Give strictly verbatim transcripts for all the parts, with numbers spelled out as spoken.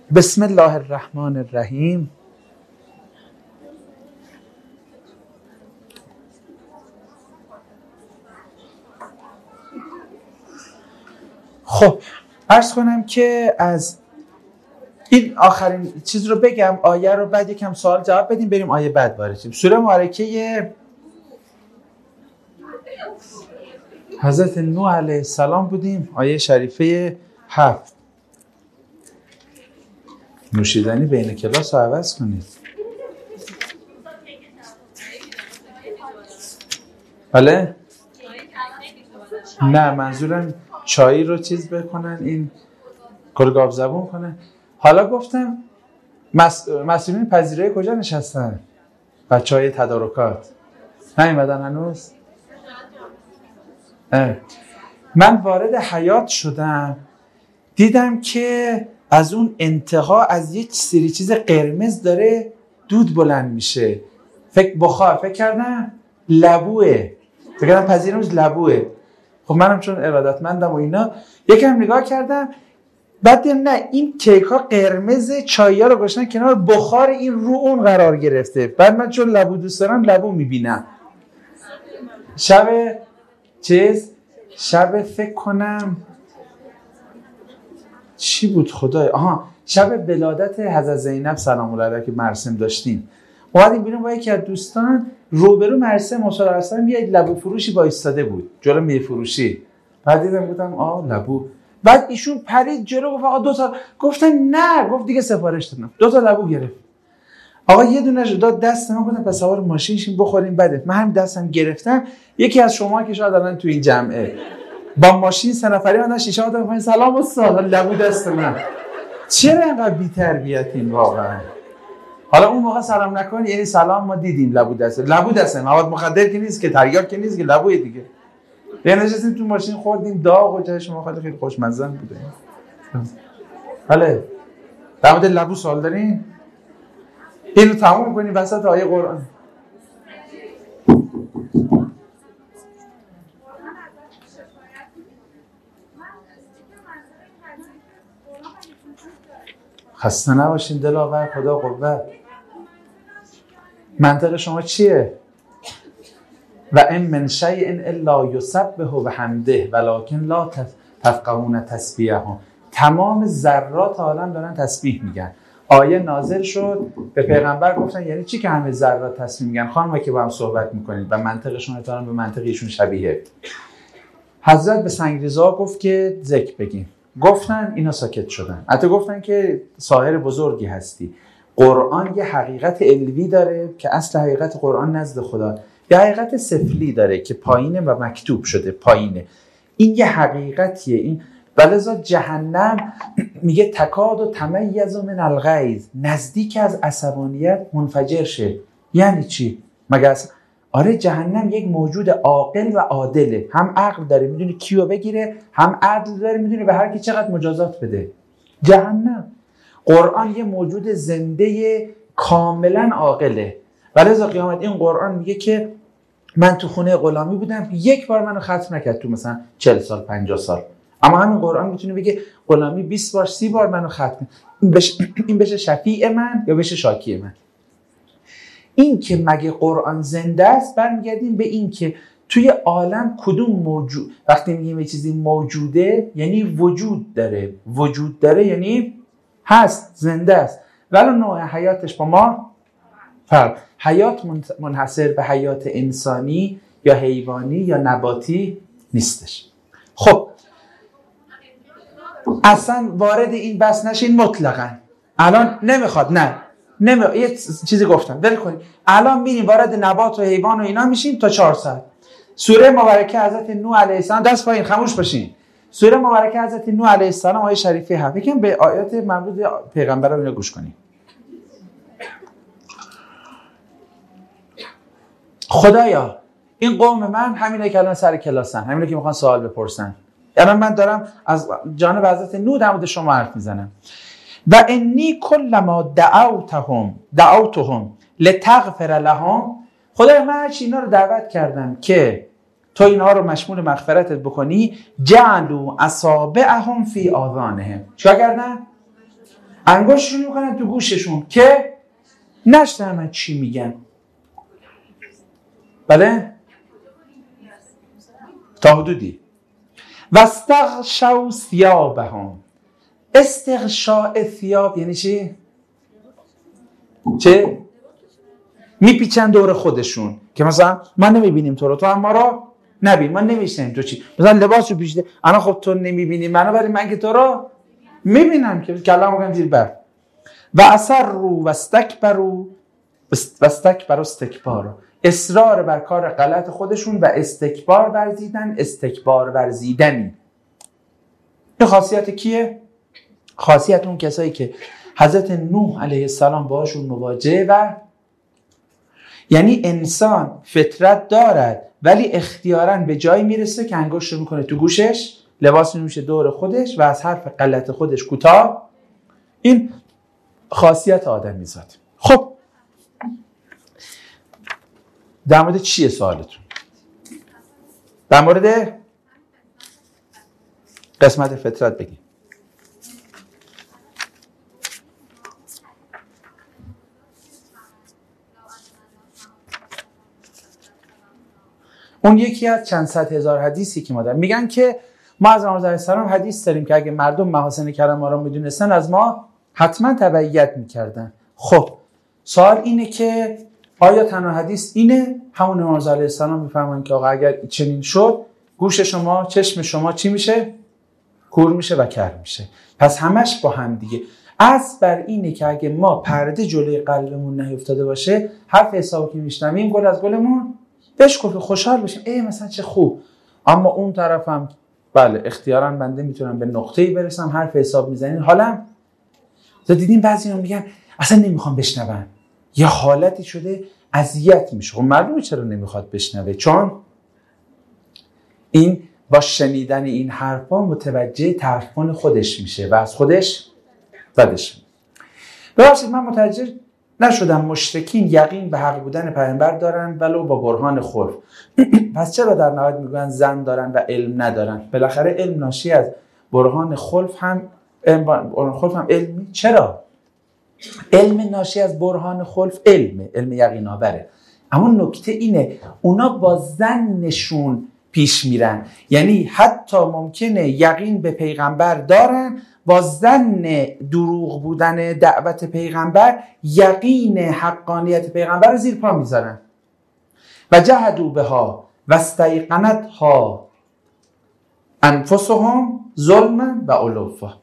بسم الله الرحمن الرحیم. خب عرض کنم که از این آخرین چیز رو بگم، آیه رو بعد یکم سوال جواب بدیم بریم آیه بعد وارد شیم. سوره مبارکه حضرت نوح علیه السلام بودیم، آیه شریفه هفت. نوشیدنی بین کلاس رو عوض کنید. بله؟ نه منظورم چایی رو چیز بکنن، این گلگاب زبون کنن. حالا گفتم مس... مسئولین پذیرایی کجا نشستن؟ بچه های تدارکات نیومدن هنوز؟ اه. من وارد حیات شدم دیدم که از اون انتها از یک سری چیز قرمز داره دود بلند میشه. فکر بخار فکر کردم لبوه، فکر کردم پذیرمش لبوه. خب منم چون ارادتمندم و اینا یکم نگاه کردم، بعد دیدم نه این کیک ها قرمز، چایی ها رو گذاشتن کنار، بخار این رو اون قرار گرفته. بعد من چون لبو دوست دارم لبو میبینم. شب چیز شب فکر کنم چی بود خدای آها شب ولادت حضرت زینب سلام الله علیها که مراسم داشتیم، اومدیم بیرون با یکی از دوستان، روبرو مراسم مصلی رسول یه لبو فروشی با ایستاده بود جلو می فروشی. بعد دیدم گفتم آ لبو. بعد ایشون پرید جلو گفت آقا دو تا. گفتن نه، گفت دیگه سفارش دادم. دو تا لبو گرفت. آقا یه دونه رو داد دست من، گفتم پس سوار ماشین شیم بخوریم. بعد من هم دستم گرفتم. یکی از شما که شاید الان تو این جمعه با ماشین سه نفری من شیشه دادم گفتم سلام استاد، لبو دست من. چرا اینقدر بی‌تربیتین واقعا؟ حالا اون موقع سلام نکنی یعنی سلام ما دیدیم لبو دست. لبو دست مواد مخدر که نیست که، تریاک که نیست که، لبوی دیگه. یه نشستیم تو ماشین خوردیم داغ و جای شما خیلی خیلی خوشمزه بوده. بله در مورد لبو سوال دارین؟ اینو تموم کنیم وسط آیه قرآن. خسته نباشین دلاور، خدا قوت. منطق شما چیه؟ و ان من شیء الا یسبح بحمده ولکن لا تفقهون تسبیحهم. تمام ذرات عالم دارن تسبیح میگن. آیه نازل شد به پیغمبر گفتن یعنی چی که همه ذرات تسبیح میگن؟ خانم که با هم صحبت میکنید و منطق شما اتفاقا به منطق ایشون شبیه. حضرت به سنگریزا گفت که ذکر بگیم. گفتن اینا ساکت شدن. حتی گفتن که ساحر بزرگی هستی. قرآن یه حقیقت علوی داره که اصل حقیقت قرآن نزد خدا، یه حقیقت سفلی داره که پایینه و مکتوب شده پایینه. این یه حقیقتیه. این ولذا جهنم میگه تکاد و تمیز من الغیظ، نزدیک از عصبانیت منفجر شه. یعنی چی؟ مگه اصلا آره جهنم یک موجود عاقل و عادله، هم عقل داره میدونه کیو بگیره، هم عدل داره میدونه به هر کی چقدر مجازات بده. جهنم. قرآن یه موجود زنده کاملا عاقله. ولذا قیامت این قرآن میگه که من تو خونه غلامی بودم یک بار منو ختم نکرد تو مثلا چهل سال پنجاه سال، اما همین قرآن میتونه بگه غلامی بیست بار سی بار منو ختم. این بشه این بشه شفیع من یا بشه شاکی من. این که مگه قرآن زنده است برمیگردیم به این که توی عالم کدوم موجود، وقتی میگیم یه چیزی موجوده یعنی وجود داره، وجود داره یعنی هست، زنده است. ولی نوع حیاتش با ما فرق. حیات منحصر به حیات انسانی یا حیوانی یا نباتی نیستش. خب اصلا وارد این بحث نشین مطلقاً. الان نمیخواد، نه نمی... یه چیزی گفتم ول کنید. الان میریم وارد نبات و حیوان و اینا میشیم تا چهار ساعت. سوره مبارکه حضرت نوح علیه السلام، دست پایین خاموش باشین. سوره مبارکه حضرت نوح علیه السلام آیه شریفه هفت. یکم به آیات مربوط به پیغمبر رو اینا گوش کنید. خدایا این قوم من همینه که الان سر کلاسن، همینه که میخوان سوال بپرسن. الان من دارم از جانب حضرت نوح در مورد شما حرف میزنم. و انی کلما دعوتهم دعوتهم لتغفر لهم. خدایا من هرچی اینا رو دعوت کردم که تو اینها رو مشمول مغفرتت بکنی، جعلوا اصابعهم فی آذانهم. چیکار کردن؟ انگشتشون میکنن تو گوششون که نشنون چی میگن. بله؟ تا حدودی. واستغشوا ثیابهم. استغشاء ثیاب یعنی چی؟ چه؟ میپیچن دور خودشون که مثلا ما نمیبینیم تو رو، تو هم ما رو نبین، ما نمیشنیم تو چی. مثلا لباس رو پیچیده، انا خب تو نمیبینی منو، ولی من که تو رو میبینم که کلامو کنم زیر بر. و اصروا واستكبروا واستكبروا استکبارا. اصرار بر کار غلط خودشون و استکبار ورزیدن، استکبار ورزیدنی. این خاصیت کیه؟ خاصیت اون کسایی که حضرت نوح علیه السلام باشون مواجه و یعنی انسان فطرت دارد ولی اختیاراً به جایی میرسه که انگشت رو میکنه تو گوشش، لباس میشه دور خودش و از حرف غلط خودش کوتاه. این خاصیت آدمی ذات. خب در مورد چیه سوالتون؟ در مورد قسمت فطرت بگی. اون یکی از چند صد هزار حدیثی که ما داریم. میگن که ما از امام علیه السلام حدیث داریم که اگه مردم محاسن کرم ما رو میدونستن از ما حتما تبعیت میکردن. خب سوال اینه که آیا تنها حدیث اینه؟ همون امام علیه السلام میفرمایند که آقا اگر چنین شد گوش شما، چشم شما چی میشه؟ کور میشه و کر میشه. پس همش با هم دیگه. از بر اینه که اگه ما پرده جلوی قلبمون نیفتاده باشه، حرف حسابی که میشنویم گل از گلمون بشکفه، خوشحال بشیم، ای مثلا چه خوب. اما اون طرفم بله اختیاراً بنده میتونم به نقطه‌ای برسم حرف حساب میزنین حالم. تو دیدین بعضی‌ها میگن اصلا نمیخوام بشنون، یا حالتی شده اذیت میشه. خب معلومه چرا نمیخواد بشنوه، چون این با شنیدن این حرفا متوجه تعفن خودش میشه و از خودش بدش میاد. ببخشید من متوجه نشدم مشرکین یقین به حق بودن پیامبر دارن ولو با برهان خلف. پس چرا در نهایت میگن زن دارن و علم ندارن؟ بالاخره علم ناشی از برهان خلف هم برهان خلف هم علمی. چرا؟ علم ناشی از برهان خلف علم علم یقین آوره. اما نکته اینه اونا با ظنشون پیش میرن، یعنی حتی ممکنه یقین به پیغمبر دارن، با ظن دروغ بودن دعوت پیغمبر یقین حقانیت پیغمبر رو زیر پا میذارن. و جحدوا بها و استیقنتها انفسهم ظلما و علوا.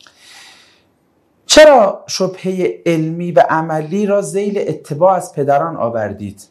چرا شبهه علمی و عملی را ذیل اتباع از پدران آوردید؟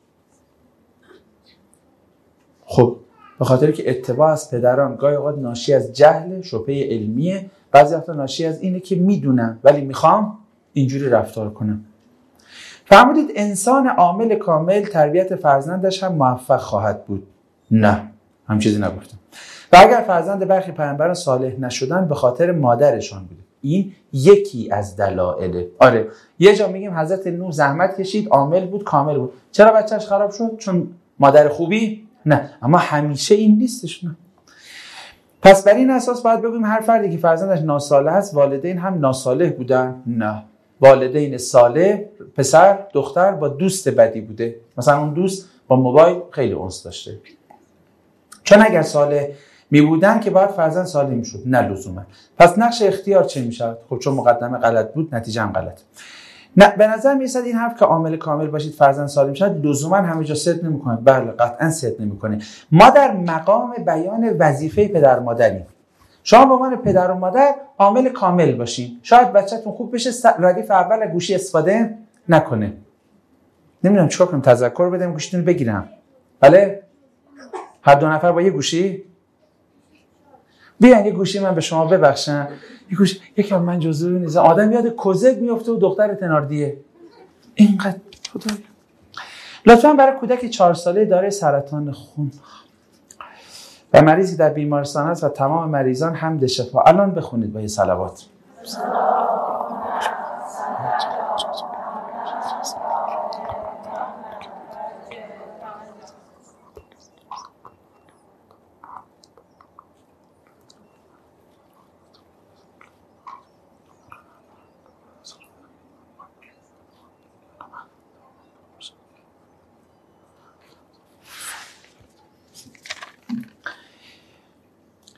خب به خاطر که اتباع از پدران گاهی اوقات ناشی از جهل، شبهه علمیه، بعضی وقتا ناشی از اینه که میدونم ولی میخوام اینجوری رفتار کنم. فرمودید انسان عامل کامل تربیت فرزندش هم موفق خواهد بود؟ نه، هم چیزی نگفتم. و اگر فرزند برخی پیامبران صالح نشدن به خاطر مادرشان بوده. این یکی از دلایل. آره یه جا میگیم حضرت نوح زحمت کشید، عامل بود، کامل بود. چرا بچه‌اش خراب شد؟ چون مادر خوبی؟ نه، اما همیشه این نیستش. نه. پس بر این اساس باید بگویم هر فردی که فرزندش ناصالح است والدین هم ناصالح بودن؟ نه، والدین صالح پسر دختر با دوست بدی بوده، مثلا اون دوست با موبایل خیلی انس داشته، چون اگر صالح می بودن که باید فرزند صالح می شد، نه لزوما. پس نقش اختیار چه می شود؟ خب چون مقدمه غلط بود نتیجه هم غلط. نه به نظر می رسد این حرف که عامل کامل باشید فرزند سالم شد لزوما همه جا صدق نمیکنه. بله قطعا صدق نمیکنه. ما در مقام بیان وظیفه پدر مادریم. شما به عنوان پدر و مادر عامل کامل باشین. شاید بچه‌تون خوب بشه ردیف اول گوشی استفاده نکنه. نمیدونم چیکار کنم، تذکر بدم گوشیتون رو بگیرم. بله؟ هر دو نفر با یه گوشی؟ بیاین یه گوشی من به شما ببخشم. یه گوشی یکم من جزو نیستم. آدم یاد کوزک میفته و دختر تناردیه. اینقدر خدایا. لطفاً برای کودک چهار ساله دارای سرطان خون و مریضی در بیمارستان است و تمام مریضان حمد شفا الان بخونید با یه صلوات.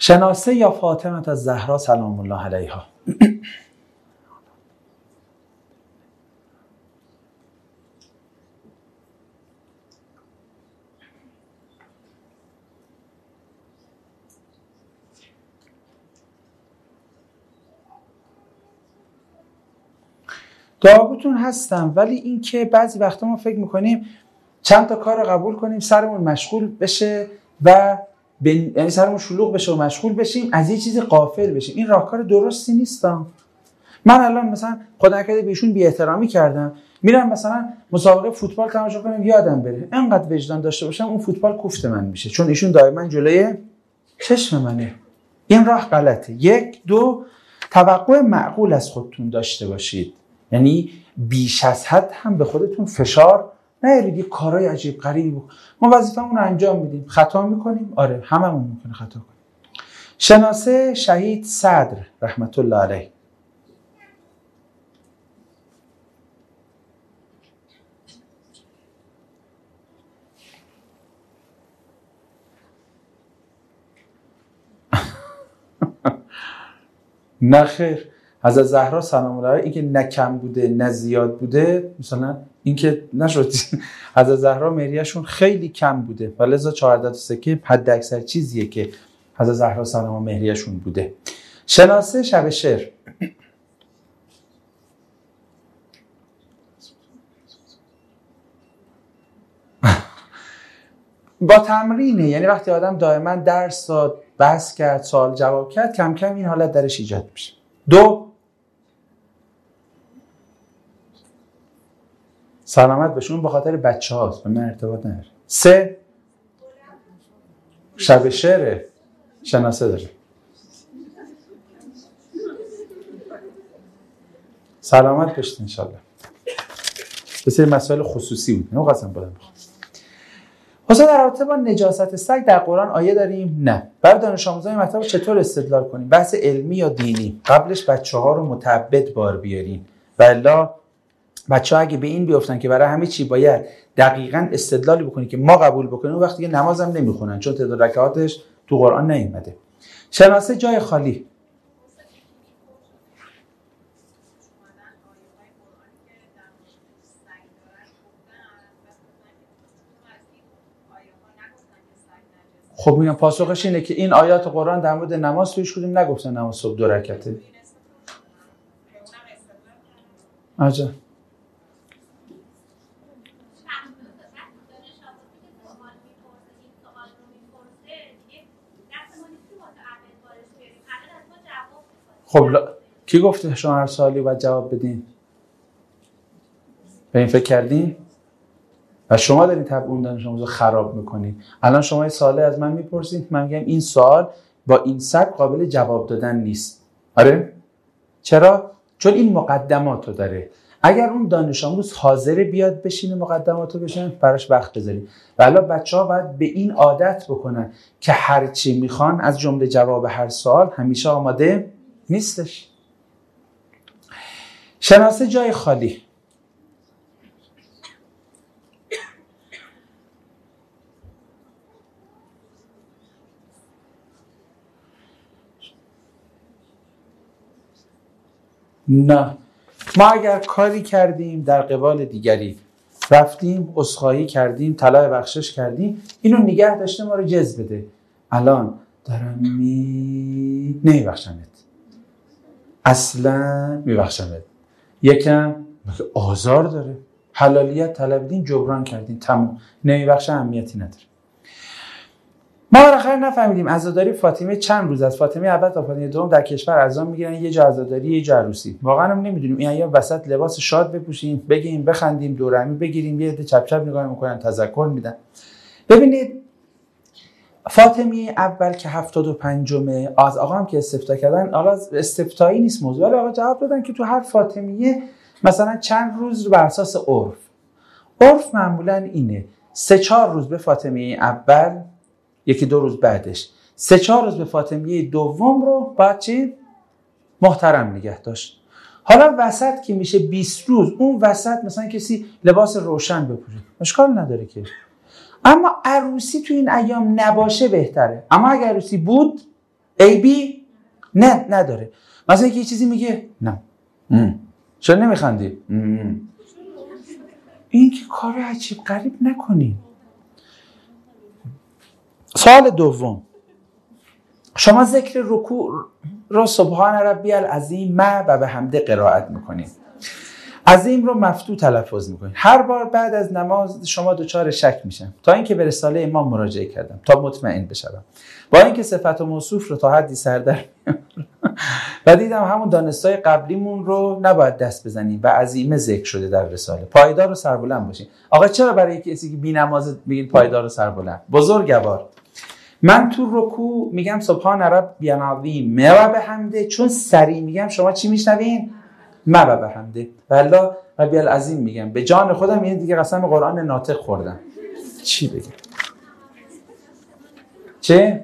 شناسه یا فاطمه الزهرا سلام الله علیها. دعاگوتون هستم، ولی این که بعضی وقتا ما فکر میکنیم چند تا کار رو قبول کنیم سرمون مشغول بشه و بن... یعنی سرمون شلوغ بشه و مشغول بشیم از یه چیزی غافل بشیم. این راهکار درستی نیستم. من الان مثلا خدا نکرده بهشون بی احترامی کردم، میرم مثلا مسابقه فوتبال تماشا کنم یادم بره، انقدر وجدان داشته باشم اون فوتبال کوفت من میشه، چون ایشون دائما جلوی چشم منه. این راه غلطه. یک دو توقع معقول از خودتون داشته باشید، یعنی بیش از حد هم به خودتون فشار نیارید یه کارهای عجیب غریبی بکنید. ما وظیفه‌مون رو انجام میدیم، خطا میکنیم، آره هممون ممکنه خطا کنیم. شناسه شهید صدر رحمت الله علیه. نه خیر، حضرت زهرا سلام الله علیها این که نه کم بوده نه زیاد بوده، مثلا این که نشد. حضرت زهرا مهریه‌شون خیلی کم بوده و لذا چهارده تا سکه حد اکثر چیزیه که حضرت زهرا سلام الله مهریه‌شون بوده. شناسه شب شعر. با تمرینه، یعنی وقتی آدم دائما درس داد، بحث کرد، سوال جواب کرد، کم کم این حالت درش ایجاد میشه. دو، سلامت بهشون به خاطر بچه هاست، به من ارتباط نداره. سه، شب شعر شناسه داره. سلامت بشت انشالله. بسیار مسائل خصوصی بود، نمی‌خواستم بلند بخوام. حالا در رابطه با نجاست سگ در قرآن آیه داریم؟ نه. برای دانش آموزان مطلب چطور استدلال کنیم؟ بحث علمی یا دینی؟ قبلش بچه‌ها رو متعبد بار بیارین. و الا بچه‌ها اگه به این بیافتن که برای همه چی باید دقیقاً استدلالی بکنی که ما قبول بکنیم، اون وقت دیگه نمازم نمیخونن، چون تعداد رکعاتش تو قرآن نیومده. شناسه جای خالی. خب میگم پاسخش اینه که این آیات قرآن در مورد نماز تویش کدوم نگفتن نماز صبح دو رکعته. عجب. خب لا... کی گفته شما هر سوالی باید جواب بدین؟ به این فکر کردین؟ و شما دارین طبع اون دانش آموز خراب میکنین. الان شما یه سوالی از من میپرسید، من میگم این سوال با این سبک قابل جواب دادن نیست. آره؟ چرا؟ چون این مقدماتو داره. اگر اون دانش آموز حاضر بیاد بشینه مقدماتو بشن، براش وقت بذارید. و الان بچه‌ها باید به این عادت بکنن که هر چی میخوان از جمله جواب هر سوال همیشه آماده نیستش. شناسه جای خالی. نه، ما اگر کاری کردیم در قبال دیگری، رفتیم عذرخواهی کردیم، طلب بخشش کردیم، اینو نگه داشته ما رو جذب بده. الان دارم می نمیبخشمت، اصلا میبخشمت، یکم آزار داره، حلالیت طلبیدین جبران کردین، تمام، نمیبخشه اهمیتی نداره. ما آخر نفهمیدیم عزاداری فاطمه چند روز از فاطمه اول تا فاطمه دوم در کشور اعزام میگیرن، یه جا عزاداری یه جا عروسی. واقعا هم نمیدونیم این ایام وسط لباس شاد بپوشیم، بگیم بخندیم، دورمی بگیریم، یه عده چپ چپ نگاه میکنن، تذکر میدن. ببینید فاطمه اول که هفتاد و پنجمه، از آقا هم که استفتاء کردن، آقا استفتایی نیست موضوع، ولی آقا جواب دادن که تو هر فاطمیه مثلا چند روز رو بر اساس عرف. عرف معمولا اینه سه چهار روز به فاطمه اول، یکی دو روز بعدش، سه چهار روز به فاطمیه دوم رو باید چی؟ محترم نگه داشت. حالا وسط که میشه بیست روز، اون وسط مثلا کسی لباس روشن بپوشه، اشکال نداره که. اما عروسی تو این ایام نباشه بهتره. اما اگر عروسی بود، ای بی نه نداره. مثلا یه چیزی میگه نه ام. چرا نمیخندی؟ این که کار عجیب غریب نکنی. سوال دوم، شما ذکر رکوع رو سبحان ربی العظیم ما و به حمده قرائت میکنید. عظیم رو مفتوح تلفظ میکنید. هر بار بعد از نماز شما دچار شک میشم تا اینکه به رساله امام مراجعه کردم تا مطمئن بشم. با اینکه صفت و موصوف رو تا حدی سر در و دیدم همون دانستای قبلیمون رو نباید دست بزنیم و عظیمه ذکر شده در رساله. پایدار و سربلند باشین. آقا چرا برای کسی که بی‌نماز میگین پایدار و سربلند؟ بزرگوار، من تو رکوع میگم سبحان ربی العظیم ما و بحمده، چون سریع میگم شما چی میشنوین؟ ما و بحمده. والله ربی العظیم میگم به جان خودم، یعنی دیگه قسم قرآن ناطق خوردم. چی بگم؟ چه؟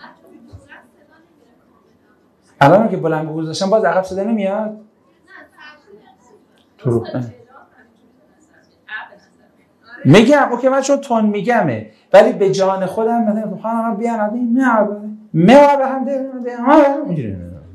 الان که بلند گذاشتم باز عقب صدا نمیاد؟ تو رو میگم اوکی، من چون تون میگمه ولی به جان خودم مثلا سبحان ربی العظیم ما و بحمده اینجوری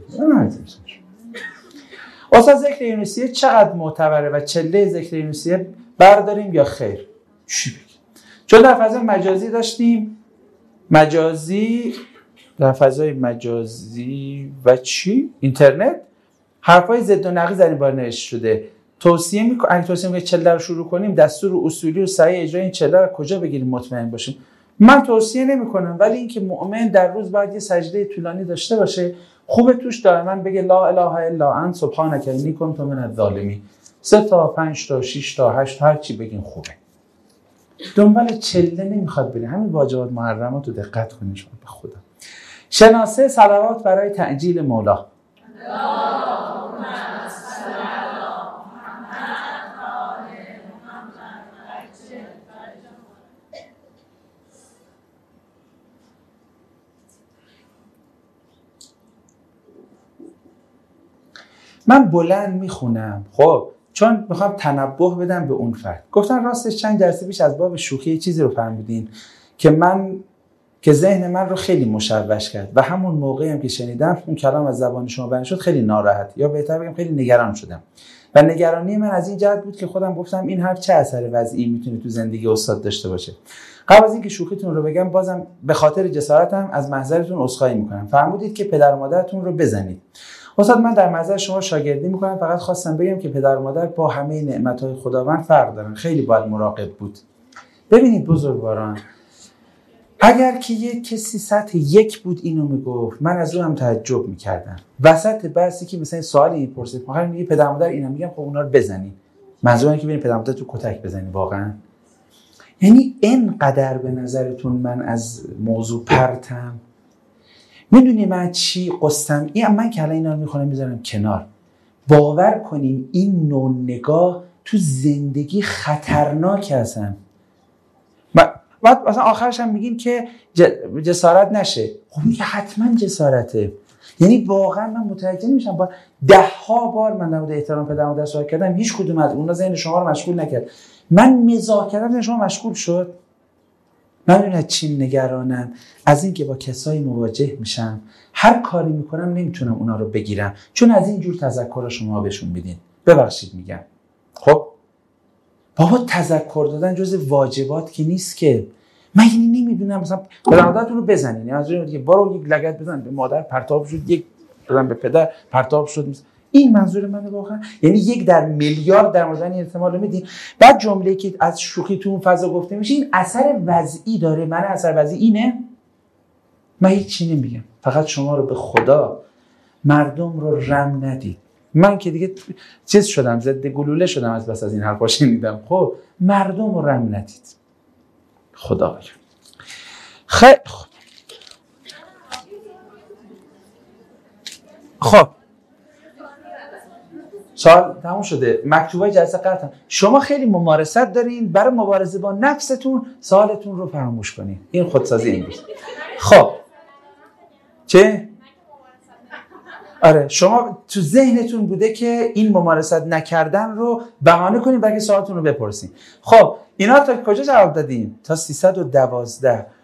اصلا ذکر یونسیه چقدر معتبره و چله ذکر یونسیه برداریم یا خیر؟ چی بگیم؟ چون در فضای مجازی داشتیم، مجازی در فضای مجازی و چی؟ اینترنت حرفای ضد و نقیض در این باره نوشته شده. توصیه میکنم اگه توصیه میکنم چله رو شروع کنیم، دستور اصولی و صحیح اجرای این چله رو کجا بگیریم مطمئن باشیم؟ من توصیه نمیکنم، ولی اینکه مؤمن در روز باید یه سجده طولانی داشته باشه، خوبه توش دائما بگه لا اله الا انت سبحانک انی کنت من الظالمین. سه تا پنج تا شش تا هشت هر چی بگین خوبه. دنبال چله نمیخواد بریم، همین واجبات محرمات رو دقت کنین شما به خدا. شناسه صلوات برای تعجیل مولا. من بلند میخونم خب چون میخوام تنبه بدم به اون فرد. گفتن راستش چند جلسه پیش از باب شوخی چیزی رو فرمودین که من که ذهن من رو خیلی مشوش کرد و همون موقعی هم که شنیدم اون کلام از زبان شما بیان شد خیلی ناراحت یا بهتر بگم خیلی نگران شدم. و نگرانی من از این جهت بود که خودم گفتم این حرف چه اثر وضعی میتونه تو زندگی استاد داشته باشه. قبل از اینکه شوخیتون رو بگم بازم به خاطر جسارتم از محضرتون عذرخواهی میکنم. فرمودید که پدر و مادرتون رو بزنید. استاد من در محضر شما شاگردی میکنم، فقط خواستم بگم که پدر و مادر با همه نعمت‌های خداوند فرق دارن، خیلی باید مراقب بود. ببینید بزرگواران، اگر که یک کسی سطح یک بود اینو میگفت من از اون هم تعجب میکردم. وسط بحثی که مثلا سوالی میپرسید آخر میگه پدر مادر اینا، میگم خب اونا رو بزنید. منظور اینه که ببینید پدر مادر تو کتک بزنید واقعا؟ یعنی اینقدر به نظرتون من از موضوع پرتم؟ میدونی من چی قصتم؟ این من که الان اینا رو میخونم میذارم کنار. باور کنیم این نوع نگاه تو زندگی خطرناک هستن. بعد مثلا آخرش هم میگین که جسارت نشه. خب این که حتما جسارته. یعنی واقعا من متوجه نمیشم. با ده ها بار من در مورد احترام پدر مادر صحبت کردم، هیچ کدوم از اونها ذهن شما رو مشغول نکرد. من مزاح کردم ذهن شما مشغول شد. من میدونم چی نگرانم از این که با کسایی مواجه میشم هر کاری میکنم نمیتونم اونا رو بگیرم چون از این جور تذکر شما بهشون میدین. ببخشید میگم. خب بابا تذکر دادن جز واجبات که نیست که. من یعنی نمیدونم مثلا پدر مادرتون رو بزنین، از اون دیگه برو یک لگد بزن به مادر پرتاب شد، یک بزن به پدر پرتاب شد. این منظور منه واقعا. یعنی یک در میلیارد در مورد این احتمال میدین. بعد جمله‌ای که از شوخی تو اون فضا گفته میشه این اثر وضعی داره. من اثر وضعی اینه. من هیچ چیزی نمیگم، فقط شما رو به خدا مردم رو رم ندید. من که دیگه چیز شدم، ضد گلوله شدم از بس از این حرفا شنیدم. خب مردم رو رم ندید. خدا خیلی خب. خب سوال تموم شده. مکتوبای جلسه قطعا شما خیلی ممارست دارین، برای مبارزه با نفستون سوالتون رو فراموش کنین. این خودسازی این بود. خب چه؟ آره شما تو ذهنتون بوده که این ممارست نکردن رو بهانه کنین برای سوالتون رو بپرسین. خب اینا تا کجا جواب دادیم؟ تا سیصد و دوازده.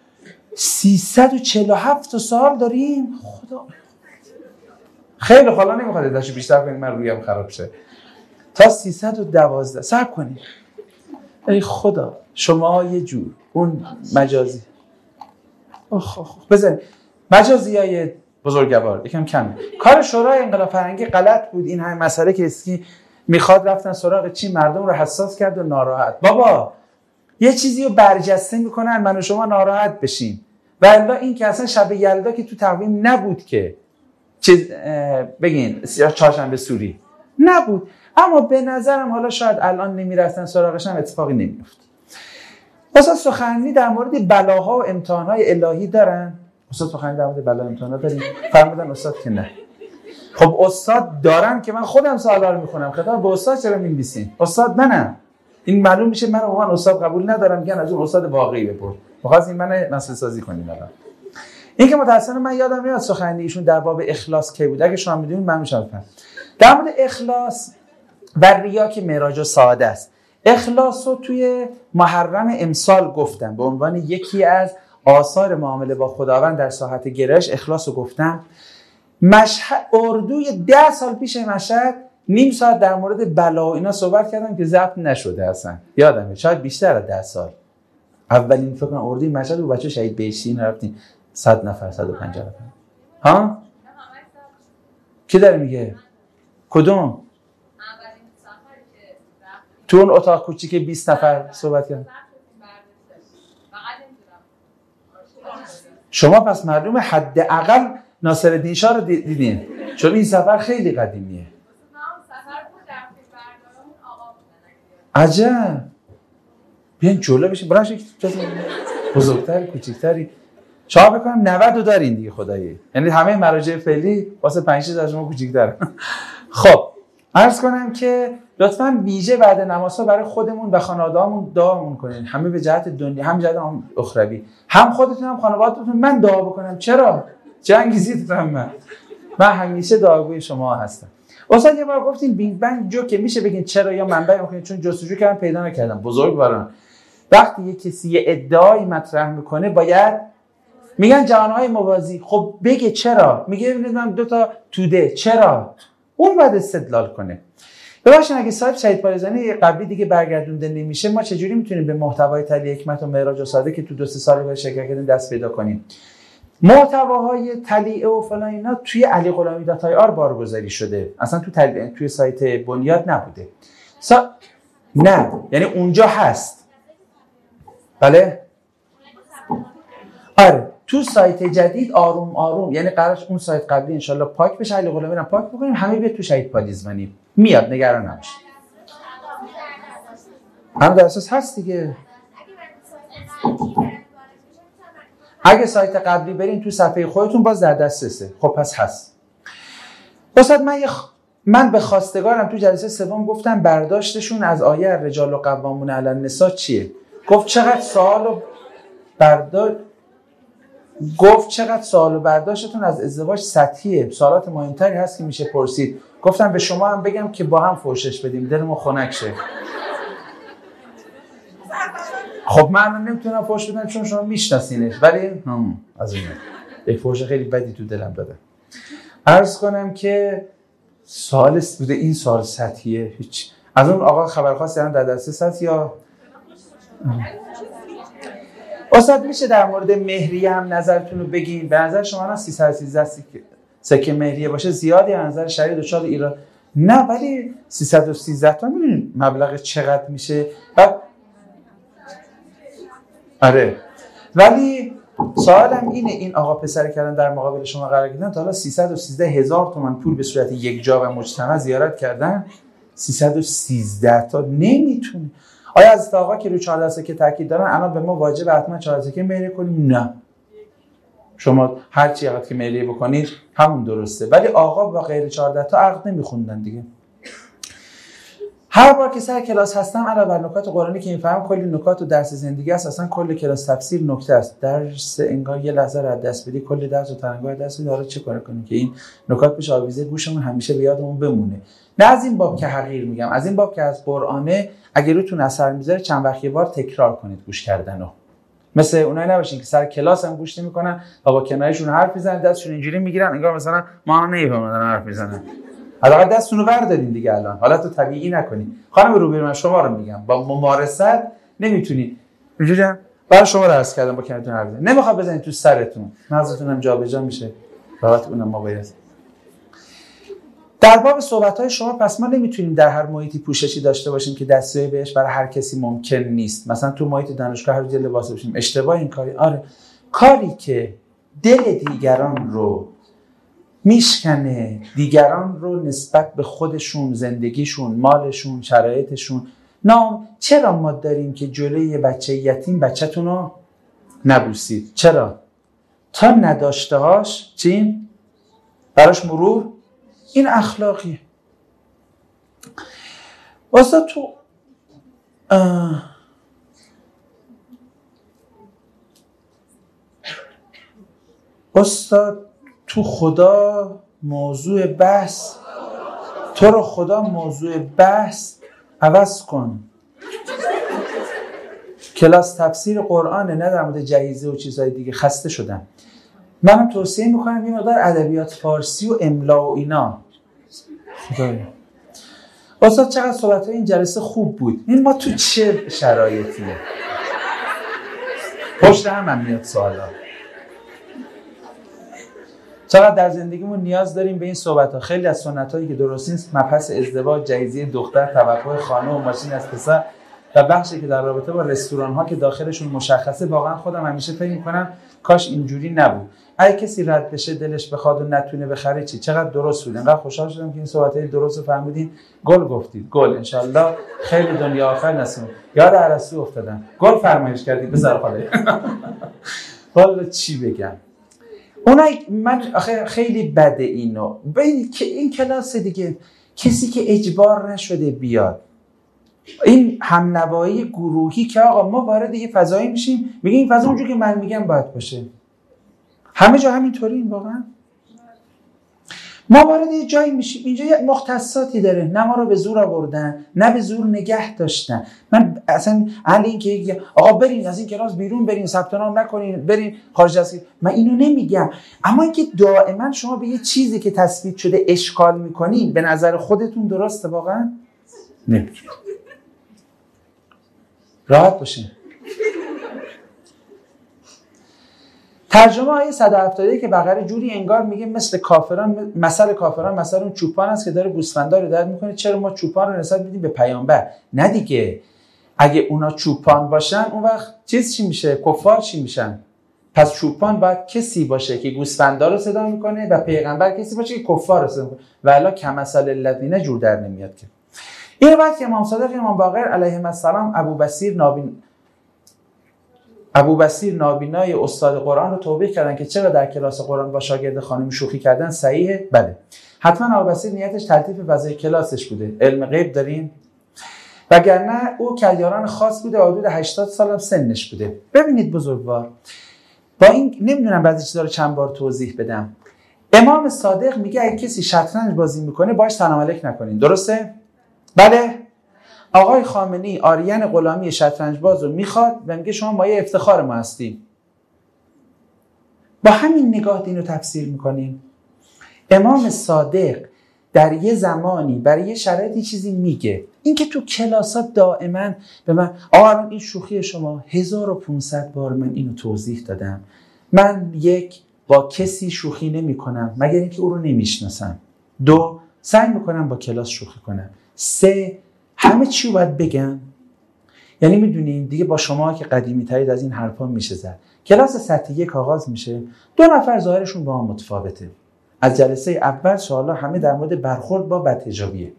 سیصد و چهل و هفت سال داریم. خدا خیلی حالا نمیخواد ازش بیشتر کنیم، من رویم خراب شه. تا سیصد و دوازده صبر کنید. ای خدا شما یه جور اون مجازی اخ اخ بزنید مجازی های بزرگوار یکم کم. کار شورای انقلاب فرهنگی غلط بود. این همه مسئله که اسکی میخواد رفتن سراغ چی مردم رو حساس کرد و ناراحت. بابا یه چیزی رو برجسته میکنن من و شما ناراحت بشیم. والا این که اصلا شب یلدا که تو تقویم نبود که چیز بگین چهارشنبه سوری نبود، اما به نظرم حالا شاید الان نمیرفتن سراغش هم اتفاقی نمیفت. استاد سخنرانی در مورد بلاها و امتحانهای الهی دارن؟ استاد سخنرانی در مورد بلا و امتحانات دارین؟ فرمودن استاد که نه. خب استاد دارن که من خودم سوالا رو میخونم، خطاب به استاد چرا می‌نویسین؟ استاد منم. این معلوم میشه من عموما استاد قبول ندارم، میگن از اون استاد واقعی بپرس. می‌خواستین من مسئله سازی کنین الان. این که متأسفانه من یادم میاد سخنرانی ایشون در باب اخلاص کی بود. اگه شما میدونید من میشم بفهم. در مورد اخلاص و ریا که معراج و سعاده است. اخلاص رو توی محرم امسال گفتم به عنوان یکی از آثار معامله با خداوند در ساحت گرایش. اخلاص رو گفتم. مشهد اردوی ده سال پیش مشهد نیم ساعت در مورد بلا و اینا صحبت کردم که ضبط نشده اصلا. یادمه شاید بیشتر از ده سال. اولین فکر کنم اردوی مشهد و بچه شهید بهشتی رفتیم صد نفر صد و پنجاه نفر. ها؟ کی داره میگه؟ کدوم؟ تو اون اتاق کوچیک بیست نفر صحبت کردن. شما پس معلومه حداقل ناصرالدین شاه رو دیدین، چون این سفر خیلی قدیمیه. عجب. بیاین جلو بشین. براش یک بزرگتر کوچیکتری شما بکنم نود رو دارین دیگه خدایی. یعنی همه مراجع فعلی واسه پنج شش از شما کوچیک‌تره. خب عرض کنم که لطفاً ویژه بعد نمازها برای خودمون و خانواده‌مون دعامون کنین. همه به جهت دنیا، هم جهت اخروی. هم خودتون هم خانواده‌تون. من دعا بکنم چرا؟ جنگیزید من. من همیشه دعاگوی شما هستم. استاد یه بار گفتین بینگ بنگ جو که میشه بگین چرا یا منبع میکنین، چون جستجو کردم پیدا نکردم. بزرگواران وقتی یه کسی یه ادعایی مطرح میکنه باید میگن جهانهای موازی. خب بگه چرا؟ میگه ببینید دو تا توده چرا؟ اون باید استدلال کنه. ببخشید اگه صاحب شهید پارزانی قبلی دیگه برگردونده نمیشه، ما چجوری میتونیم به محتوای تلی حکمت و معراج و ساده که تو دو سه سال به شرکت کردیم دست پیدا کنیم؟ محتواهای تلیعه و فلان اینا توی علی غلامی دات آی آر بارگذاری شده، اصلا تو تل... توی سایت بنیاد نبوده. سا... نه یعنی اونجا هست. بله آره تو سایت جدید آروم آروم، یعنی قرارش اون سایت قبلی انشالله پاک بشه، علی غلامی رو پاک بکنیم، همه بیاد تو شهید پالیزمانی میاد، نگران نباشید. هم در اساس هست دیگه. اگه سایت قبلی برین تو صفحه خودتون باز در دسترسه. خب پس هست. استاد من خ... من به خواستگارم تو جلسه سوم گفتم برداشتشون از آیه الرجال قوامون علی النساء چیه؟ گفت چقدر سوال و برداشت گفت چقدر سوال و برداشتتون از ازدواج سطحیه، سوالات مهمتری هست که میشه پرسید. گفتم به شما هم بگم که با هم فوشش بدیم دلمون خنک شه. خب من نمیتونم فوش بدم چون شما میشناسینش، ولی هم از این یک فوش خیلی بدی تو دلم داده. عرض کنم که سوال بوده این سوال سطحیه، هیچ از اون آقا خبرخواست دارن در دسته هست یا استاد میشه در مورد مهریه هم نظرتون رو بگین؟ به نظر شما الان سیصد و سیزده سکه مهریه باشه زیادی از نظر شریعت و شاد ایران؟ نه ولی سیصد و سیزده تا میدونید مبلغ چقدر میشه؟ و آره ولی سوالم اینه، این آقا پسر کردن در مقابل شما قرار گرفتن تا حالا سیصد و سیزده هزار تومان پول به صورت یک جا و مجتمع زیارت کردن؟ سیصد و سیزده تا نمیتونه. آیا از آقا که رو چهارده سکه تاکید دارن الان به ما واجب حتما چهارده سکه مهریه کنیم؟ نه. شما هر چی وقت که مهریه بکنید همون درسته، ولی آقا با غیر چهارده تا عقد نمیخوندن دیگه. هر بار که سر کلاس هستم علاوه بر نکات قرآنی که میفهمم کلی نکات و درس زندگی است، اصلا کل کلاس تفسیر نکته است. درس انگار یه لحظه رو از دست بدی، کل درس و ترنگاه دست بدی. حالا چه کار کنیم که این نکات بشه آویزه گوشمون همیشه به یادمون بمونه. نه از این باب که حقیر میگم، از این باب که از قرآنه اگه روتون اثر میذاره چند وقت یه بار تکرار کنید گوش کردنو. مثل اونایی نباشین که سر کلاس هم گوش نمی‌کنن و با کنایه‌شون حرف میزنن، دستشون اینجوری میگیرن انگار مثلا ما نمی‌فهمن حرف میزنن. حالا دستتون رو بردارین دیگه، الان حالت رو طبیعی نکنین. خانم روبیر من شما رو میگم با ممارست نمیتونی اینجوری برای شما رو عرض کردم با کنارتون حرف بزنید. نمیخواد بزنید تو سرتون، مغزتون هم جابجا میشه. بابت اونم ما باید در باب صحبت‌های شما پس ما نمیتونیم در هر محیطی پوششی داشته باشیم که دستیابی بهش برای هر کسی ممکن نیست. مثلا تو محیط دانشگاه هر روز لباس بپوشیم اشتباه این کاری. آره کاری که دل دیگران رو میشکنه، دیگران رو نسبت به خودشون، زندگیشون، مالشون، شرایطشون نام. چرا ما داریم که جلوی بچه یتیم بچه‌تون رو نبوسید؟ چرا؟ تا نداشتهاش چی؟ براش مرور. این اخلاقیه. واسه تو استاد تو خدا موضوع بحث، تو رو خدا موضوع بحث عوض کن. کلاس تفسیر قرآنه، نه در مورد جهیزه و چیزهای دیگه. خسته شدم. منم توصیه میکنم یه مقدار ادبیات فارسی و املا و اینا. خدایا استاد چقدر صحبت‌های این جلسه خوب بود. این ما تو چه شرایطیه؟ پشت هم هم میاد سوالا. چقدر در زندگیمون نیاز داریم به این صحبت‌ها. خیلی از سنت‌هایی که درست نیست، مبحث ازدواج، جهیزیه دختر، توقع خانه و ماشین از پسر و بخشی که در رابطه با رستوران‌ها که داخلشون مشخصه، واقعا خودم همیشه فکر می‌کنم کاش اینجوری نبود. اگه کسی رد بشه دلش بخواد و نتونه بخره چی؟ چقدر درست بود. انقدر خوشحال شدم که این صحبت‌های درست رو فهمیدین. گل گفتید. گل انشالله خیلی دنیا آخر نسون. یاد عرسو افتادم. گل فرمایش کردید بذار خاله. والا چی بگم؟ اونای من آخه خیلی بده اینو. ببین که این کلاس دیگه کسی که اجبار نشده بیاد. این همنوایی گروهی که آقا ما وارد یه فضایی میشیم میگه این فضا اونجوری که من میگم باید باشه. همه جا همینطوری این واقعا. ما وارد یه جایی میشیم اینجا یه مختصاتی داره، نه ما رو به زور آوردن نه به زور نگه داشتن. من اصلا اهل این که آقا برین از این کلاس بیرون، برین ثبت نام نکنین، برین خارج از، من اینو نمیگم. اما اینکه دائما شما به یه چیزی که تثبیت شده اشکال میکنین به نظر خودتون درسته واقعا؟ نمیتونم. راحت باشین. ترجمه آیه صد و هفتاد که بقره جوری انگار میگه مثل کافران، مثل کافران مثل اون چوپان است که داره گوسفندا رو درد میکنه. چرا ما چوپان رو نسبت میدیم به پیامبر؟ نه دیگه. اگه اونا چوپان باشن اون وقت چیز چی میشه؟ کفار چی میشن؟ پس چوپان باید کسی باشه که گوسفندا رو صدا میکنه و پیغمبر کسی باشه که کفار رو صدا میکنه. و الا کمثل الذین جور در نمیاد که. این وقت که امام صادق امام باقر علیهم السلام ابو بصیر نابین ابو بصیر نابینای استاد قرآن رو توبیخ کردن که چرا در کلاس قرآن با شاگرد خانم شوخی کردن. صحیحه؟ بله. حتما ابو بصیر نیتش تلطیف فضای کلاسش بوده. علم غیب داریم؟ وگرنه او کلیاران خاص بوده، حدود هشتاد سال هم سنش بوده. ببینید بزرگوار، با این نمیدونم بعضی چیزا رو چند بار توضیح بدم. امام صادق میگه اگه کسی شطرنج بازی میکنه باهاش سلام علیک نکنین. درسته؟ بله. آقای خامنه‌ای آریان غلامی شطرنج باز رو میخواد و میگه شما مایه افتخار ما هستیم. با همین نگاه دین رو تفسیر میکنیم. امام صادق در یه زمانی برای یه شرایطی چیزی میگه. این که تو کلاسات دائما به من آقا این شوخی شما هزار و پانصد بار من اینو توضیح دادم. من یک با کسی شوخی نمی کنم مگر اینکه او رو نمیشناسم. دو سعی میکنم با کلاس شوخی کنم. سه همه چی رو باید بگم. یعنی میدونین دیگه با شما که قدیمی ترید از این حرفا میشه زد. کلاس سطح یک آغاز میشه، دو نفر ظاهرشون با هم متفاوته. از جلسه اول سوالا همه در مورد برخورد با بدحجابیه.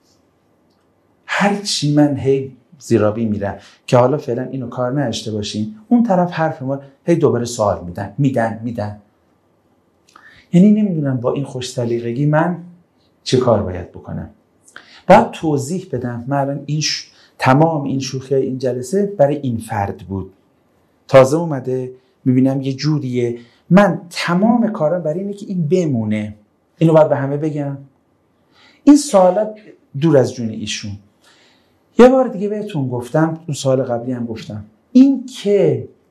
هر چی من هی زیرابی میرم که حالا فعلا اینو کار نداشته باشین، اون طرف حرف ما هی دوباره سوال میدن میدن میدن. یعنی نمیدونم با این خوش سلیقگی من چه کار باید بکنم. باید توضیح بدم من این ش... تمام این شوخی این جلسه برای این فرد بود. تازه اومده میبینم یه جوریه. من تمام کارم برای اینه که این بمونه. اینو باید به همه بگم. این سوالات دور از جون ایشون. یه بار دیگه بهتون گفتم، اون سوال قبلی هم گفتم، این که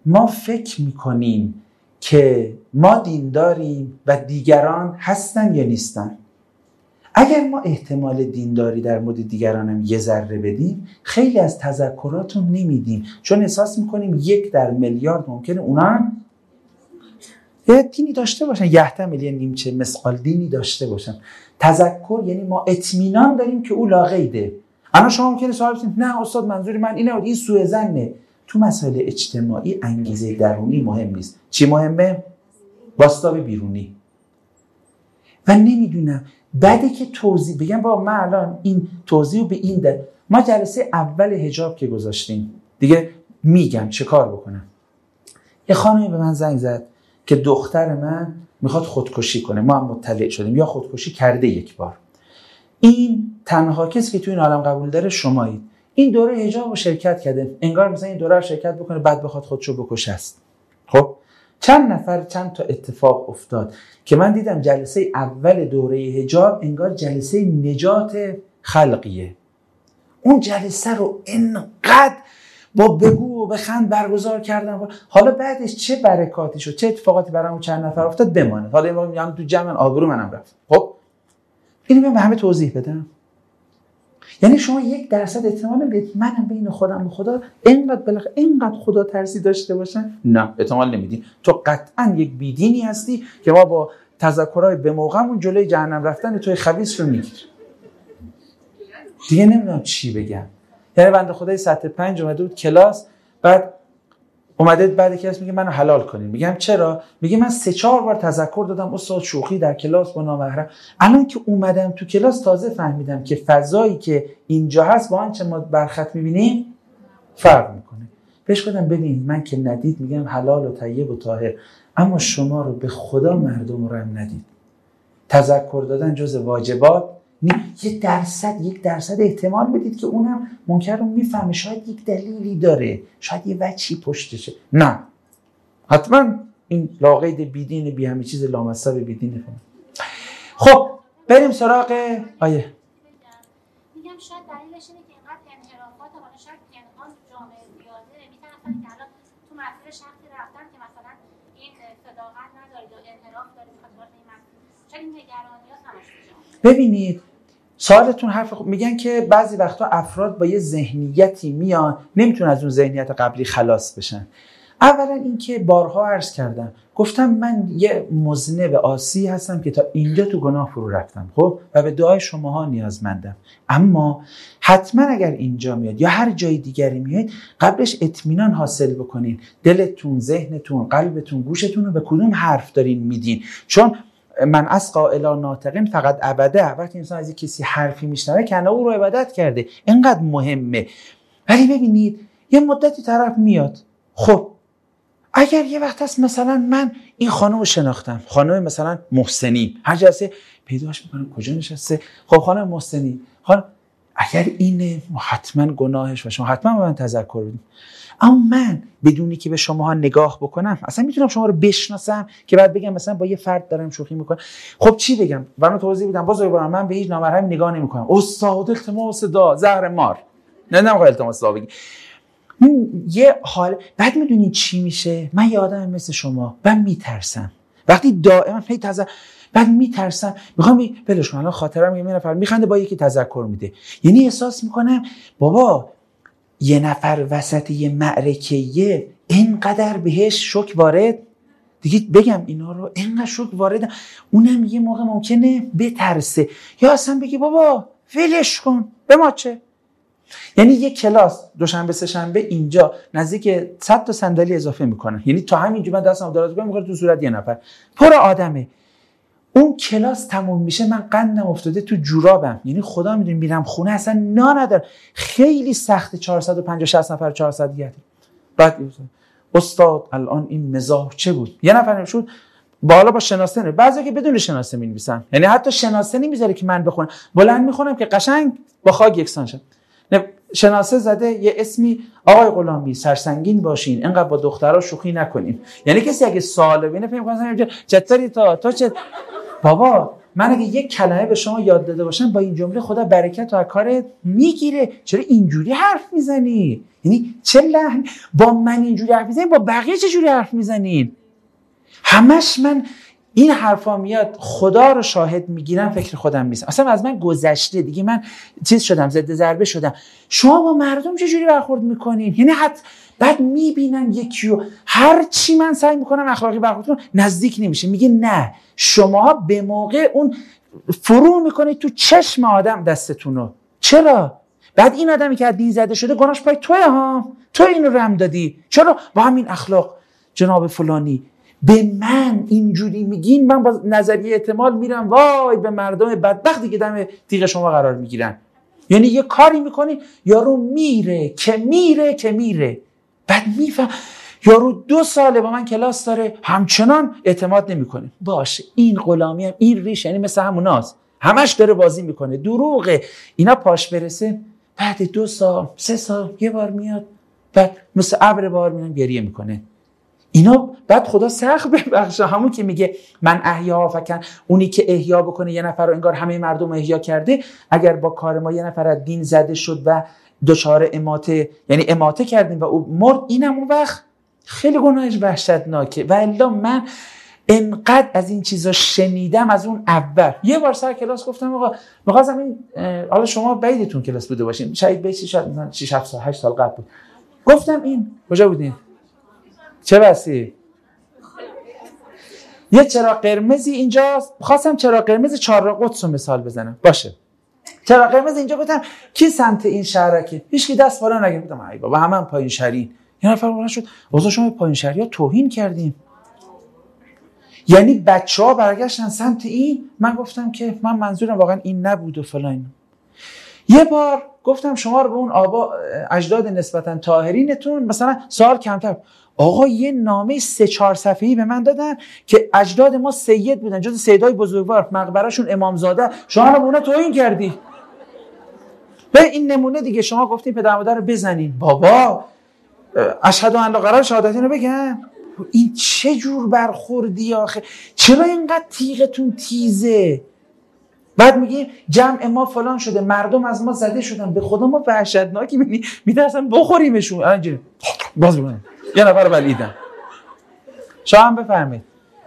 ما فکر میکنیم که ما دینداریم و دیگران هستن یا نیستن. اگر ما احتمال دینداری در مورد دیگرانم یه ذره بدیم، خیلی از تذکراتون نمیدیم، چون احساس میکنیم یک در میلیارد ممکنه اونا یه دینی داشته باشن، یحتمل یه نیمچه مثقال دینی داشته باشن. تذکر یعنی ما اطمینان داریم که او لاقیده. اما شما ممکنه سوال بپرسید نه استاد منظور من اینه، این سوء ظنه. تو مسائل اجتماعی انگیزه درونی مهم نیست. چی مهمه؟ باسطاب بیرونی. و نمیدونم بعدی که توضیح بگم با من الان این توضیح به این ده. ما جلسه اول حجاب که گذاشتیم دیگه میگم چه کار بکنم. یه خانمی به من زنگ زد که دختر من میخواد خودکشی کنه. ما هم مطلع شدیم یا خودکشی کرده یک بار. این تنها کسی که تو این عالم قبول داره شمایید. این دوره حجاب رو شرکت کرده، انگار مثلا این دوره رو شرکت بکنه بعد بخواد خودشو بکشه است. خب چند نفر چند تا اتفاق افتاد که من دیدم جلسه اول دوره حجاب انگار جلسه نجات خلقیه. اون جلسه رو اینقدر با بگو و بخند برگزار کردم. حالا بعدش چه برکاتی شد، چه اتفاقاتی برام چند نفر افتاد بمانه. حالا این میگم تو جمع آبرو منم رفت. خب اینو من به همه توضیح بدم. یعنی شما یک درصد احتمال بدید منم بین خودم و خدا اینقدر بلخ اینقدر خدا ترسی داشته باشن؟ نه احتمال نمیدین. تو قطعا یک بیدینی هستی که ما با تذکرهای به موقعمون جلوی جهنم رفتن توی خبیث رو میگیر. دیگه نمیدونم چی بگم. یعنی بنده خدای سطح پنج اومده بود کلاس، بعد اومده بعد کلاس میگه منو حلال کنین. میگم چرا؟ میگه من سه چهار بار تذکر دادم استاد شوخی در کلاس با نامحرم. الان که اومدم تو کلاس تازه فهمیدم که فضایی که اینجا هست با آنچه ما برخط میبینیم فرق میکنه. بهش گفتم ببین من که ندید میگم حلال و طیب و طاهر، اما شما رو به خدا مردم رو هم ندید. تذکر دادن جز واجبات نیست. یه درصد یک درصد احتمال بدید که اونم منکر رو میفهمه، شاید یک دلیلی داره، شاید یه وجهی پشتشه. نه حتما این لاقید بیدین بی همه چیز لامصب بیدین. خب بریم سراغ آیه. میگم شاید دلیلش اینه که اینقدر انحرافات حالا شاید پنهان جامعه زیاده میتونن که الان تو مسیر شخصی رفتن که مثلا این صداقت نداره یا انحراف داره بخاطر این مسیر. چون این نگرانیات همش میشه. ببینید سوالتون حرف خوب. میگن که بعضی وقتا افراد با یه ذهنیتی میان نمیتونن از اون ذهنیت قبلی خلاص بشن. اولا اینکه بارها عرض کردم گفتم من یه مذنب عاصی هستم که تا اینجا تو گناه فرو رفتم، خب و به دعای شماها نیازمندم. اما حتما اگر اینجا میاد یا هر جای دیگری میاد قبلش اطمینان حاصل بکنین. دلتون، ذهنتون، قلبتون، گوشتون رو به کدوم حرف دارین میدین. چون من اسقا الی ناطقین فقط عبده. وقتی انسان از کسی حرفی میشنوه کنه او رو عبادت کرده. اینقدر مهمه. ولی ببینید یه مدتی طرف میاد، خب اگر یه وقت هست مثلا من این خانم رو شناختم، خانم مثلا محسنی، هر جلسه پیداش میکنم کجا نشسته، خب خانم محسنی، خانم اگر اینه حتما گناهش و شما حتما به من تذکر بدید. اما من بدونی که به شماها نگاه بکنم اصلا میتونم شما رو بشناسم که بعد بگم مثلا با یه فرد دارم شوخی میکنم. خب چی بگم؟ برام توضیح بدم. باز بگم من به هیچ نامحرمی نگاه نمیکنم. استاد التماس دا زهر مار. نه نه آقا التماس دا بگی. یه حال بعد میدونین چی میشه؟ من یه آدم مثل شما من میترسم. وقتی دائما هی تذکر بعد میترسم میخوام می... بلش کنم. الان خاطرم یه نفر میخنده با یکی تذکر میده. یعنی احساس میکنم بابا یه نفر وسط یه معرکه اینقدر بهش شوک وارد دیگه بگم اینا رو اینقدر شوک وارد اونم یه موقع ممکنه بترسه یا اصلا بگی بابا ولش کن به ما چه. یعنی یه کلاس دوشنبه سه شنبه اینجا نزدیک صد تا صندلی اضافه میکنن. یعنی تا همینجا من دستم دراز کنم میخوره تو صورت یه نفر پر آدمه. اون کلاس تموم میشه من قندم افتاده تو جورابم. یعنی خدا میدونه میرم خونه اصلا نا نداره. خیلی سخت چهارصد و پنجاه شصت نفر چهارصد گرد. بعد استاد الان این مزاح چه بود؟ یه نفر نشود بالا با شناسه نه. بعضی که بدون شناسه می‌نویسن. یعنی حتی شناسه نمیذاره که من بخونم. بلند میخونم که قشنگ با خاک یکسان شه. شناسه زده یه اسمی آقای غلامی سرسنگین باشین، اینقدر با دخترها شوخی نکنین. یعنی کسی اگه سوال ببینه فکر می‌کنه چطوری تا تو چه بابا من اگه یک کلمه به شما یاد داده باشم با این جمله خدا برکت و کارت میگیره، چرا اینجوری حرف میزنی؟ یعنی چه لحن با من اینجوری حرف میزنی، با بقیه چه جوری حرف میزنین؟ همش من این حرفا میاد خدا رو شاهد میگیرم، فکر خودم نیستم، اصلا از من گذشته دیگه، من چیز شدم، ضد ضربه شدم. شما با مردم چه جوری برخورد میکنین؟ یعنی حتی بعد میبینن یکیو هر چی من سعی میکنم اخلاقی برخورد کنم نزدیک نمیشه، میگه نه شما به موقع اون فرو میکنید تو چشم آدم دستتونو. چرا؟ بعد این آدمی که از دین زده شده گناهش پای توئه ها، تو اینو رم دادی، چرا با همین اخلاق جناب فلانی به من اینجوری میگین؟ من با نظریه احتمال میرم وای به مردم بدبختی که دم تیغ شما قرار میگیرن. یعنی یه کاری میکنی یارو میره که میره که میره، بعد میفهم یارو دو ساله با من کلاس داره همچنان اعتماد نمیکنه. باشه این غلامی هم این ریش، یعنی مثل هموناست، همش داره بازی میکنه، دروغه. اینا پاش برسه بعد دو سال سه سال یه بار میاد، بعد مثل ابر بار میاد گریه میکنه. اینا بعد خدا سخت ببخشه، همون که میگه من احیا فکن، اونی که احیا بکنه یه نفر رو انگار همه مردم احیا کرده. اگر با کار ما یه نفر از دین زده شد و دچار اماته، یعنی اماته کردیم و او مرد، اینم اون وقت خیلی گناهش وحشتناکه. و الا من انقدر از این چیزا شنیدم از اون اول. یه بار سر کلاس گفتم آقا می‌خواستم این، حالا شما بعیدتون کلاس بوده باشین، شاید بیسی شاید مثلا شش هفت سال هشت سال قبل بود، گفتم این کجا بودین؟ چه بسی؟ یه چراغ قرمزی اینجاست، خواستم چراغ قرمز چهارراه قدس رو مثال بزنم. باشه چراغ قرمز اینجا، گفتم کی سمت این شهرکه؟ هیچکی دست بالا نگه. گفتم ای بابا همه هم پایین شهرین. یه نفر بالا شد واسه شما پایین شهریا توهین کردیم. یعنی بچه‌ها برگشتن سمت این، من گفتم که من منظورم واقعا این نبود و فلان. یه بار گفتم شما رو به اون آبا اجداد نسبتا طاهرینتون مثلا سوال کمتر. آقا یه نامه سه چهار صفحه‌ای به من دادن که اجداد ما سید بودن، جز سیدای بزرگوار، مقبرهشون امامزاده، شما رو اونها توهین کردی. به این نمونه دیگه شما گفتین پدر مادر رو بزنین. بابا اشهد ان لا قرار شهادتین رو بگم. این چه جور برخوردی آخه؟ چرا اینقدر تیغتون تیزه؟ بعد میگیم جمع ما فلان شده، مردم از ما زده شدن، به خدا ما وحشتناکی میبینی میترسن بخوریمشون. اینجوری باز بگم یه نفر بلیدن. شما هم بفرمایید.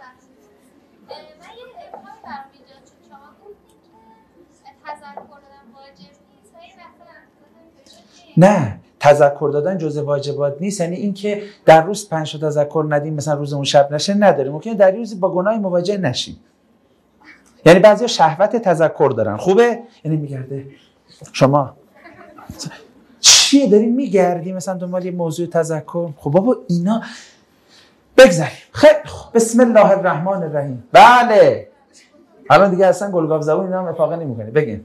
نه تذکر دادن جزء واجبات نیست، یعنی این که در روز پنج تا تذکر ندیم مثلا روز اون شب نشه نداریم، ممکنه در روز با گناهی مواجه نشیم. یعنی بعضیا شهوت تذکر دارن، خوبه؟ یعنی میگرده شما چیه داری میگردی مثلا دنبال یه موضوع تذکر؟ خب بابا اینا بگذاریم. خیلی بسم الله الرحمن الرحیم. بله الان دیگه اصلا گلگاو زبون اینا هم افاقه نمیکنه. بگین.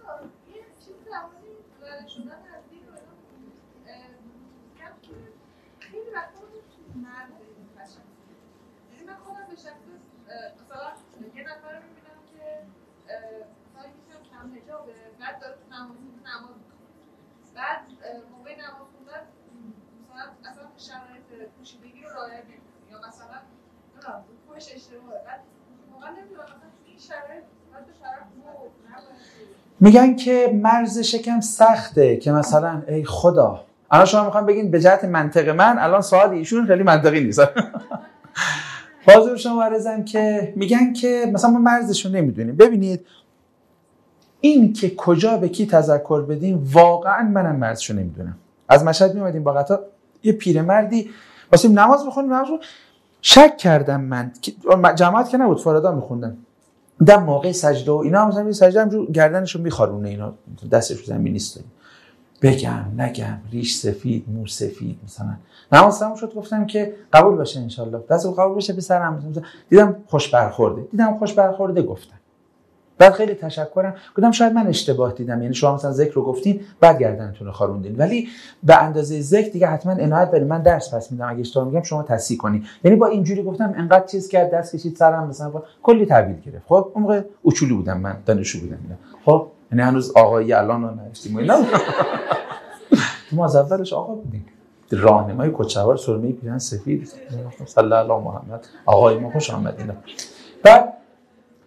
بعد موقع نماز خوندن مثلا اصلا شرایط پوشیدگی رو رعایت نمی‌کنه یا مثلا نه پوش اشتباهه، بعد موقع نمی‌دونم مثلا این شرایط بعد طرف میگن که مرز شکم سخته که مثلا ای خدا. الان شما میخوام بگین به جهت منطق من الان سوال ایشون خیلی منطقی نیست. حاضر شما عرضم که میگن که مثلا ما مرزش رو نمیدونیم. ببینید این که کجا به کی تذکر بدیم واقعا منم مرزشو نمیدونم. از مشهد میومدیم با قطار یه پیرمردی واسه نماز بخونیم، نماز رو شک کردم من، جماعت که نبود فرادا میخوندن، در موقع سجده و اینا مثلا سجده هم گردنشو میخارونه، اینا دستش رو زمین نیست. بگم نگم ریش سفید مو سفید مثلا نماز تموم شد گفتم که قبول باشه ان شاء الله، دستو قبول بشه به سرم. دیدم خوش برخورده دیدم خوش برخورده گفتم. بعد خیلی تشکرم گفتم شاید من اشتباه دیدم، یعنی شما مثلا ذکر رو گفتین بعد گردنتون رو خاروندین، ولی به اندازه ذکر دیگه حتما عنایت برید، من درس پس میدم اگه اشتباه میگم شما تصحیح کنین. یعنی با اینجوری گفتم انقدر چیز کرد دست کشید سرم مثلا کلی تعبیر گرفت. خب اون موقع اصولی بودم من، دانشجو بودم. خب یعنی هنوز آقایی الان رو نوشتیم اینا. ما از اولش آقا بودیم، راهنمای کچه‌وار سرمه‌ای پیرن سفید صلی الله علی محمد آقای ما خوش آمدید. بعد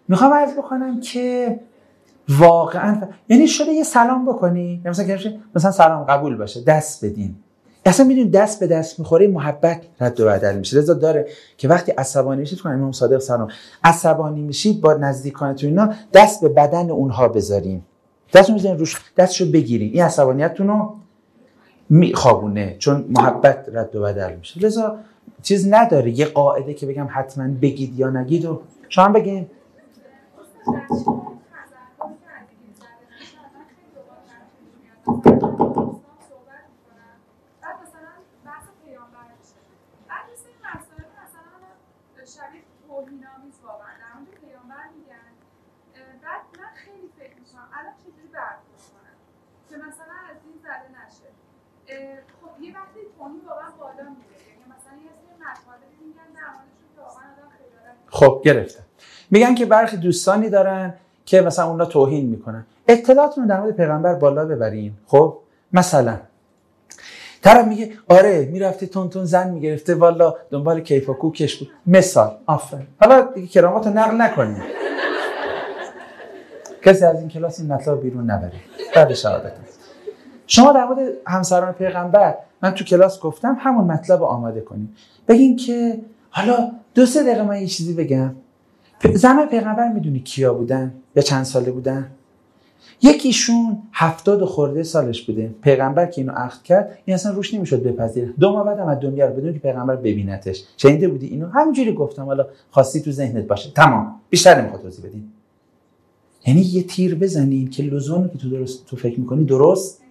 میخوام عرض بکنم که واقعا یعنی شده یه سلام بکنی، مثلا مثلا سلام قبول باشه، دست بدین. اصلا میدونید دست به دست میخوره محبت رد و بدل میشه. لذا داره که وقتی عصبانی میشید، کنم امام صادق سلام، عصبانی میشید با نزدیکانتون اینا دست به بدن اونها بذارین، دستو میذارین روش، دستشو بگیرین، این عصبانیتتون رو میخوابونه، چون محبت رد و بدل میشه. لذا چیز نداره یه قاعده که بگم حتما بگید یا نگید و شما هم بگین. خب یه وقتی توهین واقعا بالا میره، یعنی مثلا یه سری مطالبی میگن در موردشون که واقعا آدم خیلی خب گرفتم. میگن که برخی دوستانی دارن که مثلا اونا توهین میکنن، اطلاعاتون در مورد پیغمبر بالا ببرین. خب مثلا طرف میگه آره میرفته تون تون زن میگرفته، والا دنبال کیف و کوکش بود، مثال. آفرین. حالا دیگه کراماتو نقل نکنید. کسی از این کلاس این مطلب بیرون نبره بعد شهادت. شما در مورد همسران پیغمبر من تو کلاس گفتم همون مطلب آماده کنید. بگین که حالا دو سه دقیقه من یه چیزی بگم. زمان پیغمبر میدونی کیا بودن یا چند ساله بودن؟ یکیشون هفتاد خورده سالش بوده. پیغمبر که اینو عقد کرد این اصلا روش نمیشد بپذیره. دو ماه بعد از دنیا رو بدون که پیغمبر ببینتش. شنیده بودی اینو؟ همینجوری گفتم، حالا خواستی تو ذهنت باشه. تمام. بیشتر نمیخواد توضیح بدین. یعنی یه تیر بزنین که لزومی که تو درست تو فکر می‌کنی درست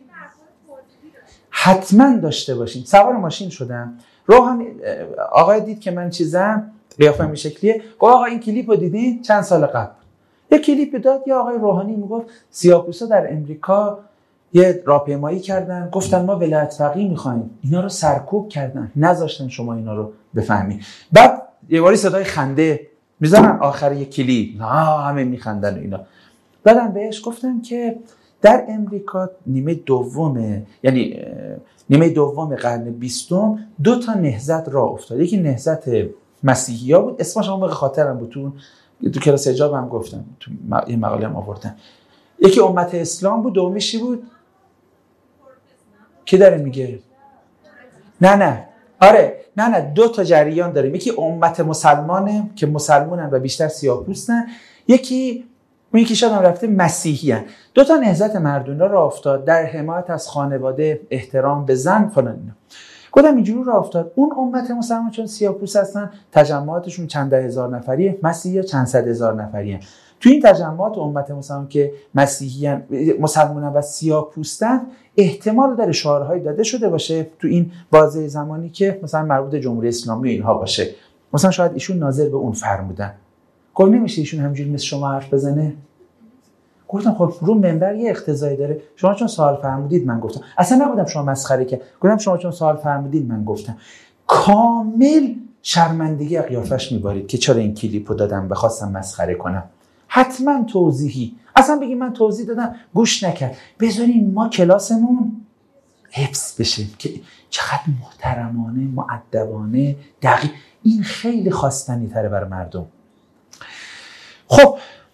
حتما داشته باشین. سوار ماشین شدم، روحانی آقای دید که من چیزم قیافم این شکلیه، گفت آقا این کلیپو دیدین؟ چند سال قبل یه کلیپ داد، یه آقای روحانی میگفت سیاه‌پوستا در امریکا یه راهپیمایی کردن، گفتن ما ولایت فقیه می‌خوایم، اینا رو سرکوب کردن، نذاشتن شما اینا رو بفهمید. بعد یه باری صدای خنده میذارن آخر یه کلیپ، نه همه میخندن و اینا. دادم بهش گفتم که در امریکا نیمه دوم، یعنی نیمه دوم قرن بیستم دو تا نهضت راه افتاد. یکی نهضت مسیحی‌ها بود، اسمش هم به خاطرم بود، تو تو کلاس حجاب هم گفتم، تو یه مقاله هم آوردم. یکی امت اسلام بود، دومیشی بود کی داره میگه؟ نه نه آره نه نه دو تا جریان داریم. یکی امت مسلمانه که مسلمانن و بیشتر سیاه‌پوستن، یکی اون یکی شاید هم رفته مسیحیان. دو تا نهضت مردونه راه افتاد در حمایت از خانواده، احترام به زن فلان اینا. گفتم اینجوری راه افتاد. اون امت مسلمان چون سیاه‌پوست هستن تجمعاتشون چند ده هزار نفریه، مسیحی‌ها چند صد هزار نفریه. تو این تجمعات امت مسلمان که مسیحیان مسلمانان و سیاه‌پوستن احتمال داره شعارهایی داده شده باشه تو این بازه زمانی که مثلا مربوط به جمهوری اسلامی اینها باشه، مثلا شاید ایشون ناظر به اون فرمودن. گفت نمیشه ایشون همینجوری مثل شما حرف بزنه؟ گفتم خب رو منبر یه اقتضایی داره، شما چون سوال فرمودید من گفتم. اصلا نگفتم شما مسخره که، گفتم شما چون سوال فرمودید من گفتم. کامل شرمندگی قیافش میبارید که چرا این کلیپو دادم بخواستم مسخره کنم. حتما توضیحی، اصلا بگید من توضیح دادم گوش نکرد. بذارین ما کلاسمون حفظ بشه که چقدر محترمانه، مؤدبانه، دقیق. این خیلی خواستنی تره برای مردم. خب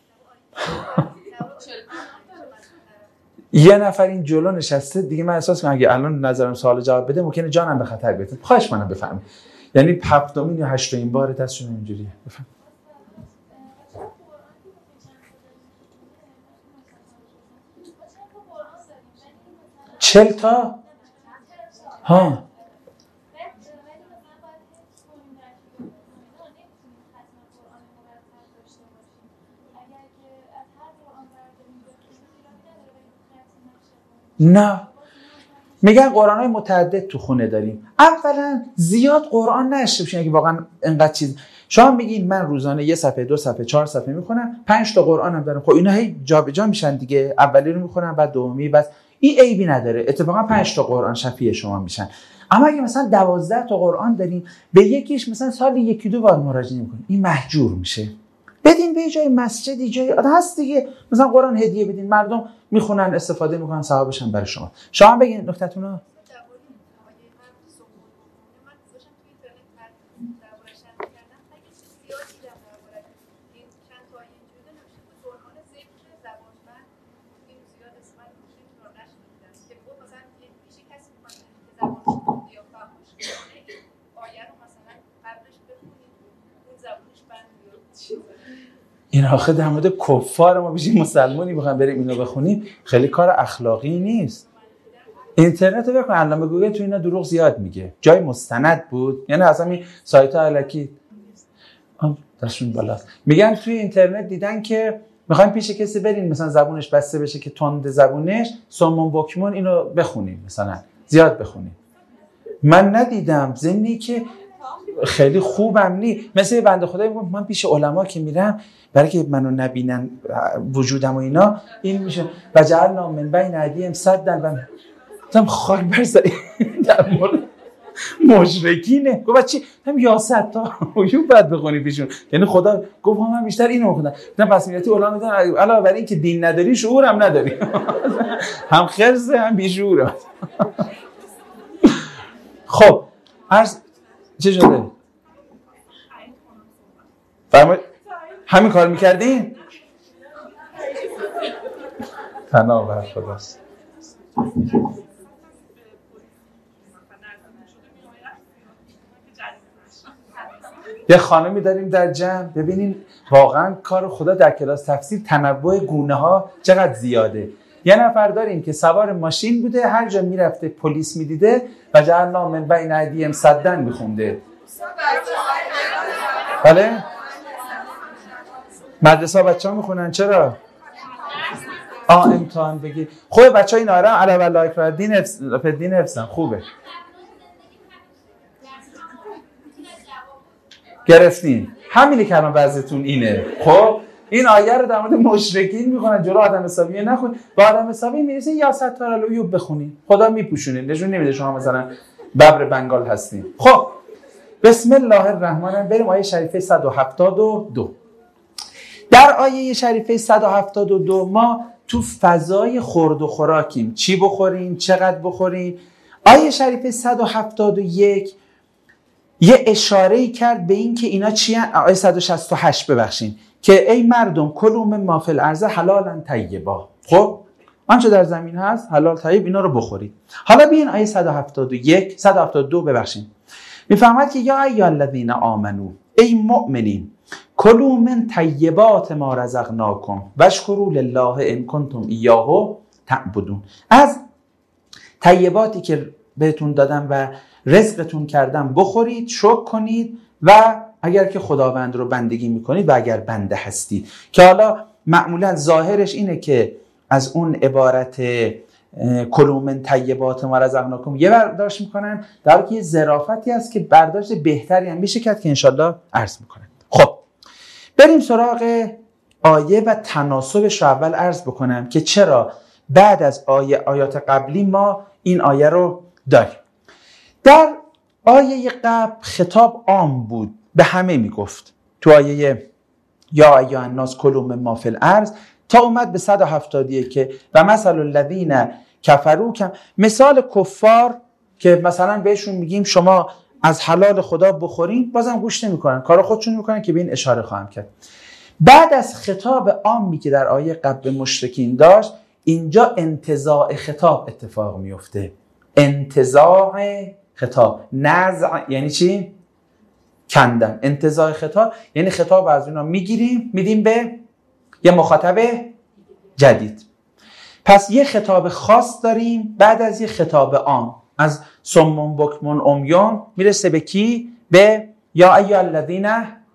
یه نفر این جلو نشسته دیگه، من احساس کنم اگه الان نظرم سوال جواب بده ممکنه جانم به خطر بیفته. خواهش کنم بفهمید. یعنی هفتمین یا هشتمین بار دستشون اینجوریه. بفهم. چل تا؟ ها نه، میگن قرآن های متعدد تو خونه داریم. اولا زیاد قرآن نشه بشین اگه واقعا انقدر چیز. شما میگین من روزانه یه صفحه، دو صفحه، چهار صفحه میخونم، پنج تا قرآن هم دارم. خب اینا هی جابجا میشن دیگه، اولی رو میخونم بعد دومی، بس این عیبی نداره. اتفاقا پنج تا قرآن شفیع شما میشن. اما اگه مثلا دوازده تا قرآن دارین، به یکیش مثلا سالی یکی دو بار مراجعه میکنین، این محجور میشه. بدین به جای مسجدی، جای هست دیگه، مثلا قرآن هدیه بدین، مردم میخونن، استفاده میکنن، ثوابش هم برای شما. شما بگین نکتهتون رو. این آخه در مورد کفار ما بشیم مسلمانی بخوایم بریم اینو بخونیم خیلی کار اخلاقی نیست. اینترنت رو بکن، علامه گوگل تو اینا دروغ زیاد میگه. جای مستند بود، یعنی اصلا این سایت ها الکی دستشون بالاست. میگن توی اینترنت دیدن که میخوایم پیش کسی برین مثلا زبونش بسته بشه که تند زبونش، سومون بوکمون اینو بخونیم، مثلا زیاد بخونیم. من ندیدم، ضمنی که خیلی خوبم نی. مثل بنده خدایی میگم من پیش علما که میرم برای که منو نبینن وجودم و اینا، این میشه وجعلنا من بین ایدیهم سدا و تم خاک برسه در مورد مشرکینه. گفت چی؟ هم یاست تا یو بعد بخونی پیشون. یعنی خدا گفت من بیشتر اینو میخونم. نه پس میگه علما میگن علاوه بر این که دین نداری شعور هم نداری. هم خرسه هم بیشعوره. خب عرض چه شده؟ فرمایید همین کار میکردین؟ تنها بر خداست. یه خانمی داریم در جمع، ببینین واقعا کار خدا در کلاس تفسیر تنوع گونه ها چقدر زیاده. یه نفر داریم که سوار ماشین بوده، هر جا میرفته پلیس میدیده و جعلنا من بین ایدیهم سدا میخونده. بله؟ مدرسه ها بچه ها میخونن چرا؟ آه امتحان بگیر. خوبه بچه ها این آرام علاوه الله اکبر دین حفظ دین حفظن خوبه. گرفتین. همینی که الان بعضیتون اینه. خب این آیه رو در مورد مشرکین میخونن، جلو آدم حسابیه نخون. با آدم حسابی میرسه یا ستار العیوب بخونین. خدا میپوشونه. نشون نمیده شما مثلا ببر بنگال هستین. خب بسم الله الرحمن الرحیم. بریم آیه شریفه صد و هفتاد و دو. در آیه شریفه صد و هفتاد و دو ما تو فضای خورد و خوراکیم. چی بخورین، چقدر بخورین. آیه شریفه صد و هفتاد و یک یه اشاره‌ای کرد به این که اینا چی هن؟ آیه صد و شصت و هشت ببخشین که ای مردم کلوا مما فی الارض حلالا طیبا. خب آنچه در زمین هست حلال طیب اینا رو بخورید. حالا بیاین آیه صد و هفتاد و یک صد و هفتاد و دو ببخشین میفهمد که یا ایها الذین آمنو ای مؤمنین کلوا من طیبات ما رزقناکم واشکروا لله ان کنتم ایاه تعبدون. از طیباتی که بهتون دادم و رزقتون کردم بخورید، شکر کنید و اگر که خداوند رو بندگی میکنید و اگر بنده هستید. که حالا معمولا ظاهرش اینه که از اون عبارت کلوا من طیبات ما رزقناکم یه برداشت میکنن، در حالی که یه ظرافتی هست که برداشت بهتری هم میشه کرد که انشالله عرض میکنن. خب بریم سراغ آیه و تناسبش رو اول عرض بکنم که چرا بعد از آیه آیات قبلی ما این آیه رو داریم. در آیه قبل خطاب عام بود، به همه میگفت. تو آیه یا ایها الناس کلوا مما فی الارض تا اومد به صد و هفتاد و یک که و مثل الذین کفروا کم، مثال کفار که مثلا بهشون میگیم شما از حلال خدا بخورین بازم گوش نمیکنن، کار خودشون میکنن که به این اشاره خواهم کرد. بعد از خطاب عامی که در آیه قبل به مشرکین داشت، اینجا انتزاع خطاب اتفاق میفته. انتزاع خطاب، نزع یعنی چی؟ کندن. انتزاع خطاب یعنی خطاب از اونا میگیریم میدیم به یه مخاطب جدید. پس یه خطاب خاص داریم بعد از یه خطاب عام. از صمون بکمون عمیان میرسه به کی؟ به یا ایها الذین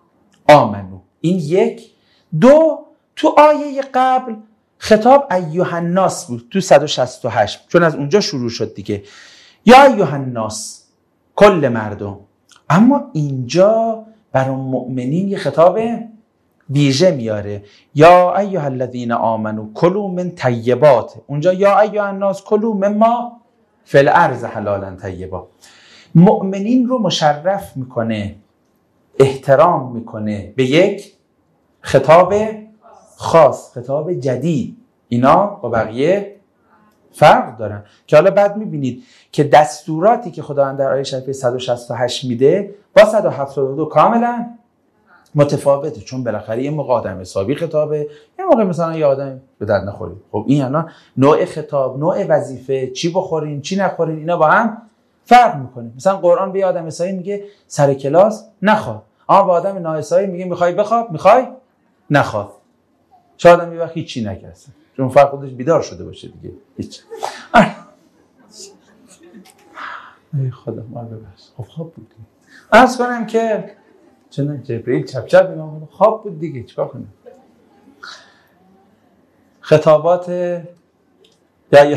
آمنو. این یک. دو، تو آیه قبل خطاب ایها الناس بود تو صد و شصت و هشت، چون از اونجا شروع شد دیگه. یا ایها الناس کل مردم. اما اینجا برای مؤمنین یه خطاب ویژه میاره. یا ایها الذین آمنو کلوا من طیبات. اونجا یا ایها الناس کلوا مما فی الارض حلالا طیبا. مؤمنین رو مشرف میکنه، احترام میکنه به یک خطاب خاص، خطاب جدید. اینا با بقیه فرق دارن که حالا بعد میبینید که دستوراتی که خداوند در آیه شریفه صد و شصت و هشت میده با صد و هفتاد و دو کاملا متفاوته، چون بالاخره یه موقع آدم حسابی خطابه، یه موقع مثلا یه آدم به درد نخوری. خب این الان نوع خطاب، نوع وظیفه، چی بخورین چی نخورین، اینا با هم فرق میکنه. مثلا قرآن به آدم حسابی میگه سر کلاس نخواب، اما با آدم ناحسابی میگه میخوای بخواب، میخوای نخواد. شاید هم یه وقت هیچی نکرد چون فقط خودش بیدار شده باشه دیگه. هیچ ای خدا ما ببخش. خب خواب بود دیگه. عرض کنم که چون جبرئیل چپ چپ میگم خواب بود دیگه، چیکار کنم. خطابات یا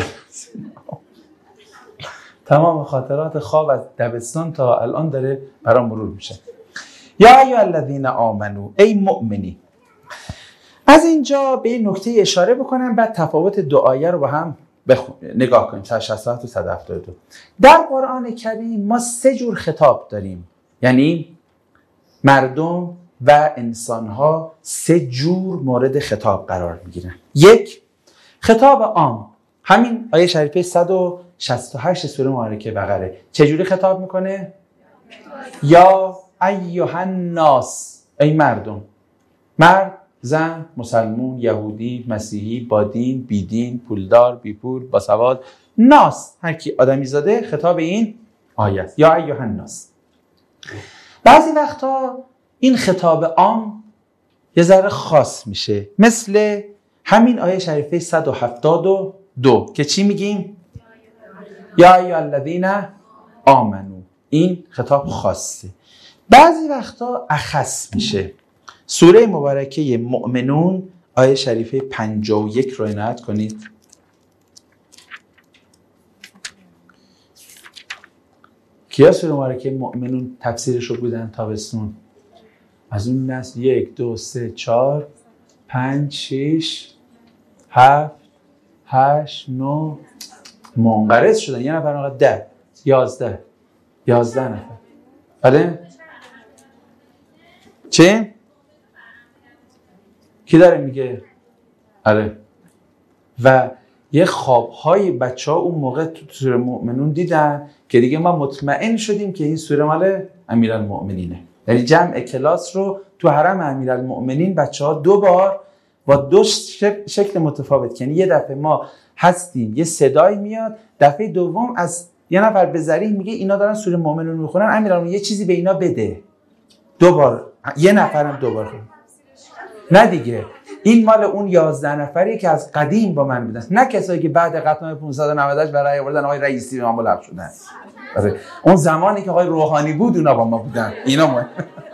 تمام خاطرات خواب از دبستان تا الان داره برام مرور میشه. یا ایها الذین آمنو، ای مؤمنی. از اینجا به این نکته اشاره بکنم بعد تفاوت دو آیه رو با هم بخون نگاه کنیم. صد و شصت و هفت و صد و هفتاد و دو. در قرآن کریم ما سه جور خطاب داریم، یعنی مردم و انسانها سه جور مورد خطاب قرار میگیرن. یک، خطاب عام، همین آیه شریفه صد و شصت و هشت سوره مبارکه بقره چجوری خطاب میکنه؟ یا ایها الناس، ای مردم، مرد، زن، مسلمون، یهودی، مسیحی، با دین، بی دین، پولدار، بی پول، با سواد، ناس، هر کی آدمی زاده خطاب این آیه است. یا ایها الناس. بعضی وقتا این خطاب عام یه ذره خاص میشه، مثل همین آیه شریفه صد و هفتاد و دو که چی میگیم؟ یا ایها الذین آمنو. این خطاب خاصه. بعضی وقتا اخص میشه. سوره مبارکه مؤمنون آیه شریفه پنجاه و یک رو عنایت کنید. کیا سوره مبارکه مؤمنون تفسیرش رو بودن تابستون؟ از اون نسل یک دو سه چهار پنج شش هفت هشت نه منقرض شدن. یه نفر آقا ده یازده یازده نفر. آره؟ چه؟ کی داره میگه؟ آره. و یه خوابهای بچه ها اون موقع تو سوره مؤمنون دیدن که دیگه ما مطمئن شدیم که این سوره مال امیرالمؤمنینه. یعنی جمع کلاس رو تو حرم امیرالمؤمنین بچه ها دو بار با دو شکل متفاوت، یعنی یه دفعه ما هستیم یه صدای میاد، دفعه دوم از یه نفر به ذریح میگه اینا دارن سوره مؤمنون میخونن، امیرالمؤمنین یه چیزی به اینا بده. دو بار، یه نفرم دو بار خونن. نه دیگه، این مال اون یازده نفری که از قدیم با من بودن، نه کسایی که بعد قطعه پانصد و نود برای آوردن آقای رئیسی به ما ملحق شدن. آره. اون زمانی که آقای روحانی بود اونا با ما بودن. اینا ما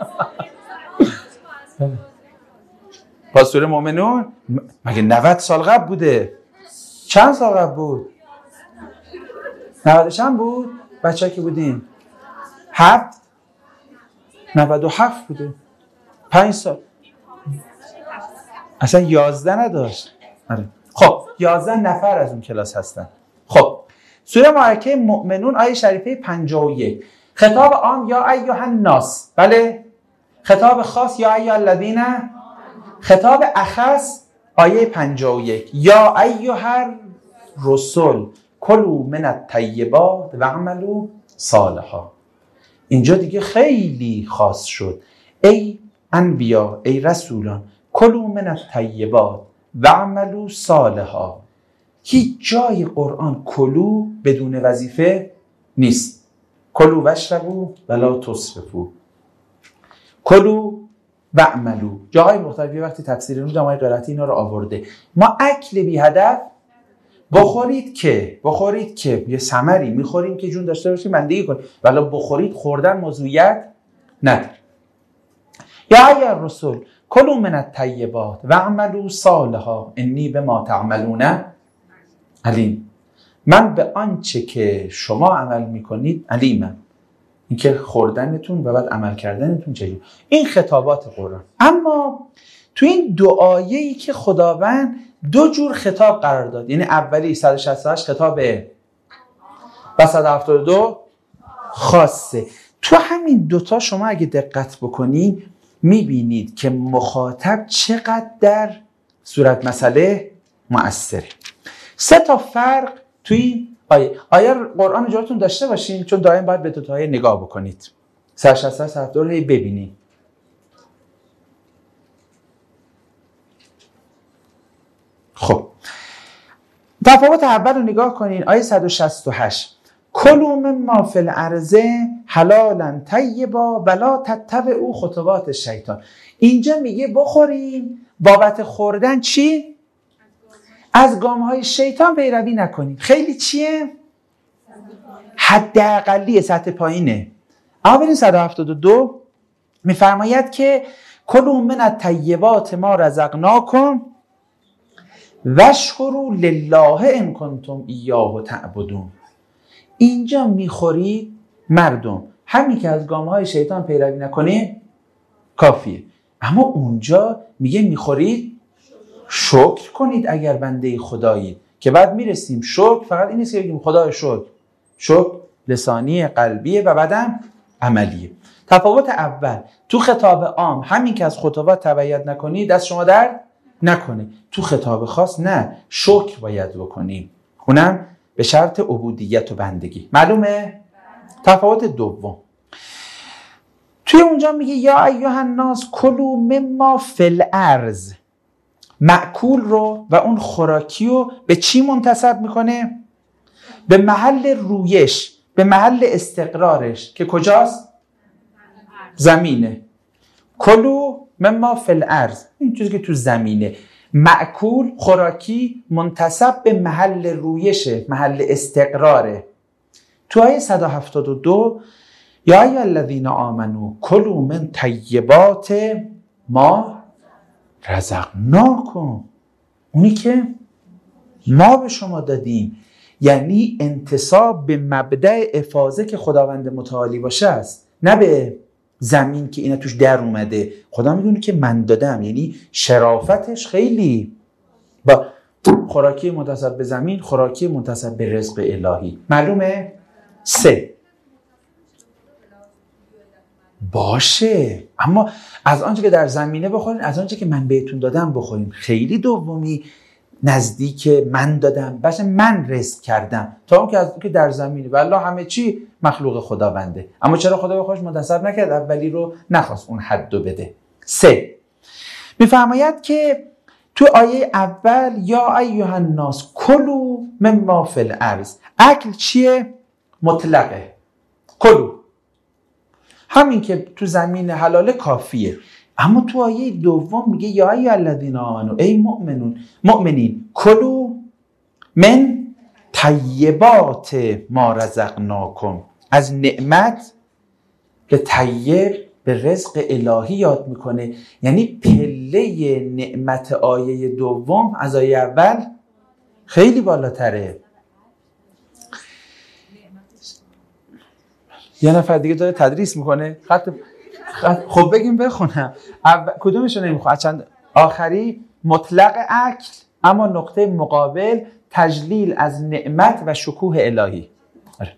با سوره مؤمنون مگه نود سال قبل بوده؟ چند سال قبل بود؟ نود چند بود؟ بچه‌ها که بودیم هفت نود و هفت بوده. پنج سال اصلا یازده نداشت. آره. خب یازده نفر از اون کلاس هستن. خب سوره مبارکه مؤمنون آیه شریفه پنجاه و یک. خطاب عام یا ایها الناس، بله. خطاب خاص یا ایها الذین. خطاب اخص آیه پنجاه و یک یا ایها الرسل کلوا من الطیبات واعملوا صالحا. اینجا دیگه خیلی خاص شد. ای انبیا، ای رسولان، کلوا من الطیبات واعملوا صالحا. هیچ جای قرآن کلو بدون وظیفه نیست. کلوا واشربوا ولا تسرفوا. کلوا واعملوا. جاهای مختلفی وقتی تفسیر رو جمعی قرائتی اینا رو آورده. ما اکل بی هدف بخورید که بخورید که یه ثمری میخوریم که جون داشته باشیم بندگی کنیم، ولی بخورید خوردن موضوعیت نداره. یا ایها الرسل کلوا من الطیبات واعملوا صالحا انی بما تعملون علیم. من به آنچه که شما عمل میکنید علیمم. این که خوردنتون و بعد عمل کردنتون چجوری. این خطابات قرآن. اما تو این دو آیه‌ای که خداوند دو جور خطاب قرار داد، یعنی اولی صد و شصت و هشت خطاب و صد و هفتاد و دو خاصه. تو همین دوتا شما اگه دقت بکنید میبینید که مخاطب چقدر در صورت مسئله مؤثره. سه تا فرق توی آیه آیه قرآن جلوتون داشته باشین چون دائم باید به دو تا آیه نگاه بکنید. صد و شصت و هشت رو ببینید. خب تفاوت اول رو نگاه کنین. آیه صد و شصت و هشت کلوا مما فی الارض حلالا طیبا ولا تتبعوا خطوات الشیطان. اینجا میگه بخوریم بابت خوردن چی؟ از گام‌های شیطان پیروی نکنید. خیلی چیه؟ حداقلی سطح پایینه. اما بریم صد و هفتاد و دو میفرماید که کلوا من الطیبات ما رزقناکم واشکروا لله ان کنتم ایاه تعبدون. اینجا میخورید مردم، همین که از گام‌های شیطان پیروی نکنید کافیه. اما اونجا میگه میخورید شکر کنید اگر بنده خدایید، که بعد میرسیم شکر فقط این نیست که بگیم خدای شکر، شکر لسانی قلبیه و بعدم عملیه. تفاوت اول تو خطاب عام همین که از خطابات تبعیت نکنی دست شما درد نکنه، تو خطاب خاص نه، شکر باید بکنیم، اونم به شرط عبودیت و بندگی. معلومه؟ تفاوت دوم توی اونجا میگه یا ایها الناس کلوا مما فی الارض، مأکول رو و اون خوراکی رو به چی منتسب میکنه؟ به محل رویش، به محل استقرارش که کجاست؟ زمینه. کلوا مما فی الارض، این چیزی که تو زمینه. مأکول خوراکی منتسب به محل رویشه، محل استقراره. تو آیه صد و هفتاد و دو یا ایها الذین آمنوا کلوا من طیبات ما رزقناکم، اونی که ما به شما دادیم، یعنی انتساب به مبدأ افاضه که خداوند متعالی باشه است، نه به زمین که اینا توش در اومده. خدا میدونه که من دادم، یعنی شرافتش خیلی با خوراکی منتسب به زمین، خوراکی منتسب به رزق الهی. معلومه؟ سه باشه، اما از آنچه که در زمینه بخورین، از آنچه که من بهتون دادم بخورین. خیلی دومی نزدیک من دادم، باشه من رزق کردم، تا اون که از که در زمینه. والله همه چی مخلوق خداونده، اما چرا خدا به خودش منتسب نکرد؟ اولی رو نخواست اون حدو بده. سه میفرماید که تو آیه اول یا ایها الناس کلوا مما فی الارض، اکل چیه؟ مطلقه، کلوا همین که تو زمین حلاله کافیه. اما تو آیه دوم میگه یا ایها الذین آمنوا، ای مؤمنون مؤمنین کلوا من طیبات ما رزقناکم، از نعمت که طیب به رزق الهی یاد میکنه، یعنی پله نعمت آیه دوم از آیه اول خیلی بالاتره. یه نفر دیگه داره تدریس میکنه خط, خط... خب بگیم بخونم اول... کدومشو نمیخوام؟ چند آخری مطلق اکل، اما نقطه مقابل تجلیل از نعمت و شکوه الهی. آره.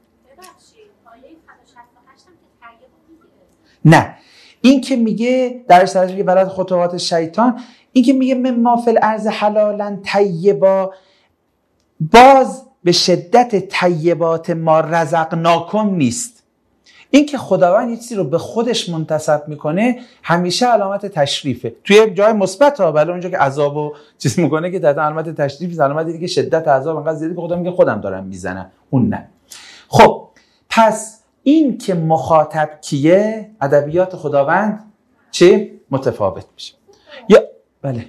نه، این که میگه در سرش ولد خطوات شیطان، این که میگه مما فی الارض حلالا طیبا، باز به شدت طیبات ما رزقناکم نیست. این که خداوند یه چیزی رو به خودش منتسب میکنه همیشه علامت تشریفه، توی جای مثبت ها، ولی اونجا که عذابو چیز میکنه که در علامت تشریف، علامت دیگه که شدت عذاب انقدر زیاده که خدا میگه خودم دارم میزنم، اون نه. خب پس این که مخاطب کیه، ادبیات خداوند چه متفاوت میشه. یا بله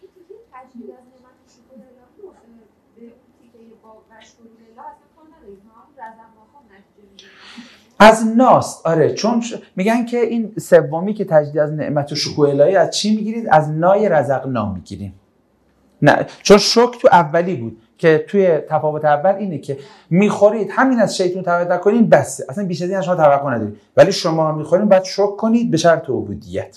از ناست. آره، چون ش... میگن که این سومی که تجدید از نعمت و شکوه الهی از چی میگیرید؟ از نای رزقنا میگیریم. نه، چون شکر تو اولی بود که توی تفاوت اول اینه که میخورید همین از شیطان توقع نکنین بسه، اصلا بیش از این از شما توقع ندارید، ولی شما میخورین باید شکر کنید به شرط عبودیت.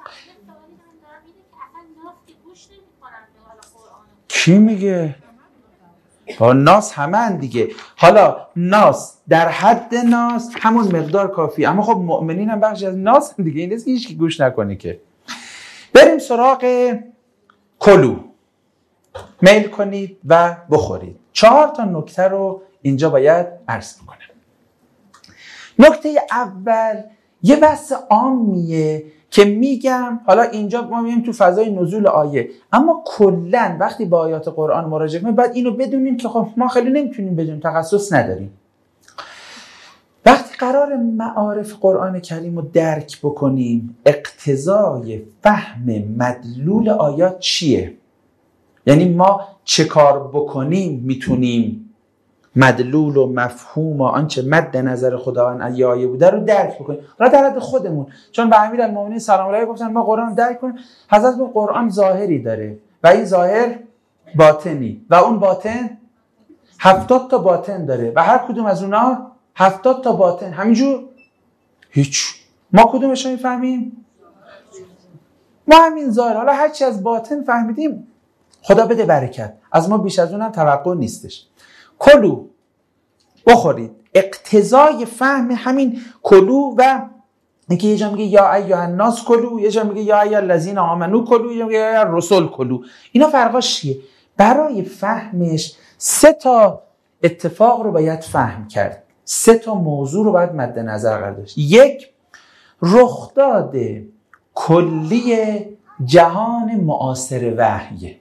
کی میگه؟ با ناس همه دیگه. حالا ناس در حد ناس همون مقدار کافی، اما خب مؤمنین هم بخشی از ناس دیگه، این نیست که هیچ کی گوش نکنه که. بریم سراغ کلو، میل کنید و بخورید. چهار تا نکته رو اینجا باید عرض کنم. نکته اول یه بحث عامیه که میگم، حالا اینجا ما میگیم تو فضای نزول آیه، اما کلن وقتی با آیات قرآن مراجعه کنیم باید اینو بدونیم که خب ما خیلی نمیتونیم بدونیم، تخصص نداریم. وقتی قرار معارف قرآن کریم رو درک بکنیم، اقتضای فهم مدلول آیات چیه؟ یعنی ما چه کار بکنیم میتونیم مدلول و مفهوم و آنچه مد نظر خداوند از آیه بوده رو درک بکنیم. حالا در حد خودمون، چون به امیرالمومنین سلام علیه گفتن ما قرآن رو درک کنیم، حضرت به قرآن ظاهری داره و این ظاهر باطنی و اون باطن هفتاد تا باطن داره و هر کدوم از اونها هفتاد تا باطن. همینجور هیچ ما کدومش رو میفهمیم؟ ما همین ظاهر. حالا هر چی از باطن فهمیدیم خدا بده برکت، از ما بیش از اونم توقع نیستش. کلو بخورید، اقتضای فهم همین کلو و اینکه یه جا میگه یا ایها الناس کلو، یه جا میگه یا ایها الذین آمنو کلو، یه جا میگه یا ایها الرسل کلو. اینا فرقاش چیه؟ برای فهمش سه تا اتفاق رو باید فهم کرد، سه تا موضوع رو باید مد نظر قرار داشت. یک، رخداد کلی جهان معاصر وحی،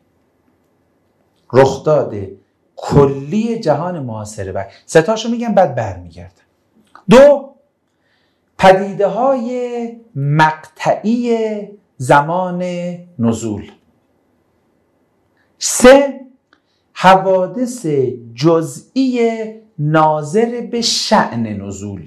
رخداد کلی جهان معاصر وحی، سه تاشو میگم بعد برمیگردم. دو، پدیده های مقطعی زمان نزول. سه، حوادث جزئی ناظر به شأن نزول.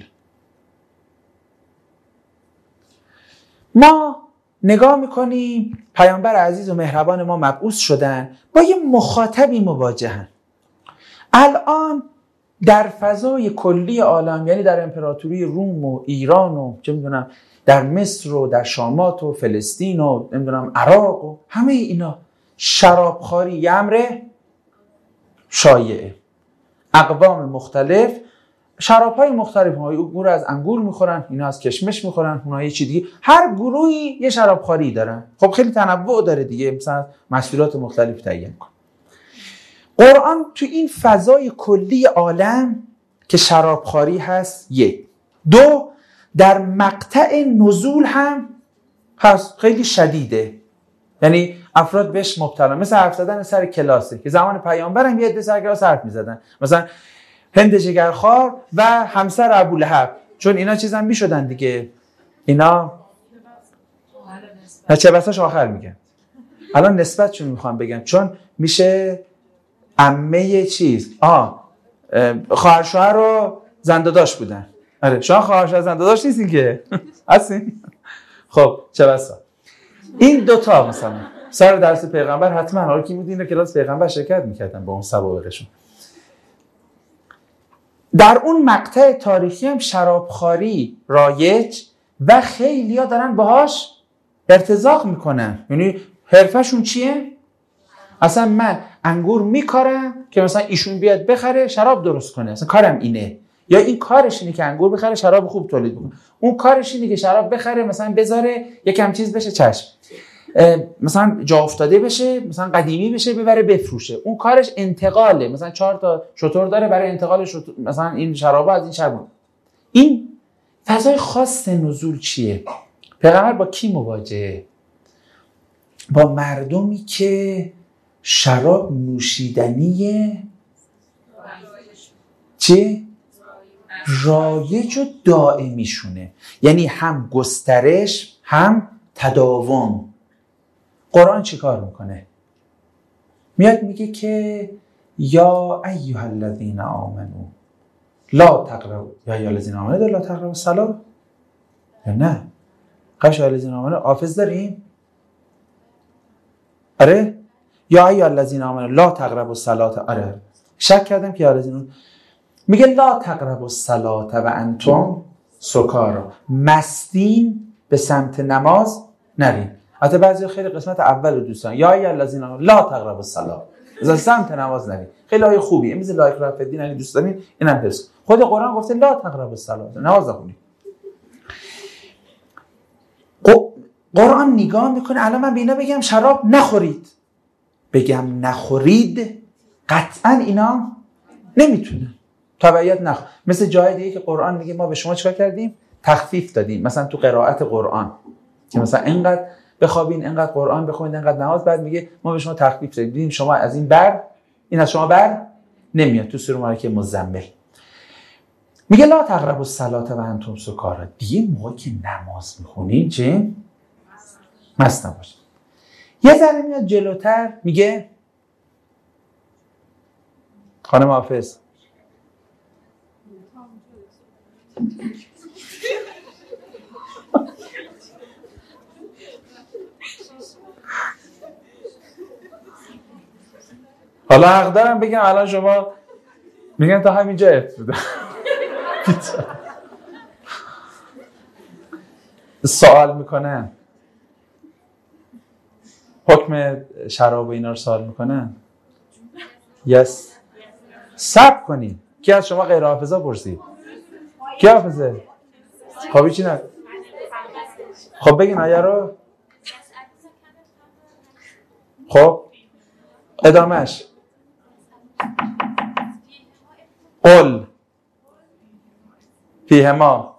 ما نگاه میکنیم پیامبر عزیز و مهربان ما مبعوث شدن، با یه مخاطبی مواجهن. الان در فضای کلی عالم، یعنی در امپراتوری روم و ایران و چه میدونم در مصر و در شامات و فلسطین و نمیدونم عراق و همه اینا، شرابخواری یه امر شایعه. اقوام مختلف شراب‌های مختلف، اونها گروه از انگور میخورن، اینا از کشمش میخورن، اونها یه چی دیگه، هر گروهی یه شرابخواری دارن. خب خیلی تنوع داره دیگه، مثلا محصولات مختلف تعیین کن. قرآن تو این فضای کلی عالم که شرابخواری هست یک. دو، در مقطع نزول هم هست، خیلی شدیده، یعنی افراد بهش مبتلا، مثل حرف زدن سر کلاسه که زمان پیامبر هم یه عده سر کلاس حرف میزدن، مثلا هند جگرخوار و همسر ابولهب، چون اینا چیزا میشدن دیگه، اینا چه بساش آخر میگن، الان نسبتشون میخوام بگم، چون میشه عمه چیز آه خواهر شوهر رو زنده داشت بودن. آره شما خواهر شوهر زنده داشت نیستین که هستین. خب چه بسا این دوتا مثلا سر درس پیغمبر حتما، حالا کی بود این رو کلاس پیغمبر شرکت میکردن با اون سوابقشون. در اون مقطع تاریخی هم شرابخواری رایج و خیلی ها دارن باهاش ارتزاق میکنن، یعنی حرفشون چیه؟ اصلا من انگور میکارم که مثلا ایشون بیاد بخره شراب درست کنه، اصلا کارم اینه، یا این کارش اینه که انگور بخره شراب خوب تولید بکنه، اون کارش اینه که شراب بخره مثلا بذاره یکم چیز بشه چشم مثلا جا افتاده بشه، مثلا قدیمی بشه ببره بفروشه، اون کارش انتقاله، مثلا چهار تا شتر داره برای انتقال شتر، مثلا این شرابا از این شراب. این فضای خاص نزول چیه؟ پیغمبر با کی مواجهه؟ با مردمی که شراب نوشیدنی چی؟ رایج و دائمیشونه، یعنی هم گسترش هم تداوم. قرآن چی کار میکنه؟ میاد میگه که یا ایها الذین آمنو لا تقربوا، یا ایها الذین آمنو لا تقربوا الصلاة، یا نه قبلش ایها الذین آمنو حافظ داریم؟ آره یا ایها الذین آمنو لا تقربوا الصلاة، آره شک کردم که یا الذین، میگه لا تقربوا الصلاة و انتم سکارا، مستین به سمت نماز نرین. حتی بعضی خیلی قسمت اول رو دوستان یا ایها الذین آمنو لا تقربوا الصلاة، از سمت نماز نرین، خیلی آیه خوبیه، مثل لایک رفع الدین اگه دوست دارین اینم پس خود قرآن گفته لا تقربوا الصلاة، نماز نخونید. قرآن نگاه میکنه، الان من به اینا بگم شراب نخورید، بگم نخورید، قطعا اینا نمیتونن تبعیت نخ، مثل جای دیگه که قرآن میگه ما به شما چیکار کردیم؟ تخفیف دادیم، مثلا تو قرائت قرآن که مثلا اینقدر بخوابین، اینقدر قرآن بخونید، اینقدر نماز، بعد میگه ما به شما تخفیف دادیم، شما از این بر این از شما بر نمیاد، تو سوره مبارکه مزمل. میگه لا تقربوا الصلاة و انتم سکارا. دیگه موقعی که نماز میخونین چه؟ مست نباشید. یه ذره میاد جلوتر میگه خانم حافظ حالا حق دارم بگم الان شما میگن تا همینجا افت بودم. سوال میکنن حکم شراب و اینا رو سوال میکنن. یس صبر کنید. کی از شما غیر حافظا پرسید؟ کی حافظه؟ خب چی نه؟ خب بگین آیه رو. خب ادامهش قل فیهما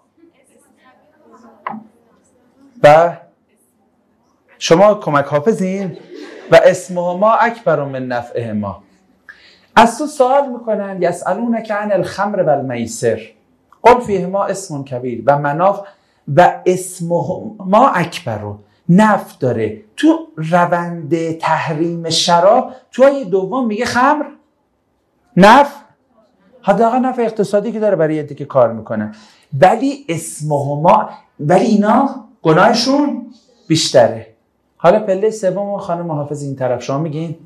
و شما کمک حافظین و اسمهما اکبر من نفعهما. از تو سوال میکنن یسألونک عن الخمر و المیسر قل فیهما اسم کبیر و منافع و اسمهما اکبر نفع داره. تو روند تحریم شراب تو آیه دوم میگه خمر نفع، حداقل نفع اقتصادی که داره برای عده که کار میکنه، ولی اسمهما ولی اینا گناهشون بیشتره. حالا پله سوم خانم حافظ این طرف شما میگین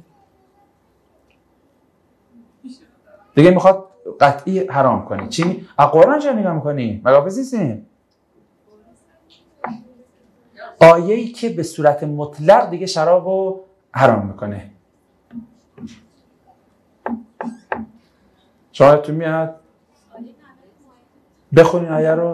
دیگه میخواد قطعی حرام کنی. چی می؟ قرآن چه نگاه میکنی؟ مگه حافظ نیستیم؟ آیه‌ای که به صورت مطلق دیگه شراب رو حرام میکنه. شما تو میاد بخونین آیه رو.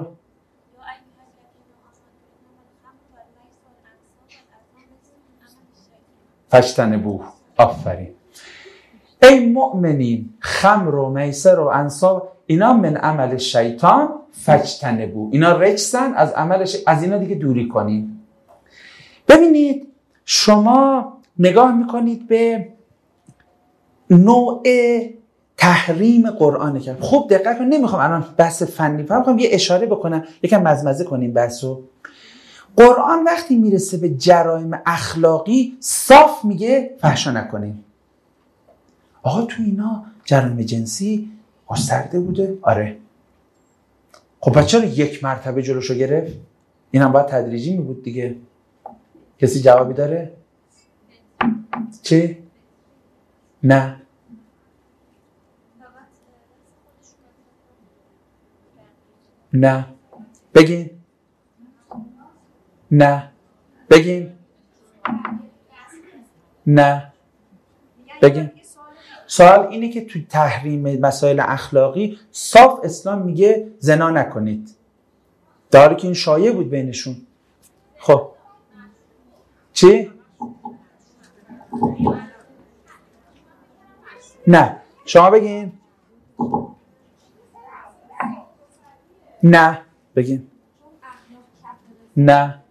فاجتنبوه. آفرین. ای مؤمنین خمر و میسر و انصاب اینا من عمل شیطان فاجتنبوه. اینا رجسن، از عملش از اینا دیگه دوری کنین. ببینید شما نگاه میکنید به نوع تحریم قرآن کرد. خوب دقت کنید. نمیخوام الان بحث فنی فهم کنم، یه اشاره بکنم یکم مزمزه کنیم بحثو. قرآن وقتی میرسه به جرایم اخلاقی صاف میگه فحشا نکنین. آقا تو اینا جرایم جنسی گسترده بوده؟ آره. خب بچه رو یک مرتبه جلوشو گرفت؟ اینم باید تدریجی میبود دیگه. کسی جوابی داره؟ چی؟ نه. نه. بگین. نه. بگین. نه. بگین. سوال اینه که تو تحریم مسائل اخلاقی صاف اسلام میگه زنا نکنید، در حالی که این شایع بود بینشون. خب چی؟ نه. شما بگین. نه. بگین. نه.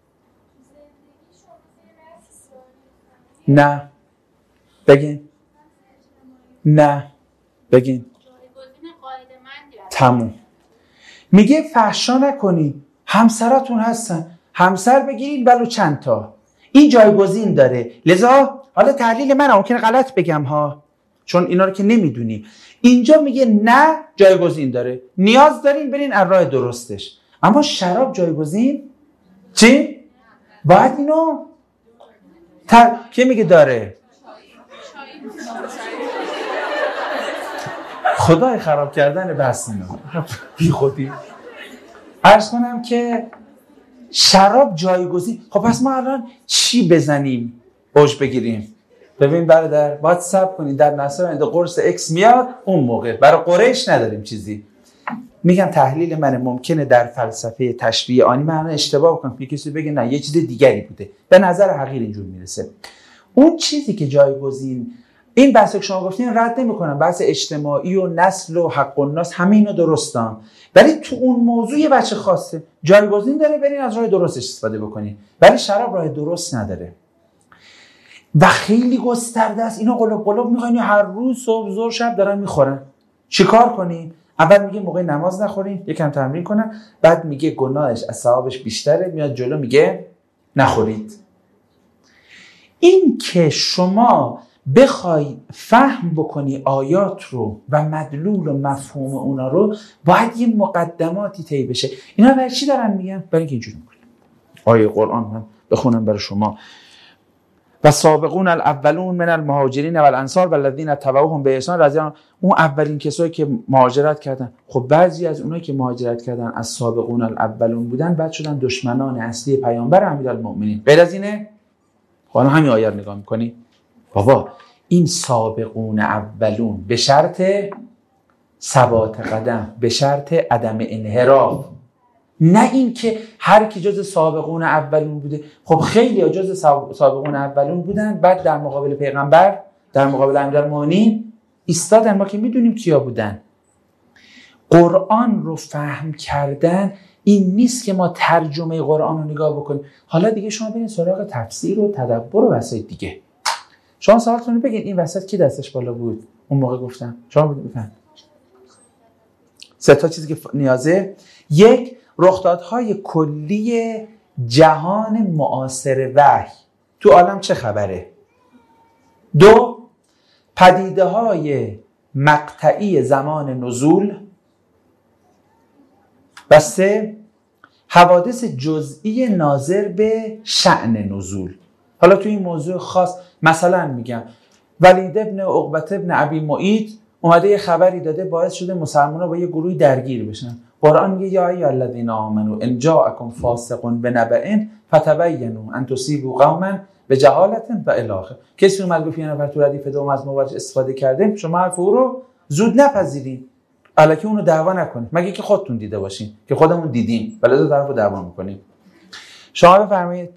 نه. بگین. نه. بگین. تموم. میگه فحشا نکنید، همسراتون هستن، همسر بگیرید ولو چند تا. این جایگزین داره. لذا حالا تحلیل من ممکنه غلط بگم ها، چون اینا رو که نمیدونی. اینجا میگه نه جایگزین داره، نیاز دارین برین از راه درستش. اما شراب جایگزین چی؟ باید اینو تر... که میگه داره؟ خدای خراب کردن بحث اینا بی خودی. عرض کنم که شراب جایگزین. خب پس ما الان چی بزنیم اوج بگیریم؟ ببین برادر باید صبر کنید، در نصر قرص اکس میاد اون موقع. برای قریش نداریم چیزی. میگم تحلیل من ممکنه در فلسفه تشریع آنی من اشتباه کنم، کسی بگه نه یه چیز دیگری بوده. به نظر حقیر اینجور میرسه. اون چیزی که جایگزین، این بحثی که شما گفتین رد نمی‌کنم، بحث اجتماعی و نسل و حق الناس همه اینا درستن، ولی تو اون موضوع یه بچه خاصه جایگزین داره، برین از راه درستش استفاده بکنین. ولی شراب راه درست نداره و خیلی گسترده است. اینا قلوب قلوب می‌خواین هر روز صبح ظهر شب دارن میخورن. چیکار کنیم؟ اول میگه موقع نماز نخورین، یکم تمرین کنن، بعد میگه گناهش از ثوابش بیشتره، میاد جلو میگه نخورید. این که شما بخوای فهم بکنی آیات رو و مدلول و مفهوم اونا رو، باید یه مقدماتی طی بشه. اینا برای چی دارن میگن؟ برای اینکه اینجوری میگن. آیه قرآن من بخونم برای شما. و سابقون الاولون من المهاجرین و الانصار والذین تبعوهم باحسان رضی الله عنهم. اون اولین کسایی که مهاجرت کردن، خب بعضی از اونایی که مهاجرت کردن از سابقون الاولون بودن، بعد شدن دشمنان اصلی پیامبر امیرالمؤمنین. غیر از اینه؟ حالا همین آیه رو نگاه می‌کنی، بابا این سابقون اولون به شرط ثبات قدم، به شرط عدم انحراف، نه این که هر کی جز سابقون اولون بوده. خب خیلی ها جز سابقون اولون بودن، بعد در مقابل پیغمبر، در مقابل امیرالمؤمنین ایستادن. ما که میدونیم کیا بودن. قرآن رو فهم کردن این نیست که ما ترجمه قرآن رو نگاه بکنیم. حالا دیگه شما برین سراغ تفسیر و تدبر و وسایل دیگه. شما سوالتون رو بگین این وسط کی دستش بالا بود اون موقع گفتم؟ شما بفهم. سه تا چیزی که نیازه: یک، رخدادهای کلی جهان معاصر وحی، تو عالم چه خبره؟ دو، پدیده های مقطعی زمان نزول. و سه، حوادث جزئی ناظر به شأن نزول. حالا تو این موضوع خاص مثلا میگم ولید ابن عقبه ابن ابی معیط اومده یه خبری داده باعث شده مسلمان‌ها با یه گروهی درگیر بشن. قرآن میگه یا ایها الذین آمنوا ان جاءکم فاسق بنبأ فتبینوا ان تصیبوا قوما بجهالة و الی آخر. کسی اومد گفت یه نفر تو ردیف دوم از موارد استفاده کرده، شما حرف او رو زود نپذیرید، الکی اونو دعوا نکنید، مگه که خودتون دیده باشین که خودمون دیدیم ولی دو طرفو دعوا میکنیم. شما بفرمایید.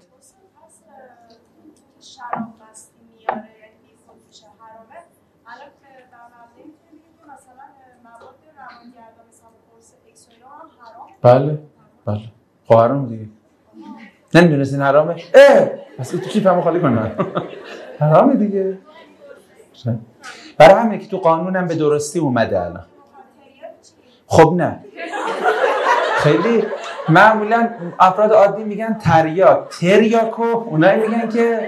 بله بله خب حرام دیگه. نمیدونستین حرامه؟ اه پس تو کیفمو خالی کنم. حرامه دیگه. برای همینه که تو قانونم به درستی اومده الان. خب نه خیلی معمولا افراد عادی میگن تریاک، تریاکو اونایی میگن که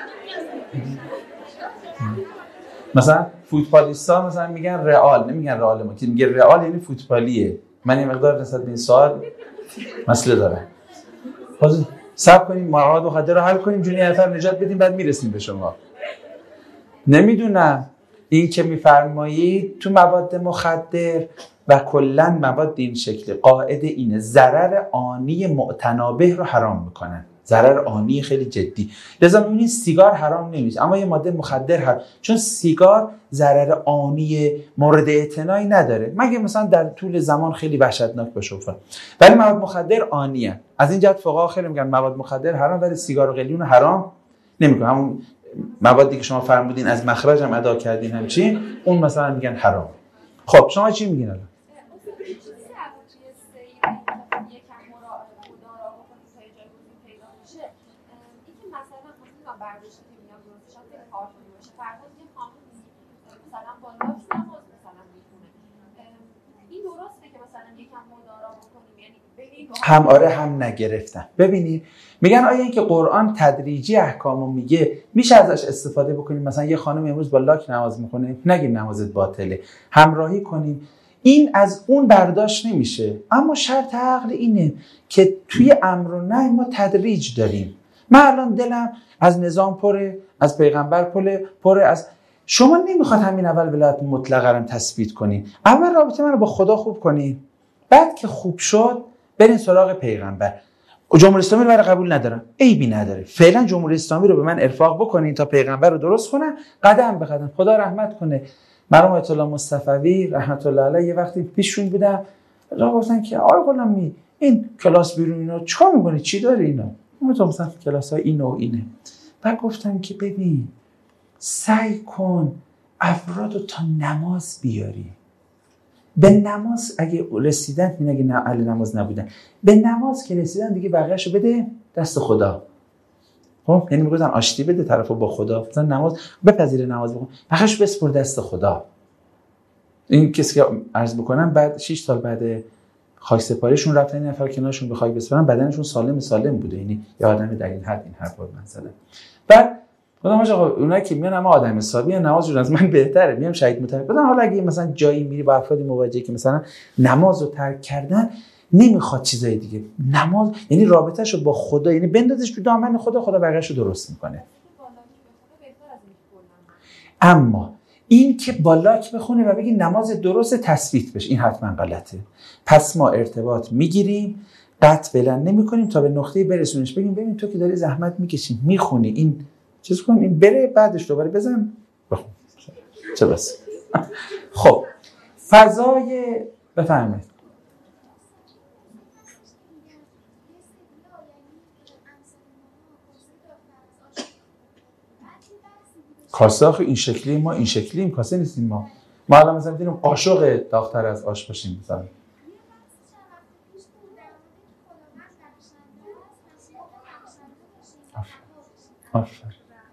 مثلا فوتبالیستا مثلا میگن رئال، نمیگن رئال ما، که میگه رئال یعنی فوتبالیه. من یه مقدار نسبت به این سوال مسئله دارم. حاضر صبر کنیم مواد مخدر رو حل کنیم، جونی نفر نجات بدیم، بعد میرسیم به شما. نمیدونم این که میفرمایید تو مواد مخدر و کلا مواد این شکل قاعده اینه ضرر آنی معتنابه رو حرام میکنن، ضرر آنی خیلی جدی. لذا میبینید سیگار حرام نمیشه اما یه ماده مخدر حرام، چون سیگار ضرر آنی مورد اعتنایی نداره مگه مثلا در طول زمان خیلی وحشتناک باشه، ولی مواد مخدر آنیه. از این جهت فقها خیلی میگن مواد مخدر حرام ولی سیگار و قلیون حرام نمیکنن. همون موادی که شما فرمودین از مخرج هم ادا کردین همچین، اون مثلا میگن حرام. خب شما چی میگین الان؟ هم آره هم نگرفتن. ببینید میگن آیا این که قرآن تدریجی احکامو میگه میشه ازش استفاده بکنیم؟ مثلا یه خانم امروز با لاک نماز میکنه، نگیم نمازت باطله، همراهی کنیم. این از اون برداشت نمیشه، اما شرط عقل اینه که توی امر و نهی ما تدریج داریم. من الان دلم از نظام پره، از پیغمبر پره، پره از شما نمیخواد همین اول ولایت مطلقه رو تثبیت کنین. اول رابطه من رو با خدا خوب کنین، بعد که خوب شد برین سراغ پیغمبر. جمهوری اسلامی رو برای قبول ندارم، عیبی نداره، فعلا جمهوری اسلامی رو به من ارفاق بکنین تا پیغمبر رو درست کنن، قدم به قدم. خدا رحمت کنه مرحوم آیت الله مصطفی رحمت الله علیه یه وقتی پیشون بودم، را گفتن که آقای غلامی این کلاس بیرون اینا چیکار می‌کنی، چی داره اینا؟ من مثلا کلاس‌های اینو و اینه. بعد گفتم که ببین سعی کن افرادو تا نماز بیاری. به نماز اگه رسیدن، این اگه نه اهل نماز نبودن، به نماز که رسیدن دیگه بقیه‌شو بده دست خدا. خب یعنی میگن آشتی بده طرفو با خدا، مثلا نماز بپذیره، نماز بخون، بقیه‌شو بسپر دست خدا. این کسی که عرض بکنم بعد شش سال بعد خاک سپاریشون رفتن این نفر کنارشون به خاک بسپارن، بدنشون سالم سالم بوده. یعنی یه آدم در این حد این حرفا رو من زدم. بعد گفتم آقا اونایی که میان اما آدم حسابی نمازشون از من بهتره، میام شهید متعلق. گفتم حالا اگه مثلا جایی میری با افرادی مواجهی که مثلا نماز رو ترک کردن، نمیخواد چیزای دیگه، نماز یعنی رابطه‌شو با خدا، یعنی بندازش تو دامن خدا، خدا بقیه‌شو درست میکنه. اما این که بالاک بخونه و بگی نماز درست تثبیت بشه، این حتما غلطه. پس ما ارتباط میگیریم، قطع فعلا نمی‌کنیم تا به نقطه‌ای برسونش، بگیم ببین تو که داری زحمت میکشی میخونی، این چیز کن، این بره، بعدش دوباره بزن بخون. چه بس. خب فضای بفرمایید. کاسه آخه این شکلی، ما این شکلیم، کاسه نیستیم ما. ما الان مثلا می‌دونیم قاشق داغ‌تر از آش باشیم مثلا. آفرین.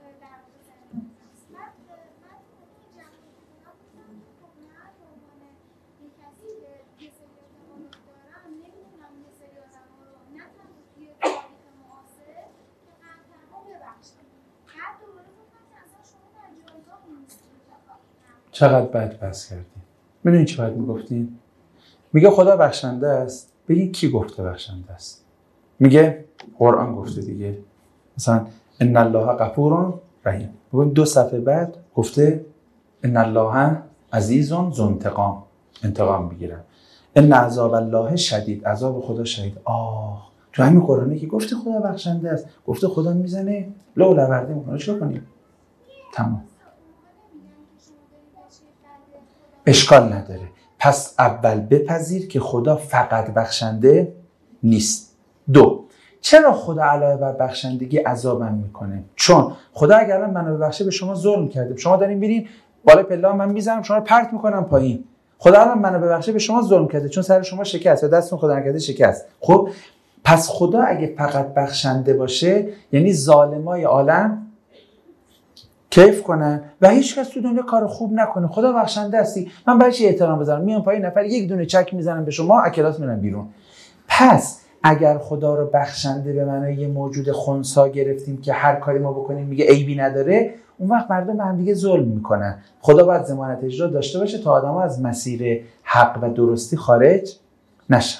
چقدر بد بس کردیم. میدونی چی باید میگفتین؟ میگه خدا بخشنده است. بگین کی گفته بخشنده است؟ میگه قرآن گفته دیگه. مثلا ان الله غفور رحیم. بگین دو صفحه بعد گفته ان الله عزیز ذو انتقام، انتقام میگیرن. ان عذاب الله شدید، عذاب خدا شدید. آه تو همین قرآنه که گفته خدا بخشنده است، گفته خدا میزنه لو لورده میکنه، چیکار کنیم؟ تمام. اشکال نداره. پس اول بپذیر که خدا فقط بخشنده نیست. دو، چرا خدا علاوه بر بخشندگی عذابم میکنه؟ چون خدا اگر الان منو ببخشه به شما ظلم کرده، شما دارین میرین بالا پله من میزنم شما رو پرت میکنم پایین. خدا الان منو ببخشه به شما ظلم کرده چون سر شما شکست و دستتون خدا نکرده شکست. خب پس خدا اگه فقط بخشنده باشه یعنی ظالمای عالم کیف کنن و هیچ کس تو دنیا کار خوب نکنه. خدا بخشنده هستی، من برای چی احترام بذارم؟ میام پایین نفر یک دونه چک میزنم به شما، اکلاس میرم بیرون. پس اگر خدا رو بخشنده به معنای یه موجود خنثی گرفتیم که هر کاری ما بکنیم میگه عیبی نداره، اون وقت مردم به هم دیگه ظلم میکنن. خدا باید ضمانت اجرا داشته باشه تا آدم‌ها از مسیر حق و درستی خارج نشن.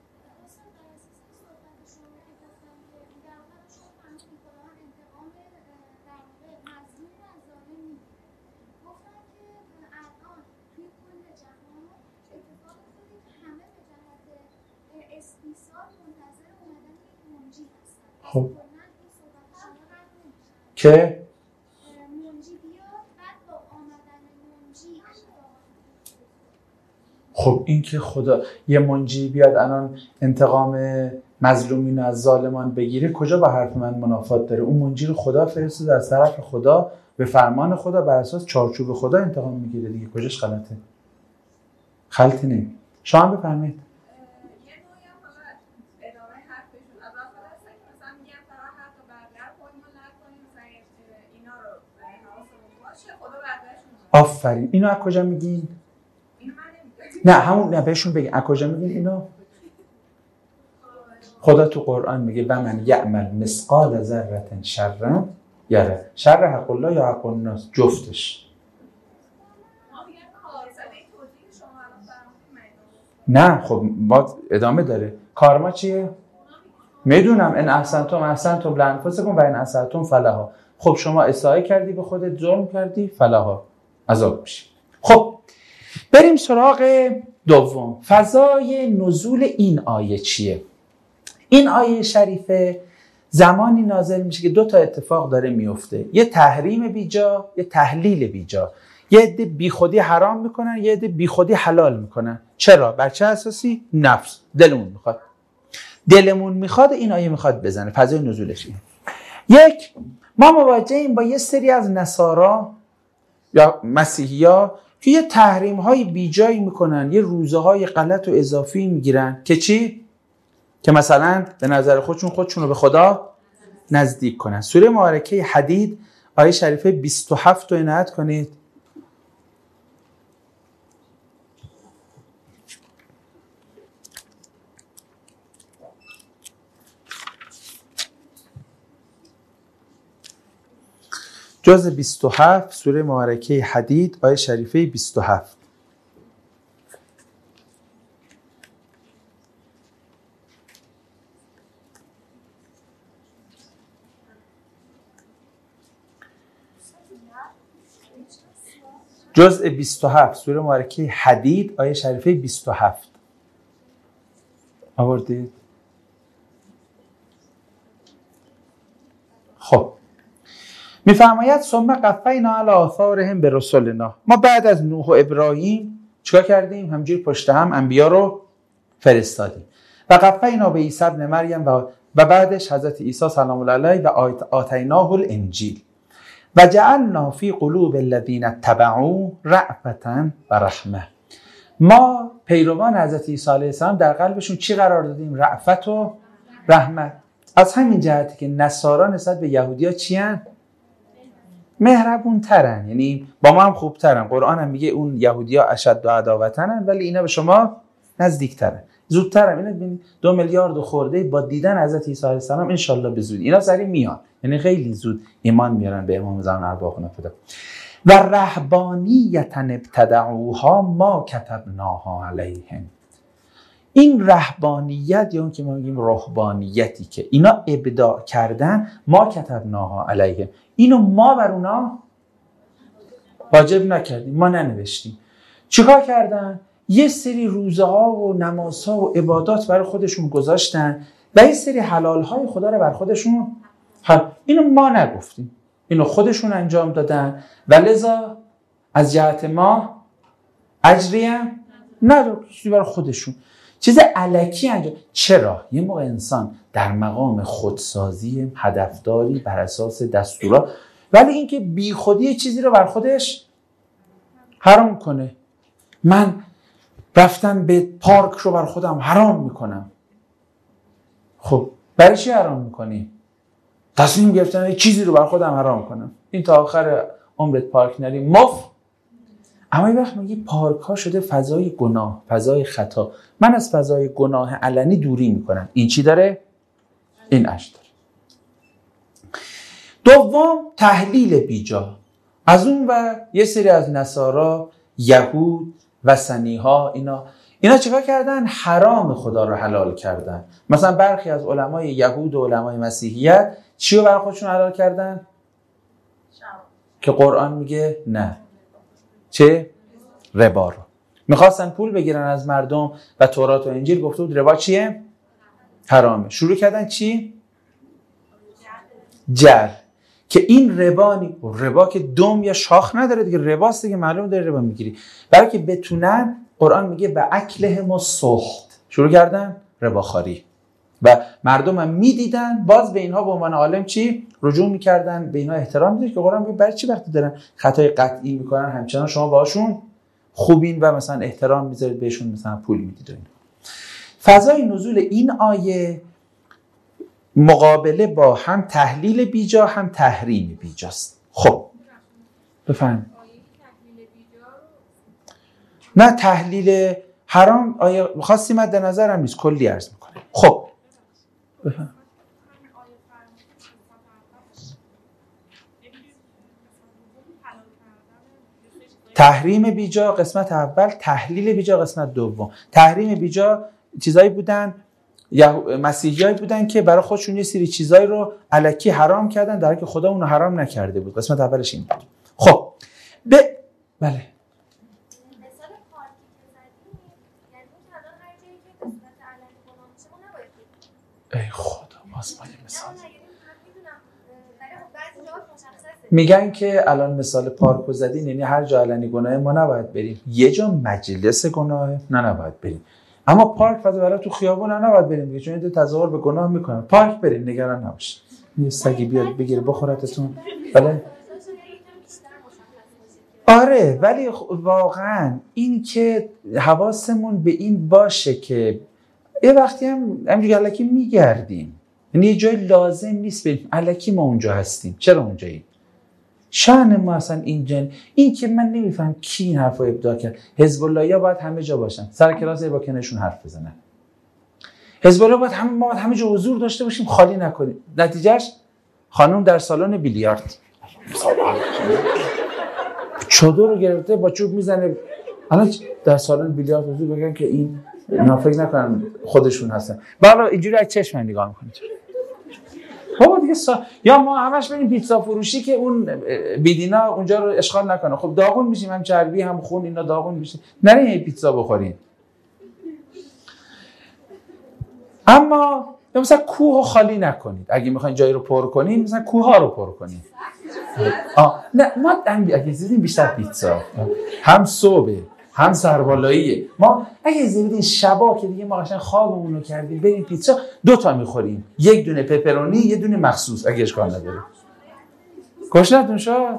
خب که خب این که خدا یه منجی بیاد الان انتقام مظلومین از ظالمان بگیره، کجا با حرف من منافات داره؟ اون منجی رو خدا فرستاده از طرف خدا به فرمان خدا بر اساس چارچوب خدا انتقام میگیره دیگه، کجاش غلطه؟ خلطی نمی. شما هم بفرمایید. آفرین. اینو از کجا میگین؟ نه همون نه بهشون بگین از کجا میگین اینو؟ خدا تو قرآن میگه و من یعمل مثقال ذره شرا یره. شر حق الله یا حق الناس جفتش. نه خب با ادامه داره. کارما چیه؟ میدونم ان احسنتم احسنتم لانفسکم و ان اسأتم فلها. خب شما اساءه کردی به خودت، ظلم کردی، فلها عذاب میشی. خب بریم سراغ دوم. فضای نزول این آیه چیه؟ این آیه شریفه زمانی نازل میشه که دو تا اتفاق داره میفته، یه تحریم بیجا، یه تحلیل بیجا. یه عده بیخودی حرام میکنن، یه عده بیخودی حلال میکنن. چرا؟ بر چه اساسی؟ نفس، دلمون میخواد. دلمون میخواد این آیه میخواد بزنه. فضای نزولش اینه. یک، ما مواجهیم با یه سری از نصارا یا مسیحی‌ها که یه تحریم‌های بیجایی میکنن، یه روزه‌های غلط و اضافی میگیرن که چی؟ که مثلا به نظر خودشون خودشون رو به خدا نزدیک کنن. سوره مبارکه حدید آیه شریفه بیست و هفت رو عنایت کنید. جزء بیست و هفت سوره مبارکه حدید آیه شریفه بیست و هفت. جزء بیست و هفت سوره مبارکه حدید آیه شریفه بیست و هفت. آوردید؟ خب میفرماید ثم قفینا علی آثارهم برسلنا، ما بعد از نوح و ابراهیم چیکار کردیم؟ همجوری پشت هم انبیا رو فرستادیم. و قفینا به عیسی ابن مریم و بعدش حضرت عیسی سلام الله علیه و آتیناه الانجیل و جعلنا فی قلوب الذین اتبعوا رأفة و رحمه. ما پیروان حضرت عیسی علیه السلام در قلبشون چی قرار دادیم؟ رأفت و رحمت. از همین جهتی که نصارا نسبت به یهودیا چی هن؟ مهربون ترن، یعنی با ما هم خوب ترن. قرآن هم میگه اون یهودیا اشد و عداوتن، ولی اینا به شما نزدیک ترن، زودتر هم. اینا دو میلیارد خورده با دیدن حضرت عیسی علیه السلام انشالله به زودی اینا سریع میان، یعنی خیلی زود ایمان میارن به امام زمان ارباخونه فدا. و رهبانیت ابتدعوها ما کتبناها علیهم. این رهبانیت یا اون که ما میگیم رهبانیتی که اینا ابداع کردن، ما کتبناها علیهم، اینو ما بر اونا واجب نکردیم، ما ننوشتیم. چیکار کردن؟ یه سری روزه ها و نماز ها و عبادات برای خودشون گذاشتن و یه سری حلال های خدا رو بر خودشون حل... اینو ما نگفتیم، اینو خودشون انجام دادن و لذا از جهت ما اجری هم نداشتی برای خودشون، چیز الکی انجام. چرا؟ یه موقع انسان در مقام خودسازی هدفداری بر اساس دستورات، ولی اینکه بی خودی چیزی رو بر خودش حرام کنه. من رفتم به پارک رو بر خودم حرام میکنم. خب برای چی حرام میکنی؟ تصمیم گرفتم یه چیزی رو بر خودم حرام کنم، این تا آخر عمرت پارک نری مف. اما این وقت میگی پارک ها شده فضای گناه، فضای خطا، من از فضای گناه علنی دوری میکنم. این چی داره؟ این اش داره. دوم تحلیل بیجا. از اون و یه سری از نصارا، یهود، وثنی ها، اینا اینا چیکار کردن؟ حرام خدا رو حلال کردن. مثلا برخی از علمای یهود و علمای مسیحیت چی رو برای خودشون حلال کردن؟ که قرآن میگه نه. چه؟ ربا رو. میخواستن پول بگیرن از مردم و تورات و انجیل گفته بود ربا چیه؟ حرامه. شروع کردن چی؟ جعل. که این ربا نی... ربا که دم یا شاخ نداره دیگه، رباست دیگه، معلوم داره ربا میگیری. برای که بتونن، قرآن میگه و اکلهم السحت، شروع کردن رباخواری و مردم هم میدیدن، باز به اینها به عنوان عالم چی؟ رجوع میکردن، به اینها احترام میذاشت. که قرآن میگه برای چی وقتی دارن خطای قطعی میکنن همچنان شما باهاشون خوبین و مثلا احترام میذارید بهشون، مثلا پول میدید و اینا. فضای نزول این آیه مقابله با هم تحلیل بیجا هم تحریم بیجاست. خب بفهم. نه تحلیل حرام آیه خاصی مد نظرم نیست، کلی عرض میکنه. خب بفهم. تحریم بیجا قسمت اول، تحلیل بیجا قسمت دوم. تحریم بیجا چیزایی بودن، یا مسیحیایی بودن که برای خودشون یه سری چیزایی رو الکی حرام کردن در حالی که خدا اونو حرام نکرده بود. قسمت اولش این بود. خب به بله مثال پارکی که زدیم، یعنی که الان هر جایی که قسمت علنی گناه میشه ما نباید بریم. ای خدا باز ما یه مثال. نه اون نگیریم، من میدونم ولی خب بعضی جاها مشخصه. میگن که الان مثال پارک رو زدین، یعنی هر جا علنی گناه ما نباید بریم. یه جا مجلس گناه نه نباید بریم. اما پارک فضا برای تو خیابون نباید بریم دیگه، چون این تظاهر به گناه میکنن. پارک بریم، نگران نباشید. یه سگی بیاد بگیره بخورتتون. بله آره، ولی واقعا این که حواسمون به این باشه که یه وقتی هم همینجوری الکی میگردیم، یعنی یه جای لازم نیست بریم، الکی ما اونجا هستیم. چرا اونجاییم؟ شأن ما اصلا اینجا. این که من نمیفهم کی این حرفو ابداع کرد. حزب اللهیا باید همه جا باشن، سر کلاس با کنشون حرف بزنن. حزب الله باید همه ما باید همه جا حضور داشته باشیم، خالی نکنیم. نتیجهش خانم در سالن بیلیارد چادر رو گرفته با چوب میزنه. الان در سالن بیلیارد حضور بگن که این اینا فکر نکنن خودشون هستن. بالا اینجوری از چشم نگاه میکنید. بابا دیگه سا... یا ما همش بریم پیتزا فروشی که اون بیدینا اونجا رو اشغال نکنه. خب داغون میشیم، هم چربی هم خون اینا داغون میشه. نرین این پیتزا بخورین. اما مثلا کوه رو خالی نکنید. اگه میخواین جایی رو پر کنین مثلا کوه ها رو پر کنید. آه نه ما اگه زیدیم بیشتر پیتزا هم صبح هم سربالاییه. ما اگه زیدیم شبا که دیگه ما قشنگ خوابمون رو کردیم بریم پیتزا دو تا میخوریم، یک دونه پپرونی یه دونه مخصوص اگه اشکال نداره. گشنتون شد؟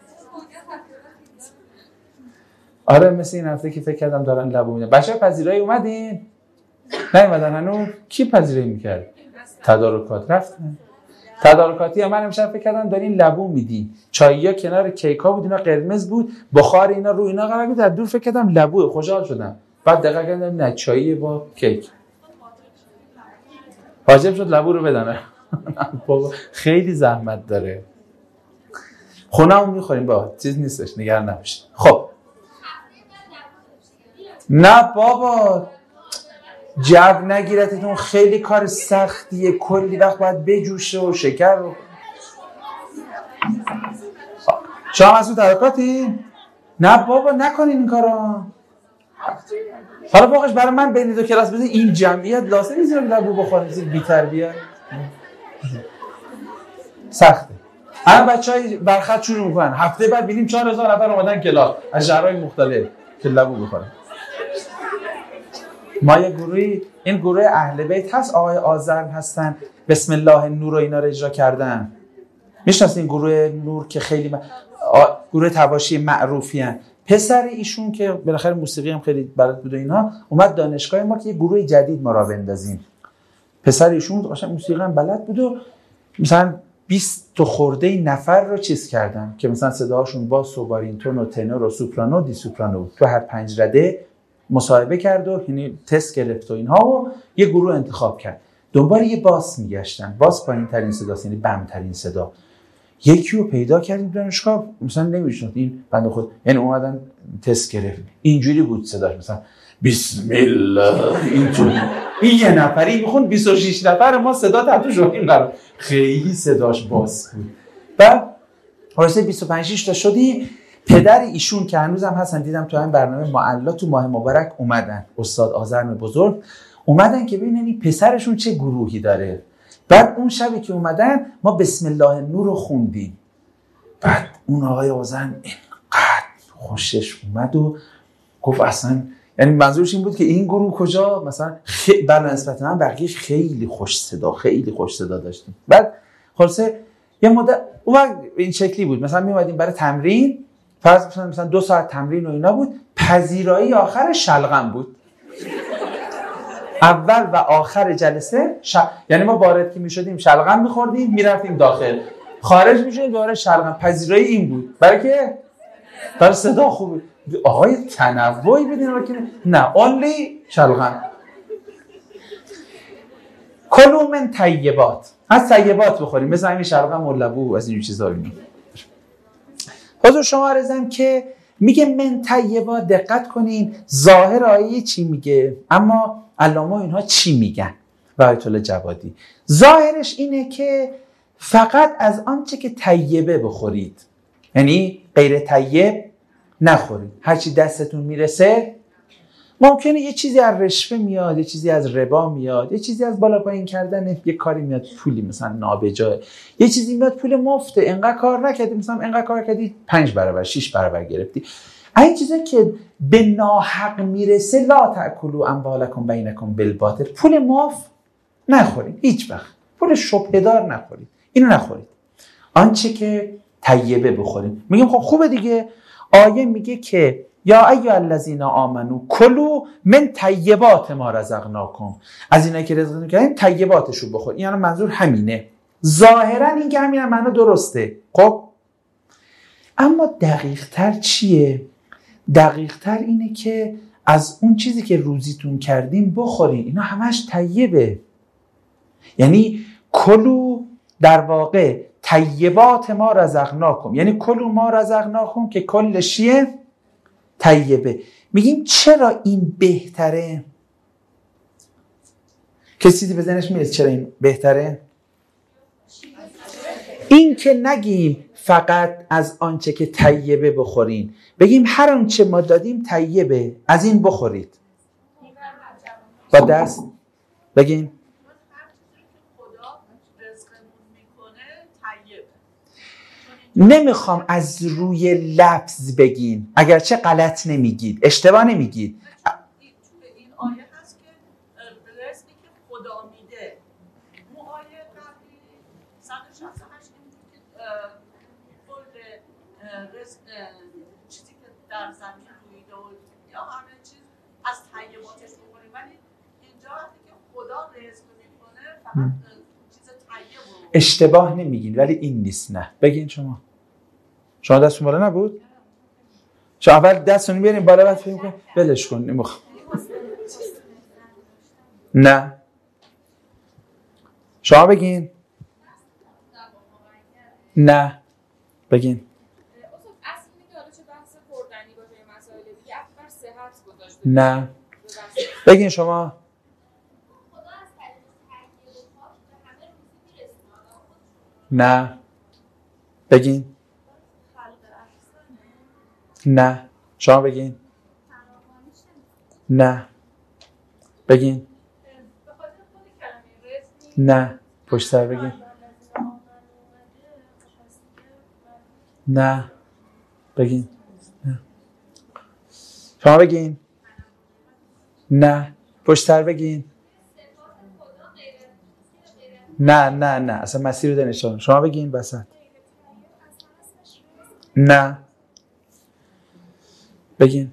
آره مثل این هفته که فکر کردم دارن لبو میدن. بچه‌ها پذیرایی اومدین؟ نیومدن هنوز؟ کی پذیرایی میکرد؟ تدارکات رفتن. تدارکاتی هم من امشب فکر کردم دارین لبو میدین. چاییا کنار کیکا بود، اینا قرمز بود، بخار اینا رو اینا قرار بود، در دور فکر کردم لبوه، خوشحال شدم. بعد دقیقاً کردم نه چایی با کیک. واجب شد لبو رو بدن. بابا خیلی زحمت داره. خونه‌مون میخوریم با چیز نیستش، نگران نباشید. خب نه بابا جو نگیرتتون، خیلی کار سختیه، کلی وقت باید بجوشه و شکر رو. شما از اون ترکاتی؟ نه بابا نکنین این کارا. حالا باقش برای من بین دو کلاس بزنید این جمعیت لازم نیست رو لبو بخورید بی تربیت. سخته. الان بچهای برخط شروع میکنن هفته بعد ببینیم چهار هزار نفر اومدن کلاس از شهرهای مختلف که لبو بخورن. ما یه گروهی، این گروه اهل بیت هست، آقای آذر هستن، بسم الله نور و اینا رو اجرا کردن. میشناسین گروه نور که خیلی م... آ... گروه طواشی معروفی هن. پسر ایشون که بالاخره موسیقی هم خیلی بلد بود و اینها، اومد دانشگاه ما که یه گروه جدید ما را بندازیم. پسر ایشون قشنگ موسیقی هم بلد بود و مثلا بیست تا خورده نفر رو چیز کردن که مثلا صداهاشون باس و باریتون و تنور و سوپرانو و دی سوپرانو بود. تو هر پنج رده مصاحبه کرد و یعنی تست گرفت و اینها و یه گروه انتخاب کرد. دنبال یه باس میگشتن. باس پایین ترین صداست، یعنی بم ترین صدا. یکی رو پیدا کردیم دانشگاه، مثلا نمی‌شناخت این بنده خود، یعنی اومدن تست گرفت. اینجوری بود صداش، مثلا بسم الله اینجوری. این یه نفری میخون بیست و شش نفر ما صدا تحت شدیم قرار. خیلی صداش باس بود. بعد واسه بیست و پنج شش تا شدیم. پدر ایشون که هنوز هم هستن، دیدم تو این برنامه معلا تو ماه مبارک اومدن، استاد آذرم بزرگ اومدن که ببینن این پسرشون چه گروهی داره. بعد اون شبی که اومدن ما بسم الله نور رو خوندیم. بعد اون آقای آذرم اینقدر خوشش اومد و گفت اصلا، یعنی منظورش این بود که این گروه کجا مثلا خیلی بر نسبت من بقیه‌اش خیلی خوش صدا، خیلی خوش صدا داشتیم. بعد خلاصه یه مدت اون این شکلی بود، مثلا می اومدیم برای تمرین، فرض مثلا دو ساعت تمرین و اینا بود، پذیرایی آخر شلغم بود. اول و آخر جلسه ش... یعنی ما وارد که میشدیم شلغم میخوردیم، میرفتیم داخل، خارج میشدیم دوباره شلغم. پذیرایی این بود. برای که برای صدا خوبه. آقای تنوعی بدین که نه اونلی شلغم. کلوا من طیبات، از طیبات بخوریم، مثلا این شلغم و لبو از این چیزا. ببینید حضور شما عرضم که میگه من طیبات، دقت کنین ظاهر آیه چی میگه، اما علامه اینها چی میگن. و آیت الله جوادی ظاهرش اینه که فقط از آنچه که طیبه بخورید، یعنی غیر طیب نخورید. هرچی دستتون میرسه. ممکنه یه چیزی از رشوه میاد، یه چیزی از ربا میاد، یه چیزی از بالا پایین کردن، یه کاری میاد پولی مثلا نابجا، یه چیزی میاد پول مفته، انقدر کار نکردی، مثلا انقدر کار کردی پنج برابر شش برابر گرفتی. این چیزا که به ناحق میرسه، لا تاکلوا اموالکم بینکم بالباطل، پول ماف نخورید هیچ وقت، پول شبهه دار نخورید، اینو نخورید. آنچه که طیبه بخورید. میگم خب خوبه دیگه، آیه میگه که یا ایها الذین آمنو کلوا من طیبات ما رزقناکم، از اینایی که رزقتون کردیم طیباتشو بخور. یعنی منظور همینه. ظاهرا این که همین معنا درسته. خب اما دقیق تر چیه؟ دقیق تر اینه که از اون چیزی که روزیتون کردیم بخورین. اینا همش طیبه. یعنی کلو در واقع طیبات ما رزقناکم، یعنی کلوا ما رزقناکم که کلش چیه؟ طیبه. میگیم چرا این بهتره؟ کسی به ذهنش میاد چرا این بهتره؟ این که نگیم فقط از آنچه که طیبه بخورین، بگیم هر آنچه ما دادیم طیبه، از این بخورید. با دست بگیم نمیخوام از روی لفظ بگین، اگرچه غلط نمیگید، اشتباه نمیگید. این آیه هست که رزقی که خدا میده. اون آیه قبلی صد و شصت و هشت این بود که کل رزق چیزی که در زمین رویده و یا همه چیز از طیباتش بخوریم، ولی اینجا وقتی که خدا رزق میکنه فقط چیز طیب رو اشتباه نمیگین، ولی این نیست. نه بگین شما شما دستون بالا نبود؟ شما اول دستون بیارین بالا بعد فکر کنید بلش کن. نمیخوام. نه شما بگین. نه بگین. اصل میگه حالا چه بحث خوردنی باشه مسائل دیگه اکبر صحت گذاشته. نه بگین شما. نه بگین. نه شما بگین. نه بگین. نه پشت سر بگین. نه بگین. نه شما بگین. نه پشت سر بگین. نه نه نه اصلا مسیر رو دانشان. شما بگین بسط. نه بگین.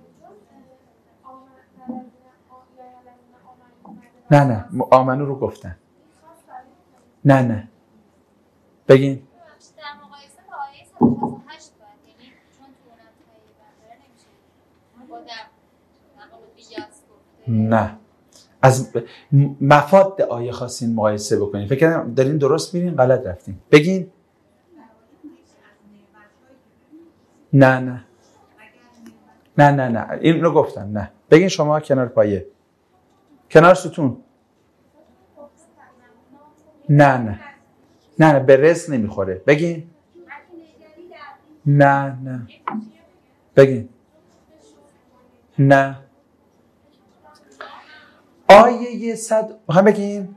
نه نه آمنو رو گفتن. نه نه بگین. در مقایسه با آیه صد و شصت و هشت باید، یعنی چون تو اونم طیبه نمیشه با در مقام دیگه است گفته. نه از مفاد آیه خواستین مقایسه بکنین. فکر کنم دارین درست میرین غلط رفتین. بگین. نه نه نه نه نه این رو گفتم. نه بگین شما کنار پایه کنار ستون. نه نه نه نه به رزق نمیخوره. بگین. نه نه بگین. نه آیه صد هم بگین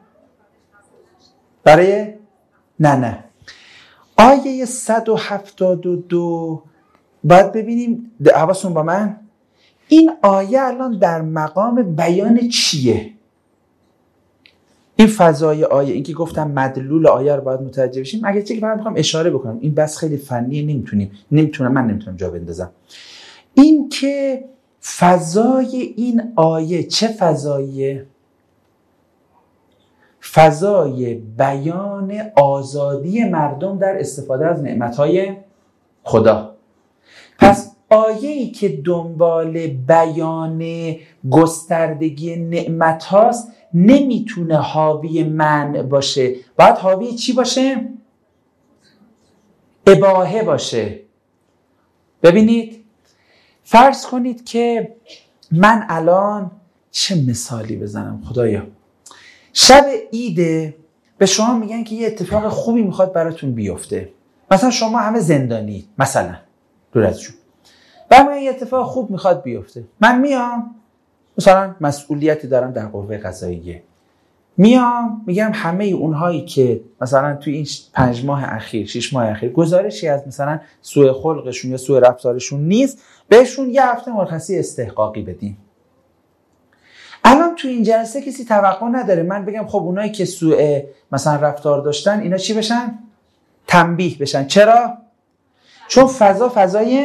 برای نه نه آیه صد و هفتاد و دو باید ببینیم. حواستون با من. این آیه الان در مقام بیان چیه؟ این فضای آیه، این که گفتم مدلول آیه رو باید متوجه بشیم. اگه چه که فقط میخوام اشاره بکنم، این بس خیلی فنیه، نمیتونیم نمیتونم من نمیتونم جا بندازم. این که فضای این آیه چه فضاییه؟ فضای بیان آزادی مردم در استفاده از نعمتهای خدا. پس آیه‌ای که دنبال بیان گستردگی نعمت هاست نمیتونه حاوی منع باشه، باید حاوی چی باشه؟ اباحه باشه. ببینید فرض کنید که من الان چه مثالی بزنم خدایا، شب عیده به شما میگن که یه اتفاق خوبی میخواد براتون بیفته، مثلا شما همه زندانی، مثلا دور از جون، و من یه اتفاق خوب میخواد بیفته، من میام مثلا مسئولیتی دارم در قوه قضاییه، میام میگم همه اونهایی که مثلا توی این پنج ماه اخیر شش ماه اخیر گزارشی از مثلا سوء خلقشون یا سوء رفتارشون نیست، بهشون یه هفته مرخصی استحقاقی بدیم. الان تو این جلسه کسی توقع نداره من بگم خب اونایی که سوء مثلا رفتار داشتن اینا چی بشن؟ تنبیه بشن. چرا؟ چون فضا فضای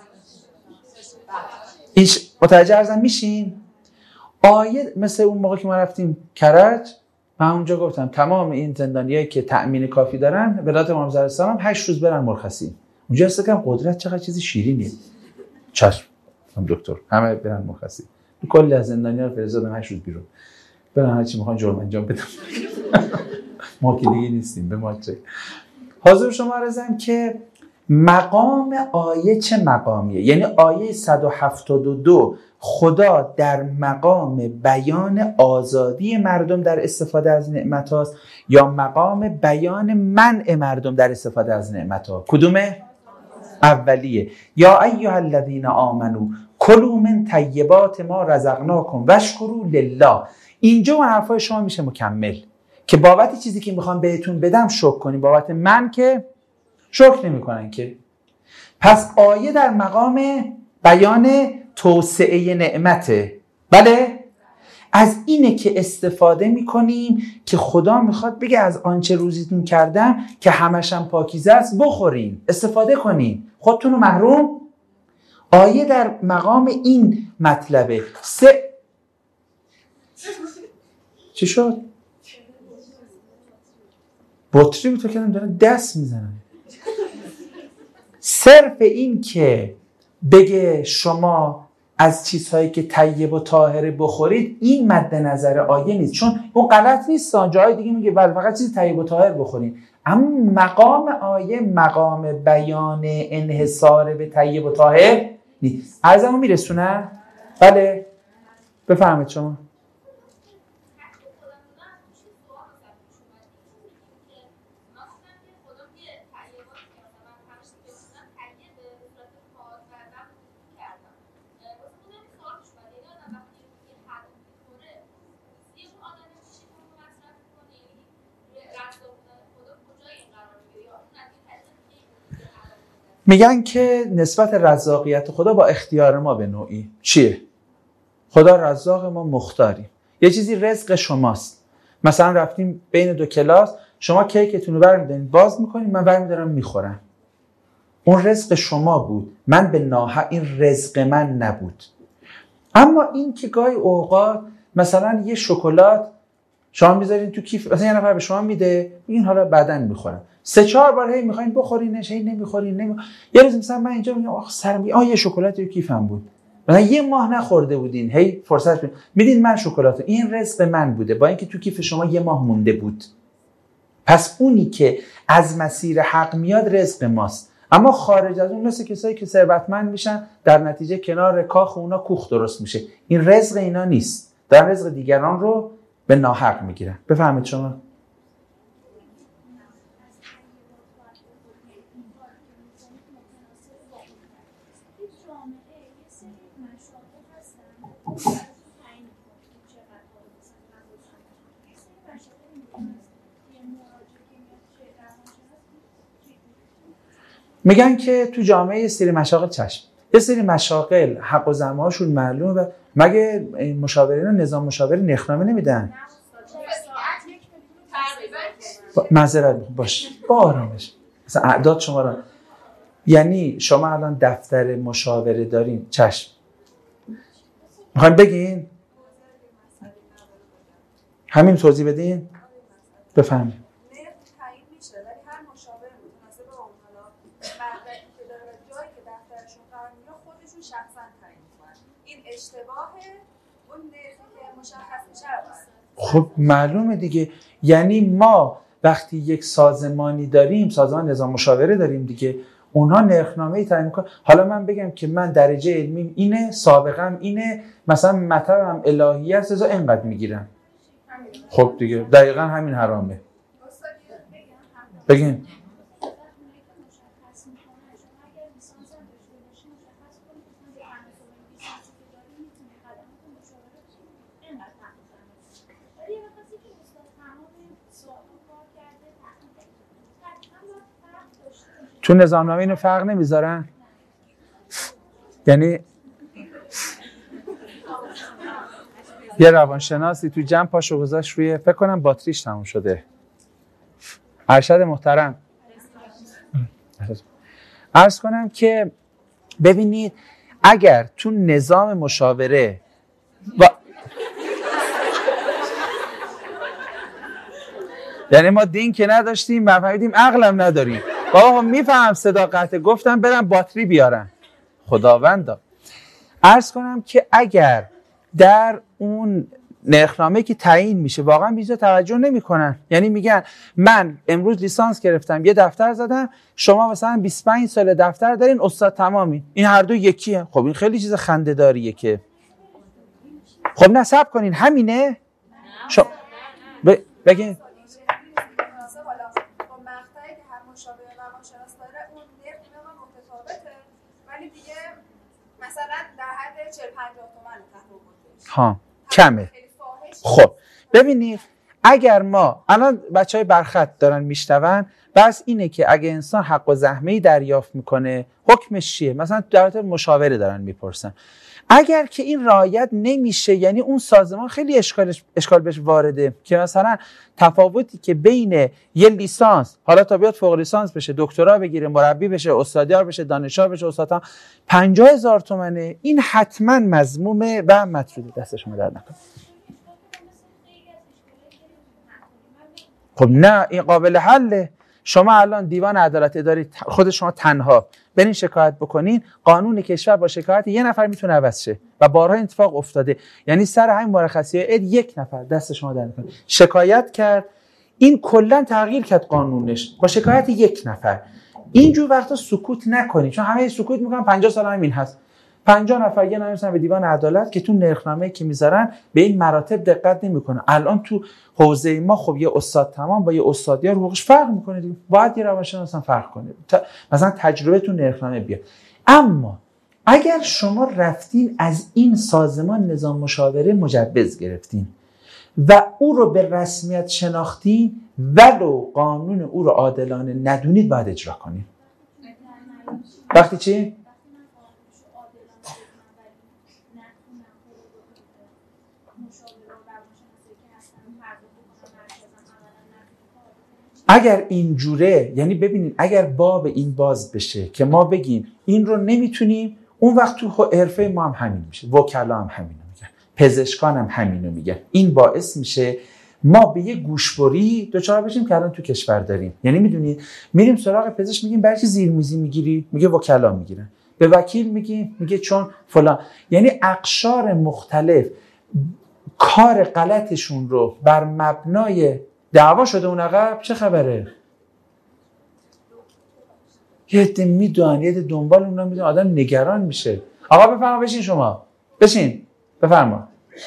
ایش... متوجه ارزم میشین؟ آیه مثل اون موقع که ما رفتیم کرج، من اونجا گفتم تمام این زندانیایی که تأمین کافی دارن ولایت امام زهرا السلام هشت روز برن مرخصی. اونجا حس کردم قدرت چقدر چیزی شیرینیه. چشم هم دکتر همه برن مرخصی. کلی از زندانی‌ها رو فرستادم هشت روز بیرون. برن هر چی میخوان جرم انجام بدن. ما که دیگه نیستیم به ما چه. حضور شما عرضم که مقام آیه چه مقامیه؟ یعنی آیه صد و هفتاد و دو خدا در مقام بیان آزادی مردم در استفاده از نعمت هاست یا مقام بیان منع مردم در استفاده از نعمت ها؟ کدومه؟ اولیه. یا ایها الذین آمنو کلوا من طیبات ما رزقناکم واشکروا لله. اینجا اون حرفای شما میشه مکمل که بابت چیزی که میخوام بهتون بدم شکر کنین، بابت من که شکر نمیکنن که. پس آیه در مقام بیان توسعه نعمته. بله؟ از اینه که استفاده میکنیم که خدا میخواد بگه از آنچه روزیتون کردم که همشم پاکیزه است بخورین، استفاده کنین، خودتون رو محروم. آیه در مقام این مطلبه. سه چی شد؟ بطری بود که دارن دست میزنن. صرف این که بگه شما از چیزهایی که طیب و طاهره بخورید، این مد نظر آیه نیست، چون اون غلط نیست. جای دیگه میگه ولی فقط چیز طیب و طاهر بخورید، اما مقام آیه مقام بیان انحصار به طیب و طاهر نیست. عرضمو میرسونه؟ بله بفرمایید شما. میگن که نسبت رزاقیت خدا با اختیار ما به نوعی چیه؟ خدا رزاق، ما مختاریم. یه چیزی رزق شماست. مثلا رفتیم بین دو کلاس، شما کیکتون رو برمی‌دارین باز میکنین، من برمی‌دارم میخورم. اون رزق شما بود، من به ناحق، این رزق من نبود. اما این که گاهی اوقات مثلا یه شکلات شما میذارین تو کیف، مثلا یه نفر به شما میده، این حالا بعداً میخورم. سه چهار بار هی میخواین بخورینش، هی نمیخورین. نمی... یه روز مثلا من اینجا میگم آخ سرم، آ یه شکلات تو کیفم بود، مثلا یه ماه نخورده بودین، هی فرصت میدین من شکلات، این رزق من بوده با اینکه تو کیف شما یه ماه مونده بود. پس اونی که از مسیر حق میاد رزق ماست، اما خارج از اون مثل کسایی که ثروتمند میشن در نتیجه کنار کاخ اونا کوخ درست میشه، این رزق اینا نیست، در رزق دیگران رو به ناحق میگیرن. بفهمید شما. میگن که تو جامعه یه سری مشاغل چشم، یه سری مشاغل حق و ذمه‌هاشون معلومه، مگه مشاورین نظام مشاوره نخنامه نمیدن؟ معذرت باش با آرامش، مثلا اعداد شما را، یعنی شما الان دفتر مشاوره دارین، چشم میخواین بگین؟ همین توضیح بدین؟ بفهمید. خب معلومه دیگه، یعنی ما وقتی یک سازمانی داریم، سازمان نظام مشاوره داریم دیگه، اونا نرخنامه‌ای تعیین می‌کنن. حالا من بگم که من درجه علمیم اینه، سابقم اینه، مثلا مطلبم الهی است، لذا اینقدر میگیرم. خب دیگه دقیقاً همین حرامه. بگین. تو نظامنامه اینو فرق نمیذارن؟ یعنی یه روانشناسی تو جمع پاشو گذاشت روی، فکر کنم باتریش تموم شده. ارشد محترم عرض کنم که ببینید اگر تو نظام مشاوره و... یعنی ما دین که نداشتیم، ما فهمیدیم عقلم نداریم. بابا میفهم صداقت، گفتم برم باتری بیارن. خداوندا عرض کنم که اگر در اون نرخنامه که تعیین میشه واقعا بیشتر توجه نمیکنن. یعنی میگن من امروز لیسانس گرفتم یه دفتر زدم، شما مثلا بیست و پنج سال دفتر دارین، استاد تمامی، این هر دو یکیه. خب این خیلی چیز خنده داریه که خب نصب کنین همینه. شما ب... بگین مثلا در حد چهل پنجاه تومن تفاوتش ها کمه. خب ببینید اگر ما الان بچهای برخط دارن میشنون، بس اینه که اگه انسان حق و زحمه‌ای دریافت میکنه حکمش چیه؟ مثلا در حالت مشاوره دارن میپرسن. اگر که این رعایت نمیشه، یعنی اون سازمان خیلی اشکالش اشکال بهش وارده که مثلا تفاوتی که بین یه لیسانس، حالا تا بیاد فوق لیسانس بشه، دکترا بگیره، مربی بشه، استادیار بشه، دانشجو بشه، استاد پنجاه هزار تومنه، این حتما مذمومه و مطروده. دست شما درد نکنه. خب نه این قابل حله. شما الان دیوان عدالت اداری خود شما تنها برین شکایت بکنین، قانون کشور با شکایت یه نفر میتونه عوض شه و بارها اتفاق افتاده. یعنی سر همین مرخصی عید یک نفر دست شما در نکنه شکایت کرد، این کلا تغییر کرد قانونش با شکایت یک نفر. اینجور وقتا سکوت نکنید، چون همه سکوت میکنن پنجاه سال همین هست. پنجاه نفر یه نمیرسن به دیوان عدالت که تو نرخنامه‌ای که میذارن به این مراتب دقت نمیکنه. الان تو حوزه ما خب یه استاد تمام با یه استادیار حقوقش فرق میکنه دیگه، باید یه روانشناس هم فرق کنه، مثلا تجربه تو نرخنامه بیاد. اما اگر شما رفتین از این سازمان نظام مشاوره مجوز گرفتین و او رو به رسمیت شناختین، ولو قانون او رو عادلانه ندونید، باید اجرا کنید. وقتی چی؟ اگر اینجوره، یعنی ببینید اگر باب این باز بشه که ما بگیم این رو نمیتونیم، اون وقت تو حرفه ما هم همین میشه، وکلا هم همینو میگن، پزشکان هم همینو میگن. این باعث میشه ما به یه گوشبری دوچار بشیم که الان تو کشور داریم. یعنی میدونید میریم سراغ پزشک، میگیم برای چی زیرمیزی میگیری؟ میگه وکلا میگیرن. به وکیل میگیم، میگه چون فلان. یعنی اقشار مختلف کار غلطشون رو بر مبنای دعوا شده اون عقب چه خبره؟ یه عده میدونن، یه عده دنبال اون رو میدونن، آدم نگران میشه. آقا بفرما بشین، شما بشین بفرما.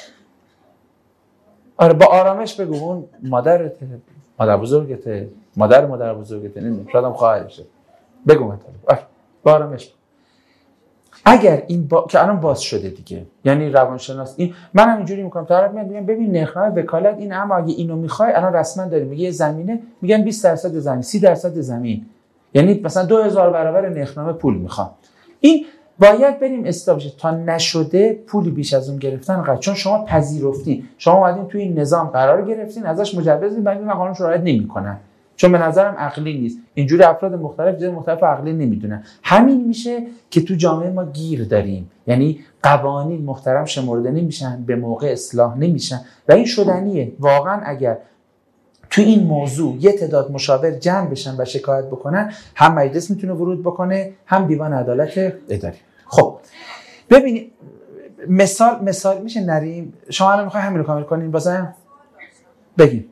آره با آرامش بگو اون مادرته، مادر بزرگته، مادر مادر بزرگته، نمیدونم شاید هم خواهرشه، بگو مثلا آره با آرامش بگو. اگر این با... که الان باز شده دیگه، یعنی روانشناس این من هم اینجوری میکنم، طرف میاد میگم ببین نرخنامه وکالت این، اما اگه اینو میخوای الان رسما داریم میگه زمینه، میگن بیست درصد زمین، سی درصد زمین، یعنی مثلا دو هزار برابر نرخنامه پول میخوام. این باید بریم استابش تا نشده پولی بیش از اون گرفتن قضیه، چون شما پذیرفتین، شما اومدین توی این نظام قرار گرفتین، ازش مجوز میدین، بعد من قانونش رعایت نمیکنن، چون به نظرم عقلی نیست. اینجوری افراد مختلف چیز مختلف عقلی نمیدونن. همین میشه که تو جامعه ما گیر داریم، یعنی قوانین محترم شمرده نمیشن، به موقع اصلاح نمیشن و این شدنیه. واقعا اگر تو این موضوع یه تعداد مشاور جمع بشن و شکایت بکنن، هم مجلس میتونه ورود بکنه، هم دیوان عدالت اداری. خب ببینید مثال مثال میشه نریم، شما الان میخواین همین رو کامل کنین بازم بگین.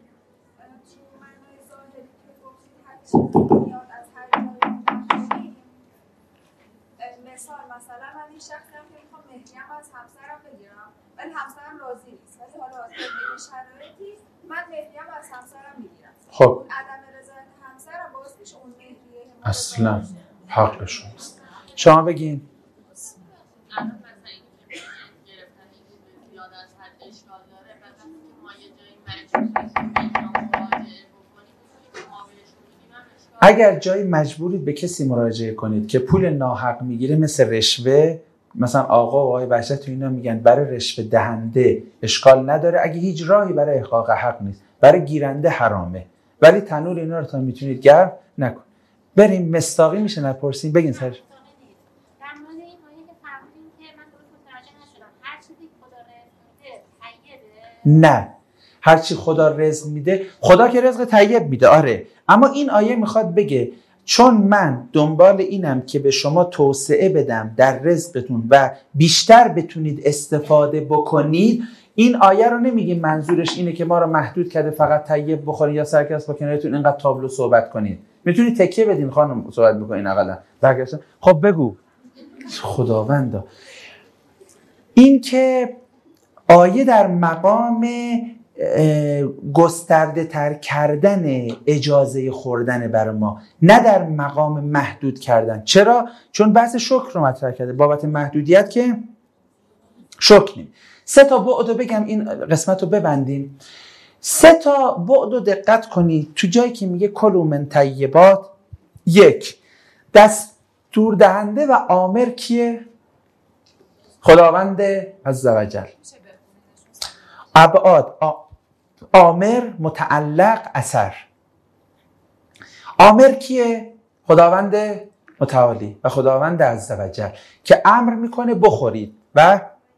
مثال مثلا من این شخصی هم که میخوام مهریه‌ام از همسرم بگیرم ولی همسرم راضی نیست، ولی حالا از این شرایطی من مهریه‌ام از همسرم میگیرم. خب عدم رضایت همسرم باعث میشه اون مهریه اصلا حق شماست. شما بگین. الان مثلا این گرفتن این زیاد از حد اشکال داره، بعد وقتی ما یه جایی اگر جایی مجبورید به کسی مراجعه کنید که پول ناحق میگیره، مثل رشوه، مثلا آقا و آقای بچه تو اینا میگن برای رشوه دهنده اشکال نداره اگه هیچ راهی برای احقاق حق نیست، برای گیرنده حرامه، ولی تنور اینا رو تا میتونید گرم نکن. بریم مستاقی میشه نپرسیم، بگین سرش. نه، هرچی خدا رزق میده، خدا که رزق طیب میده، آره، اما این آیه میخواد بگه چون من دنبال اینم که به شما توسعه بدم در رزقتون و بیشتر بتونید استفاده بکنید، این آیه رو نمیگیم منظورش اینه که ما رو محدود کرده فقط طیب بخورید یا سرکس با کنارتون اینقدر تابلو صحبت کنید. میتونید تکیه بدین خانم صحبت میکنین اقلا. برگشتن خب بگو خداوندا. این که آیه در مقام گسترده تر کردن اجازه خوردن برای ما، نه در مقام محدود کردن. چرا؟ چون بحث شکر رو مطرح کرده. بابت محدودیت که شکر نیم. سه تا بعد رو بگم این قسمت رو ببندیم. سه تا بعد رو دقت کنید تو جایی که میگه کلوا من طیبات. یک، دستور دهنده و آمر کیه؟ خداوند عزوجل. ابعاد آمر متعلق اثر. آمر کیه؟ خداوند متعالی و خداوند عزوجل که امر میکنه بخورید و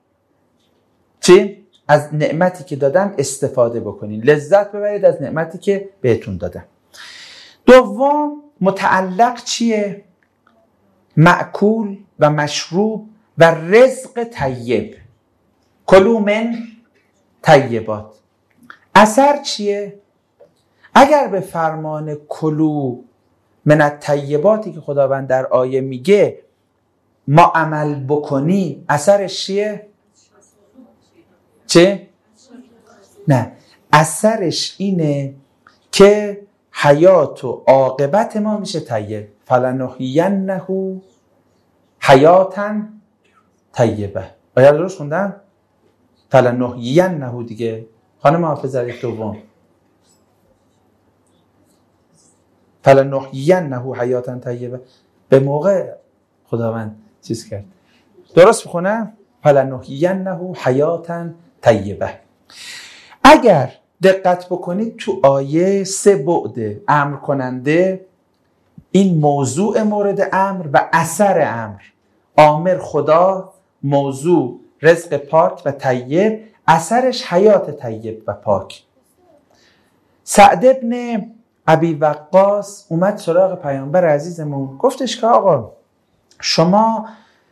چی؟ از نعمتی که دادم استفاده بکنین، لذت ببرید از نعمتی که بهتون دادم. دوم متعلق چیه؟ مأکول و مشروب و رزق طیب. کلوا من طیبات. اثر چیه؟ اگر به فرمان کلوا من الطیباتی که خداوند در آیه میگه ما عمل بکنیم، اثرش چیه؟ چه؟ نه، اثرش اینه که حیات و عاقبت ما میشه طیب. فلنحیینه حیاتا طیبه. آیا درست خوندم؟ فلنحیینه دیگه خانم حافظه دوم. فلنحیینه حیاتا طیبه. به موقع خداوند چیز کرد. درست بخونم؟ فلنحیینه حیاتا طیبه. اگر دقت بکنید تو آیه سه بعد امر کننده، این موضوع مورد امر و اثر امر. آمر خدا، موضوع رزق پاک و طیب، اثرش حیات طیب و پاک. سعد ابن ابی وقاص اومد سراغ پیامبر عزیزمون، گفتش که آقا شما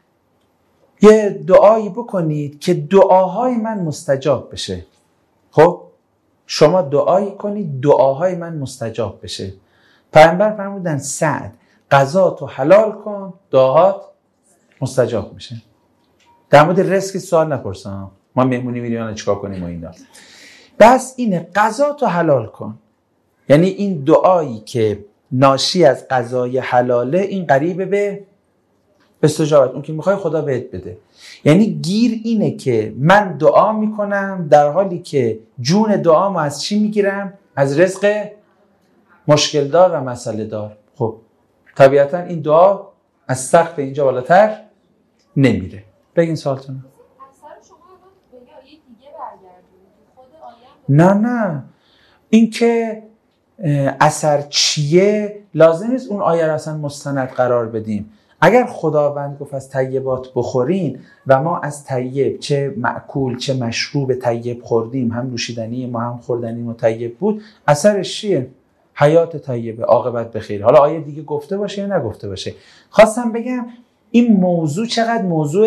یه دعایی بکنید که دعاهای من مستجاب بشه. خب شما دعایی کنید دعاهای من مستجاب بشه. پیامبر فرمودن سعد قضاتو حلال کن دعاهات مستجاب میشه. در مورد رزق سوال نپرسم، ما مهمونی میریم چیکار کنیم و اینا. بس اینه قضاتو حلال کن، یعنی این دعایی که ناشی از قضای حلاله این قریبه به استجابت، اون که میخوای خدا بهت بده. یعنی گیر اینه که من دعا میکنم در حالی که جون دعامو از چی میگیرم؟ از رزق مشکل دار و مسئله دار. خب طبیعتا این دعا از سقف اینجا بالاتر نمیره. بگین سوالتون. اثر شما رو به آیه دیگه برگردونید. خود آیه نه نه این که اثر چیه لازم نیست اون آیه رو اصلا مستند قرار بدیم. اگر خداوند گفت از طیبات بخورین و ما از طیب چه مأکول چه مشروب طیب خوردیم، هم نوشیدنی ما هم خوردنی ما طیب بود، اثرش چیه؟ حیات طیبه، عاقبت بخیر. حالا آیه دیگه گفته باشه یا نگفته باشه. خواستم بگم این موضوع چقدر موضوع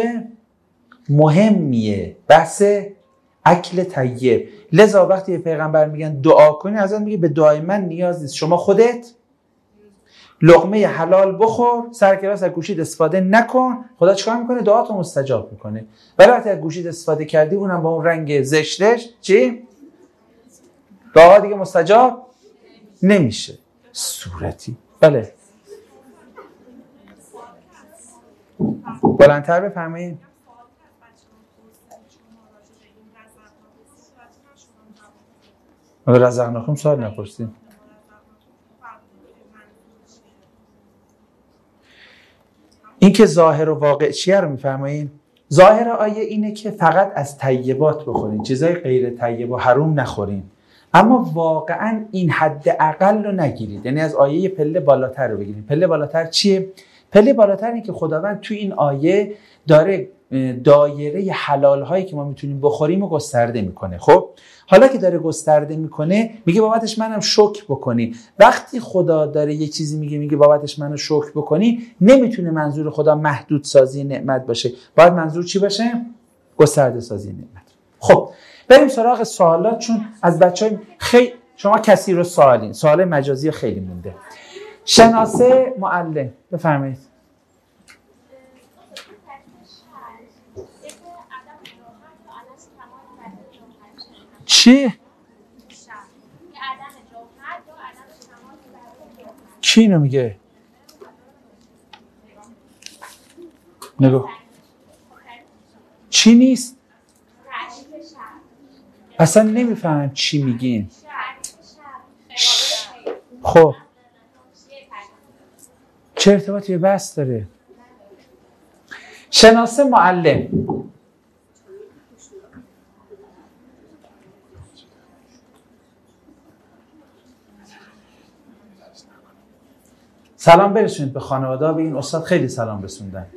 مهمیه، بحث اکل طیب. لذا وقتی پیغمبر میگن دعا کنی، ازت میگه به دعای من نیاز نیست، شما خودت لقمه حلال بخور، سر کلاس از گوشید استفاده نکن، خدا چیکار میکنه؟ دعاتو مستجاب میکنه. ولی وقتی از گوشید استفاده کردی اونم با اون رنگ زشتش چی؟ دعا دیگه مستجاب نمیشه. صورتی. بله بلندتر بفرمایید. رزقناکم سوال نپرسیم. این که ظاهر و واقع چیه رو میفرمایید؟ ظاهر آیه اینه که فقط از طیبات بخورین، چیزای غیر طیب و حروم نخورین. اما واقعا این حد اقل رو نگیرید، یعنی از آیه پله بالاتر رو بگیرید. پله بالاتر چیه؟ پله بالاتر اینه که خداوند توی این آیه داره دایره حلال هایی که ما میتونیم بخوریم و گسترده میکنه. خب حالا که داره گسترده میکنه میگه بابتش منم شکر بکنی. وقتی خدا داره یه چیزی میگه میگه بابتش منو شکر بکنی، نمیتونه منظور خدا محدود سازی نعمت باشه. باید منظور چی باشه؟ گسترده سازی نعمت. خب بریم سراغ سوالات، چون از بچه‌های خیلی شما کسی رو سوالین، سوال مجازی خیلی مونده. شناسه معلم بفرمایید. چی؟ کی اینو میگه؟ نگو چی نیست؟ اصلا نمیفهم چی میگین. خب چه ارتباطی به بحث داره؟ شناسه معلم. سلام برسونید به خانواده، به این استاد خیلی سلام رسوندن.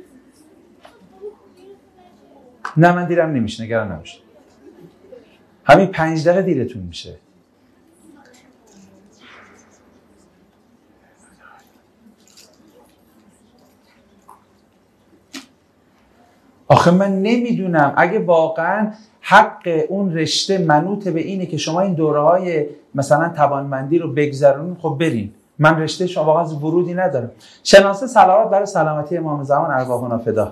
نه من دیرم نمیشه، نگران نباشید. همین پنج دقیقه دیرتون میشه. آخه من نمیدونم اگه واقعا حق اون رشته منوط به اینه که شما این دوره‌های مثلا توانمندی رو بگذرونید، خب برین. من رشته شما واقعا ورودی ندارم. شناسه صلوات برای سلامتی امام زمان ارواحنا فدا.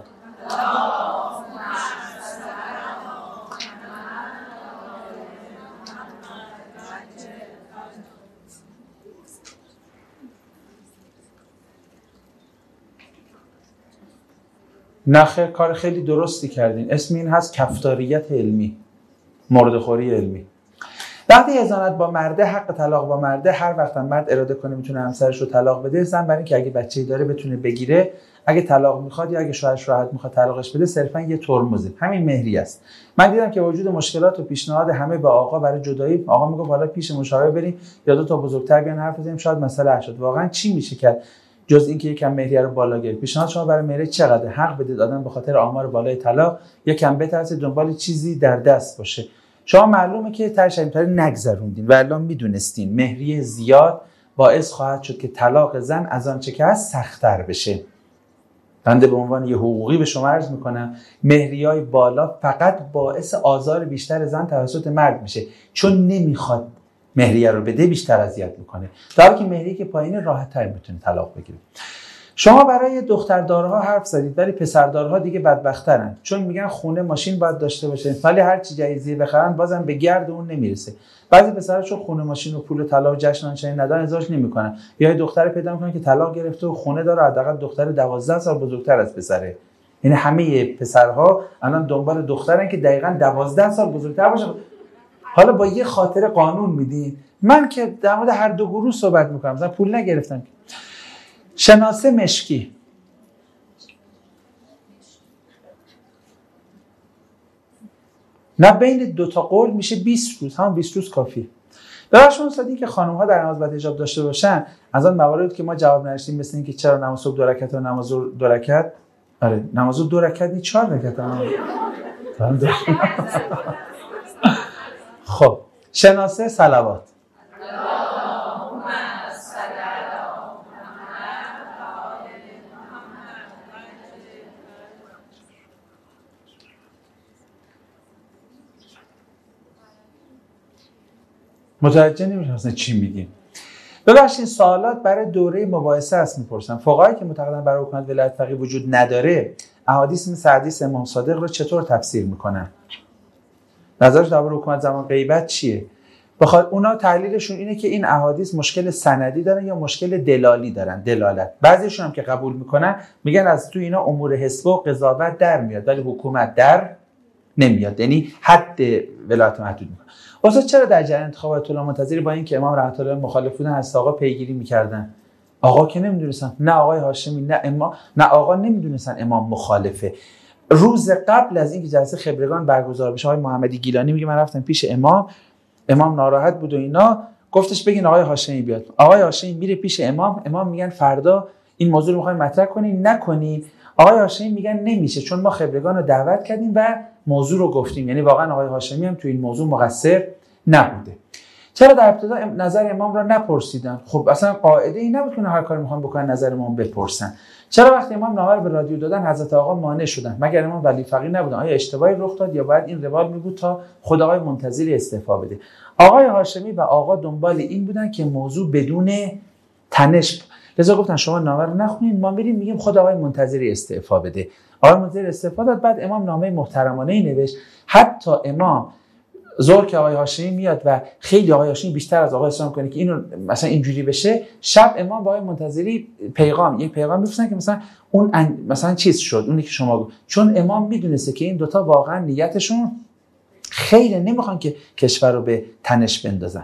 نخیر کار خیلی درستی کردین. اسم این هست کفتاریت علمی، مرده‌خوری علمی. وقتی ازانت با مرده، حق طلاق با مرده، هر وقت مرد اراده کنه میتونه همسرش رو طلاق بده. زن برای اینکه اگه بچه‌ای داره بتونه بگیره، اگه طلاق میخواد یا اگه شوهرش راحت میخواد طلاقش بده، صرفا یه ترمزه. همین مهری است. من دیدم که وجود مشکلات و پیشنهاد همه به آقا برای جدایی، آقا میگه حالا پیش مشاور بریم یا دو تا بزرگتر بیان حرف بزنیم شاید مسئله حل شد. واقعا چی میشه کرد جز اینکه یکم مهریه رو بالا گرفت؟ پیشنهاد شما برای مهریه چقدر؟ حق بدید آدم به خاطر آمار بالای طلاق یکم بترسه دنبال چیزی در دست باشه. شما معلومه که ترش اینطوری نگذروندین و الان میدونستین مهریه زیاد باعث خواهد شد که طلاق زن از آنچه که هست سخت‌تر بشه. بنده به عنوان یه حقوقی به شما عرض میکنم مهریه‌های بالا فقط باعث آزار بیشتر زن توسط مرد میشه، چون نمیخواد مهریه رو بده، بیشتر اذیت میکنه. در حالی که مهریه که پایینه راحت‌تر میتونه طلاق بگیره. شما برای دختردارها حرف زدید ولی پسردارها دیگه بدبخترن، چون میگن خونه ماشین باید داشته باشه ولی هر چی جایزی بخرن بازم به گرد اون نمیرسه. بعضی پسرا چون خونه ماشین و پول طلا و جشن چنین ندارن ازش نمیکنن، یا یه دختر پیدا میکنن که طلاق گرفته و خونه داره، حداقل دختر دوازده سال بزرگتر از پسره. یعنی همه پسرها الان دنبال دخترن که دقیقاً دوازده سال بزرگتر باشه. حالا با یه خاطر قانون میدین. من که در مورد هر دو گروه صحبت میکنم، مثلا پول نگرفتم. شناسه مشکی. نه بین دو تا قول میشه بیست روز، هم بیست روز کافی. ببخشید استاد این که خانم ها در نماز باید حجاب داشته باشن، از آن موارد که ما جواب نداشتیم مثل این که چرا نماز صبح دو رکعت و نماز ظهر دو رکعت، آره نماز دو رکعت نی چهار رکعت هم. خب شناسه صلوات. متوجه نمیشم اصلا چی میگیم. ببخشید سوالات برای دوره مباحثه است میپرسم. فقهایی که معتقدن برای حکومت ولایت فقیه وجود نداره، احادیث مثل حدیث امام صادق رو چطور تفسیر میکنن؟ نظرش درباره حکومت زمان غیبت چیه؟ بخاطر اونا تحلیلشون اینه که این احادیث مشکل سندی دارن یا مشکل دلالی دارن، دلالت. بعضیشون هم که قبول میکنن میگن از تو اینا امور حسبه و قضاوت در میاد ولی حکومت در نمیاد، یعنی حد ولایت محدود میکنه. واسه چرا در جریان انتخابات طولانی منتظری با اینکه امام رحمت الله مخالف بودن از آقا پیگیری میکردن؟ آقا که نمیدونستن، نه آقای هاشمی نه امام، نه آقا نمیدونستن امام مخالفه. روز قبل از اینکه جلسه خبرگان برگزار بشه آقای محمدی گیلانی میگه من رفتم پیش امام، امام ناراحت بود و اینا، گفتش بگین آقای هاشمی بیاد. آقای هاشمی میره پیش امام، امام میگن فردا این موضوع رو میخوایم مطرح کنین نکنین. آقای هاشمی میگن نمیشه چون ما خبرگان رو دعوت کردیم و موضوع رو گفتیم. یعنی واقعا آقای هاشمی هم تو این موضوع مقصر نبوده. چرا در ابتدا نظر امام را نپرسیدن؟ خب اصلا قاعده ای نبود که هر کاری میخوان بکنن نظر امام بپرسن. چرا وقتی امام نامه رو به رادیو دادن حضرت آقا مانع شدن؟ مگر امام ولی فقیه نبودن؟ آیا اشتباهی رخ داد یا باید این روال می بود تا خود آقای منتظری استعفا بده؟ آقای هاشمی و آقا دنبال این بودن که موضوع بدون تنش، لذا گفتن شما نامه رو نخونید، ما میریم میگیم خود آقای منتظری استعفا بده. آقای منتظری استعفا داد، بعد امام نامه محترمانه ای نوشت. حتی امام ظهر که آقای هاشمی میاد و خیلی آقای هاشمی بیشتر از آقای اسلام کنه که اینو مثلا اینجوری بشه، شب امام با آقای منتظری پیغام یک پیغام میفرستن که مثلا اون ان... مثلا چیز شد اونی که شما گفت، چون امام میدونسته که این دوتا واقعا نیتشون خیلی نمیخوان که کشور رو به تنش بندازن.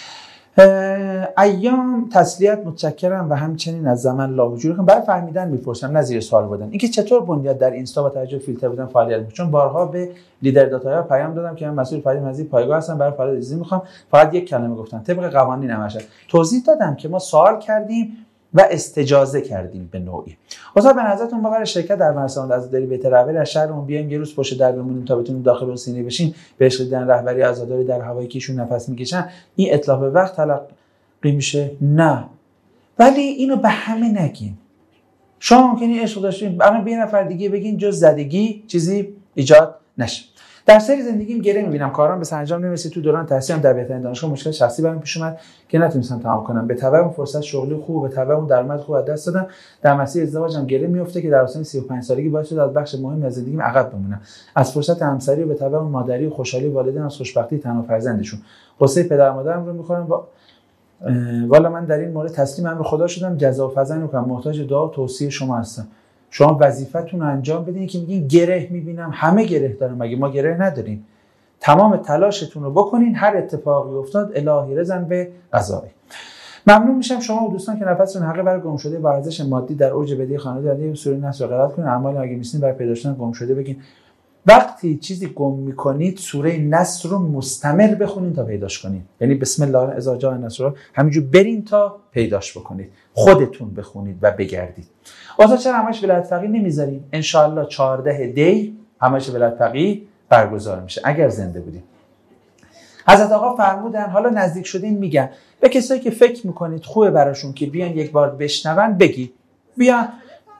ایام تسلیت، متشکرم و همچنین از زمان لا وجود. برای فهمیدن میپرسم نه زیر سوال بودن اینکه چطور بنیاد در اینستا با توجه فیلتر بودن فعالیت میکنه، چون بارها به لیدر داتایا پیام دادم که من مسئول فعالیت مزی پایگاه هستم، برای فعالیت اجازه میخوام، فقط یک کلمه گفتن طبق قوانین همش توضیح دادم که ما سوال کردیم و استجازه کردیم به نوعی. استاد به نظرتون ما برای شرکت در مراسم عزاداری بهتر اول از شهرمون بیایم یه روز پشت در بمونیم تا بتونیم داخل اون سینه بشیم، بهش دیدن رهبری عزاداری در هوایی که ایشون نفس میکشن، این اتلاف وقت تلقی میشه؟ نه، ولی اینو به همه نگین. شما ممکنه عشق داشتین الان به یه نفر دیگه بگین جز زدگی چیزی ایجاد نشه. در سری زندگیم گره میبینم کارام به سرانجام نمیرسه. تو دوران تحصیلم در بهترین دانشگاه مشکل شخصی برام پیش اومد که نتونستم تمام کنم. به تبع اون فرصت شغلی خوب، به تبع اون درآمد خوب از دست دادم. در مسیر ازدواجم گره میفته که در آستانه سی و پنج سالگی باعث شد از بخش مهمی از زندگیم عقب بمونم. از فرصت همسری و به تبع اون مادری و خوشحالی والدین، از خوشبختی تنها فرزندشون. قصه پدر مادرم رو میخورم با والا من در این مورد تسلیم امر خدا شدم، جزا و فضل نمیکنم، محتاج دعا و توصیه شما هستم. شما وظیفتون رو انجام بدین که میگین گره میبینم، همه گره دارن، مگه ما گره نداریم؟ تمام تلاشتون رو بکنین، هر اتفاقی افتاد الهی رزن به قضایی. ممنون میشم شما و دوستان که نفستون حق برای گم شده با ارزش مادی در اوج بدهی خانواده سوره نصر رو قرائت کنین. اعمال اگه میسین برای پیدا شدن گم شده بگین. وقتی چیزی گم میکنید سوره نصر رو مستمر بخونین تا پیداش کنین، یعنی بسم الله اذا جاء نصر رو همینجور برین تا پیداش بکنید، خودتون بخونید و بگردید. آزاد چرا همش ولایت فقیه نمیذاریم؟ ان شاء الله چهارده دی همش ولایت فقیه برگزار میشه اگر زنده بودیم. حضرت آقا فرمودن حالا نزدیک شدین میگن به کسایی که فکر میکنید خوبه براشون که بیان یک بار بشنون بگید بیان.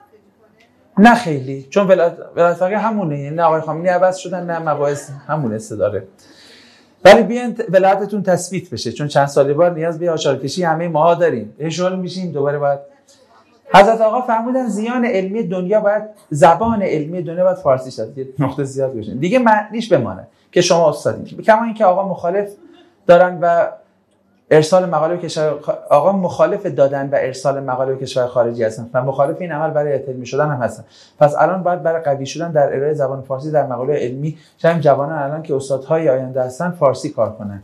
نه خیلی، چون ولایت فقیه همونه، نه آقای خامنه‌ای عوض شدن نه مباحث همون استداره، ولی بیان ولایتتون تثبیت بشه، چون چند سال بار نیاز به آچارکشی همه ماها داریم، اشغال میشیم دوباره. باید حضرت آقا فرمودن زیان علمی دنیا باید زبان علمی دنیا باید فارسی شد، یه نقطه زیاد بشین دیگه معنیش بمانه که شما استادین. کما اینکه آقا مخالف دارن و ارسال مقاله به کشور آقا مخالف دادن و ارسال مقاله به کشور خارجی هستن و مخالف این عمل برای علمی شدن هم هستن. پس الان باید برای قوی شدن در ارائه زبان فارسی در مقاله علمی شاید جوانان الان که استادهای آینده هستن فارسی کار کنن.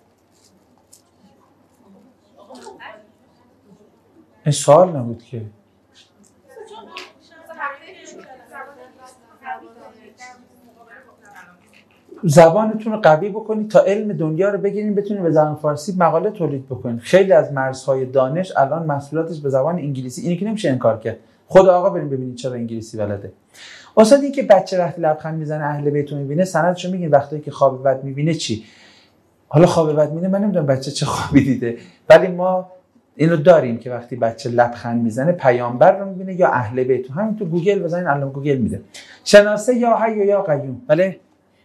این سوال نبود که زبانتون رو قوی بکنید تا علم دنیا رو بگیرین بتونید به زبان فارسی مقاله تولید بکنید. خیلی از مرزهای دانش الان محصولاتش به زبان انگلیسی، اینی که نمیشه انکار کرد. خود آقا بریم ببینید چرا انگلیسی بلده. استاد این که بچه وقتی لبخند میزنه اهل بیت رو میبینه سندشو میگین، وقتی که خواب بد میبینه چی؟ حالا خواب بد میبینه من نمیدونم بچه چه خوابی دیده، ولی ما اینو داریم که وقتی بچه لبخند میزنه پیامبر رو میبینه یا اهل بیت. همین تو گوگل بزنین الان گوگل میده. شناسه یا حی یا قیوم. بله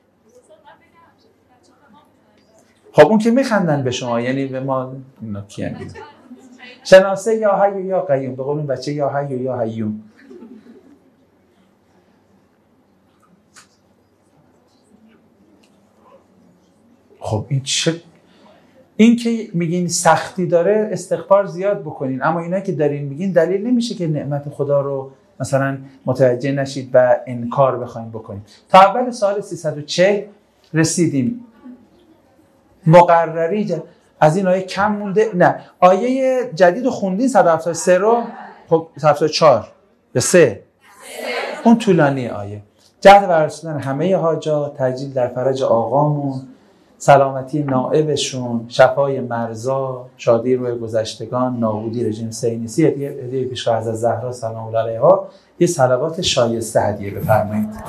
خب اون که میخندن به شما، یعنی به ما اینا کیان میگن شناسه یا حی یا قیوم، به قول اون بچه یا حی یا حیوم. خب این چه این که میگین سختی داره استغفار زیاد بکنین، اما اینا که دارین میگین دلیل نمیشه که نعمت خدا رو مثلا متوجه نشید و انکار بخواید بکنید. تا اول سال سیصد و چهل رسیدیم. مقرری جد... از این آیه کم مونده. نه آیه جدید رو خوندین صد و هفتاد و سه رو، خب صد و هفتاد و چهار یا سه اون طولانی آیه جهد ورسوندن همه حاجات، تجلیل در فرج آقامون، سلامتی نائبشون، شفای مرزا، شادی روی گذشتگان، نابودی رژیم صهیونیستی. هدیه پیشگاه حضرت زهرا سلام الله علیها. یه صلوات شایسته هدیه بفرمایید.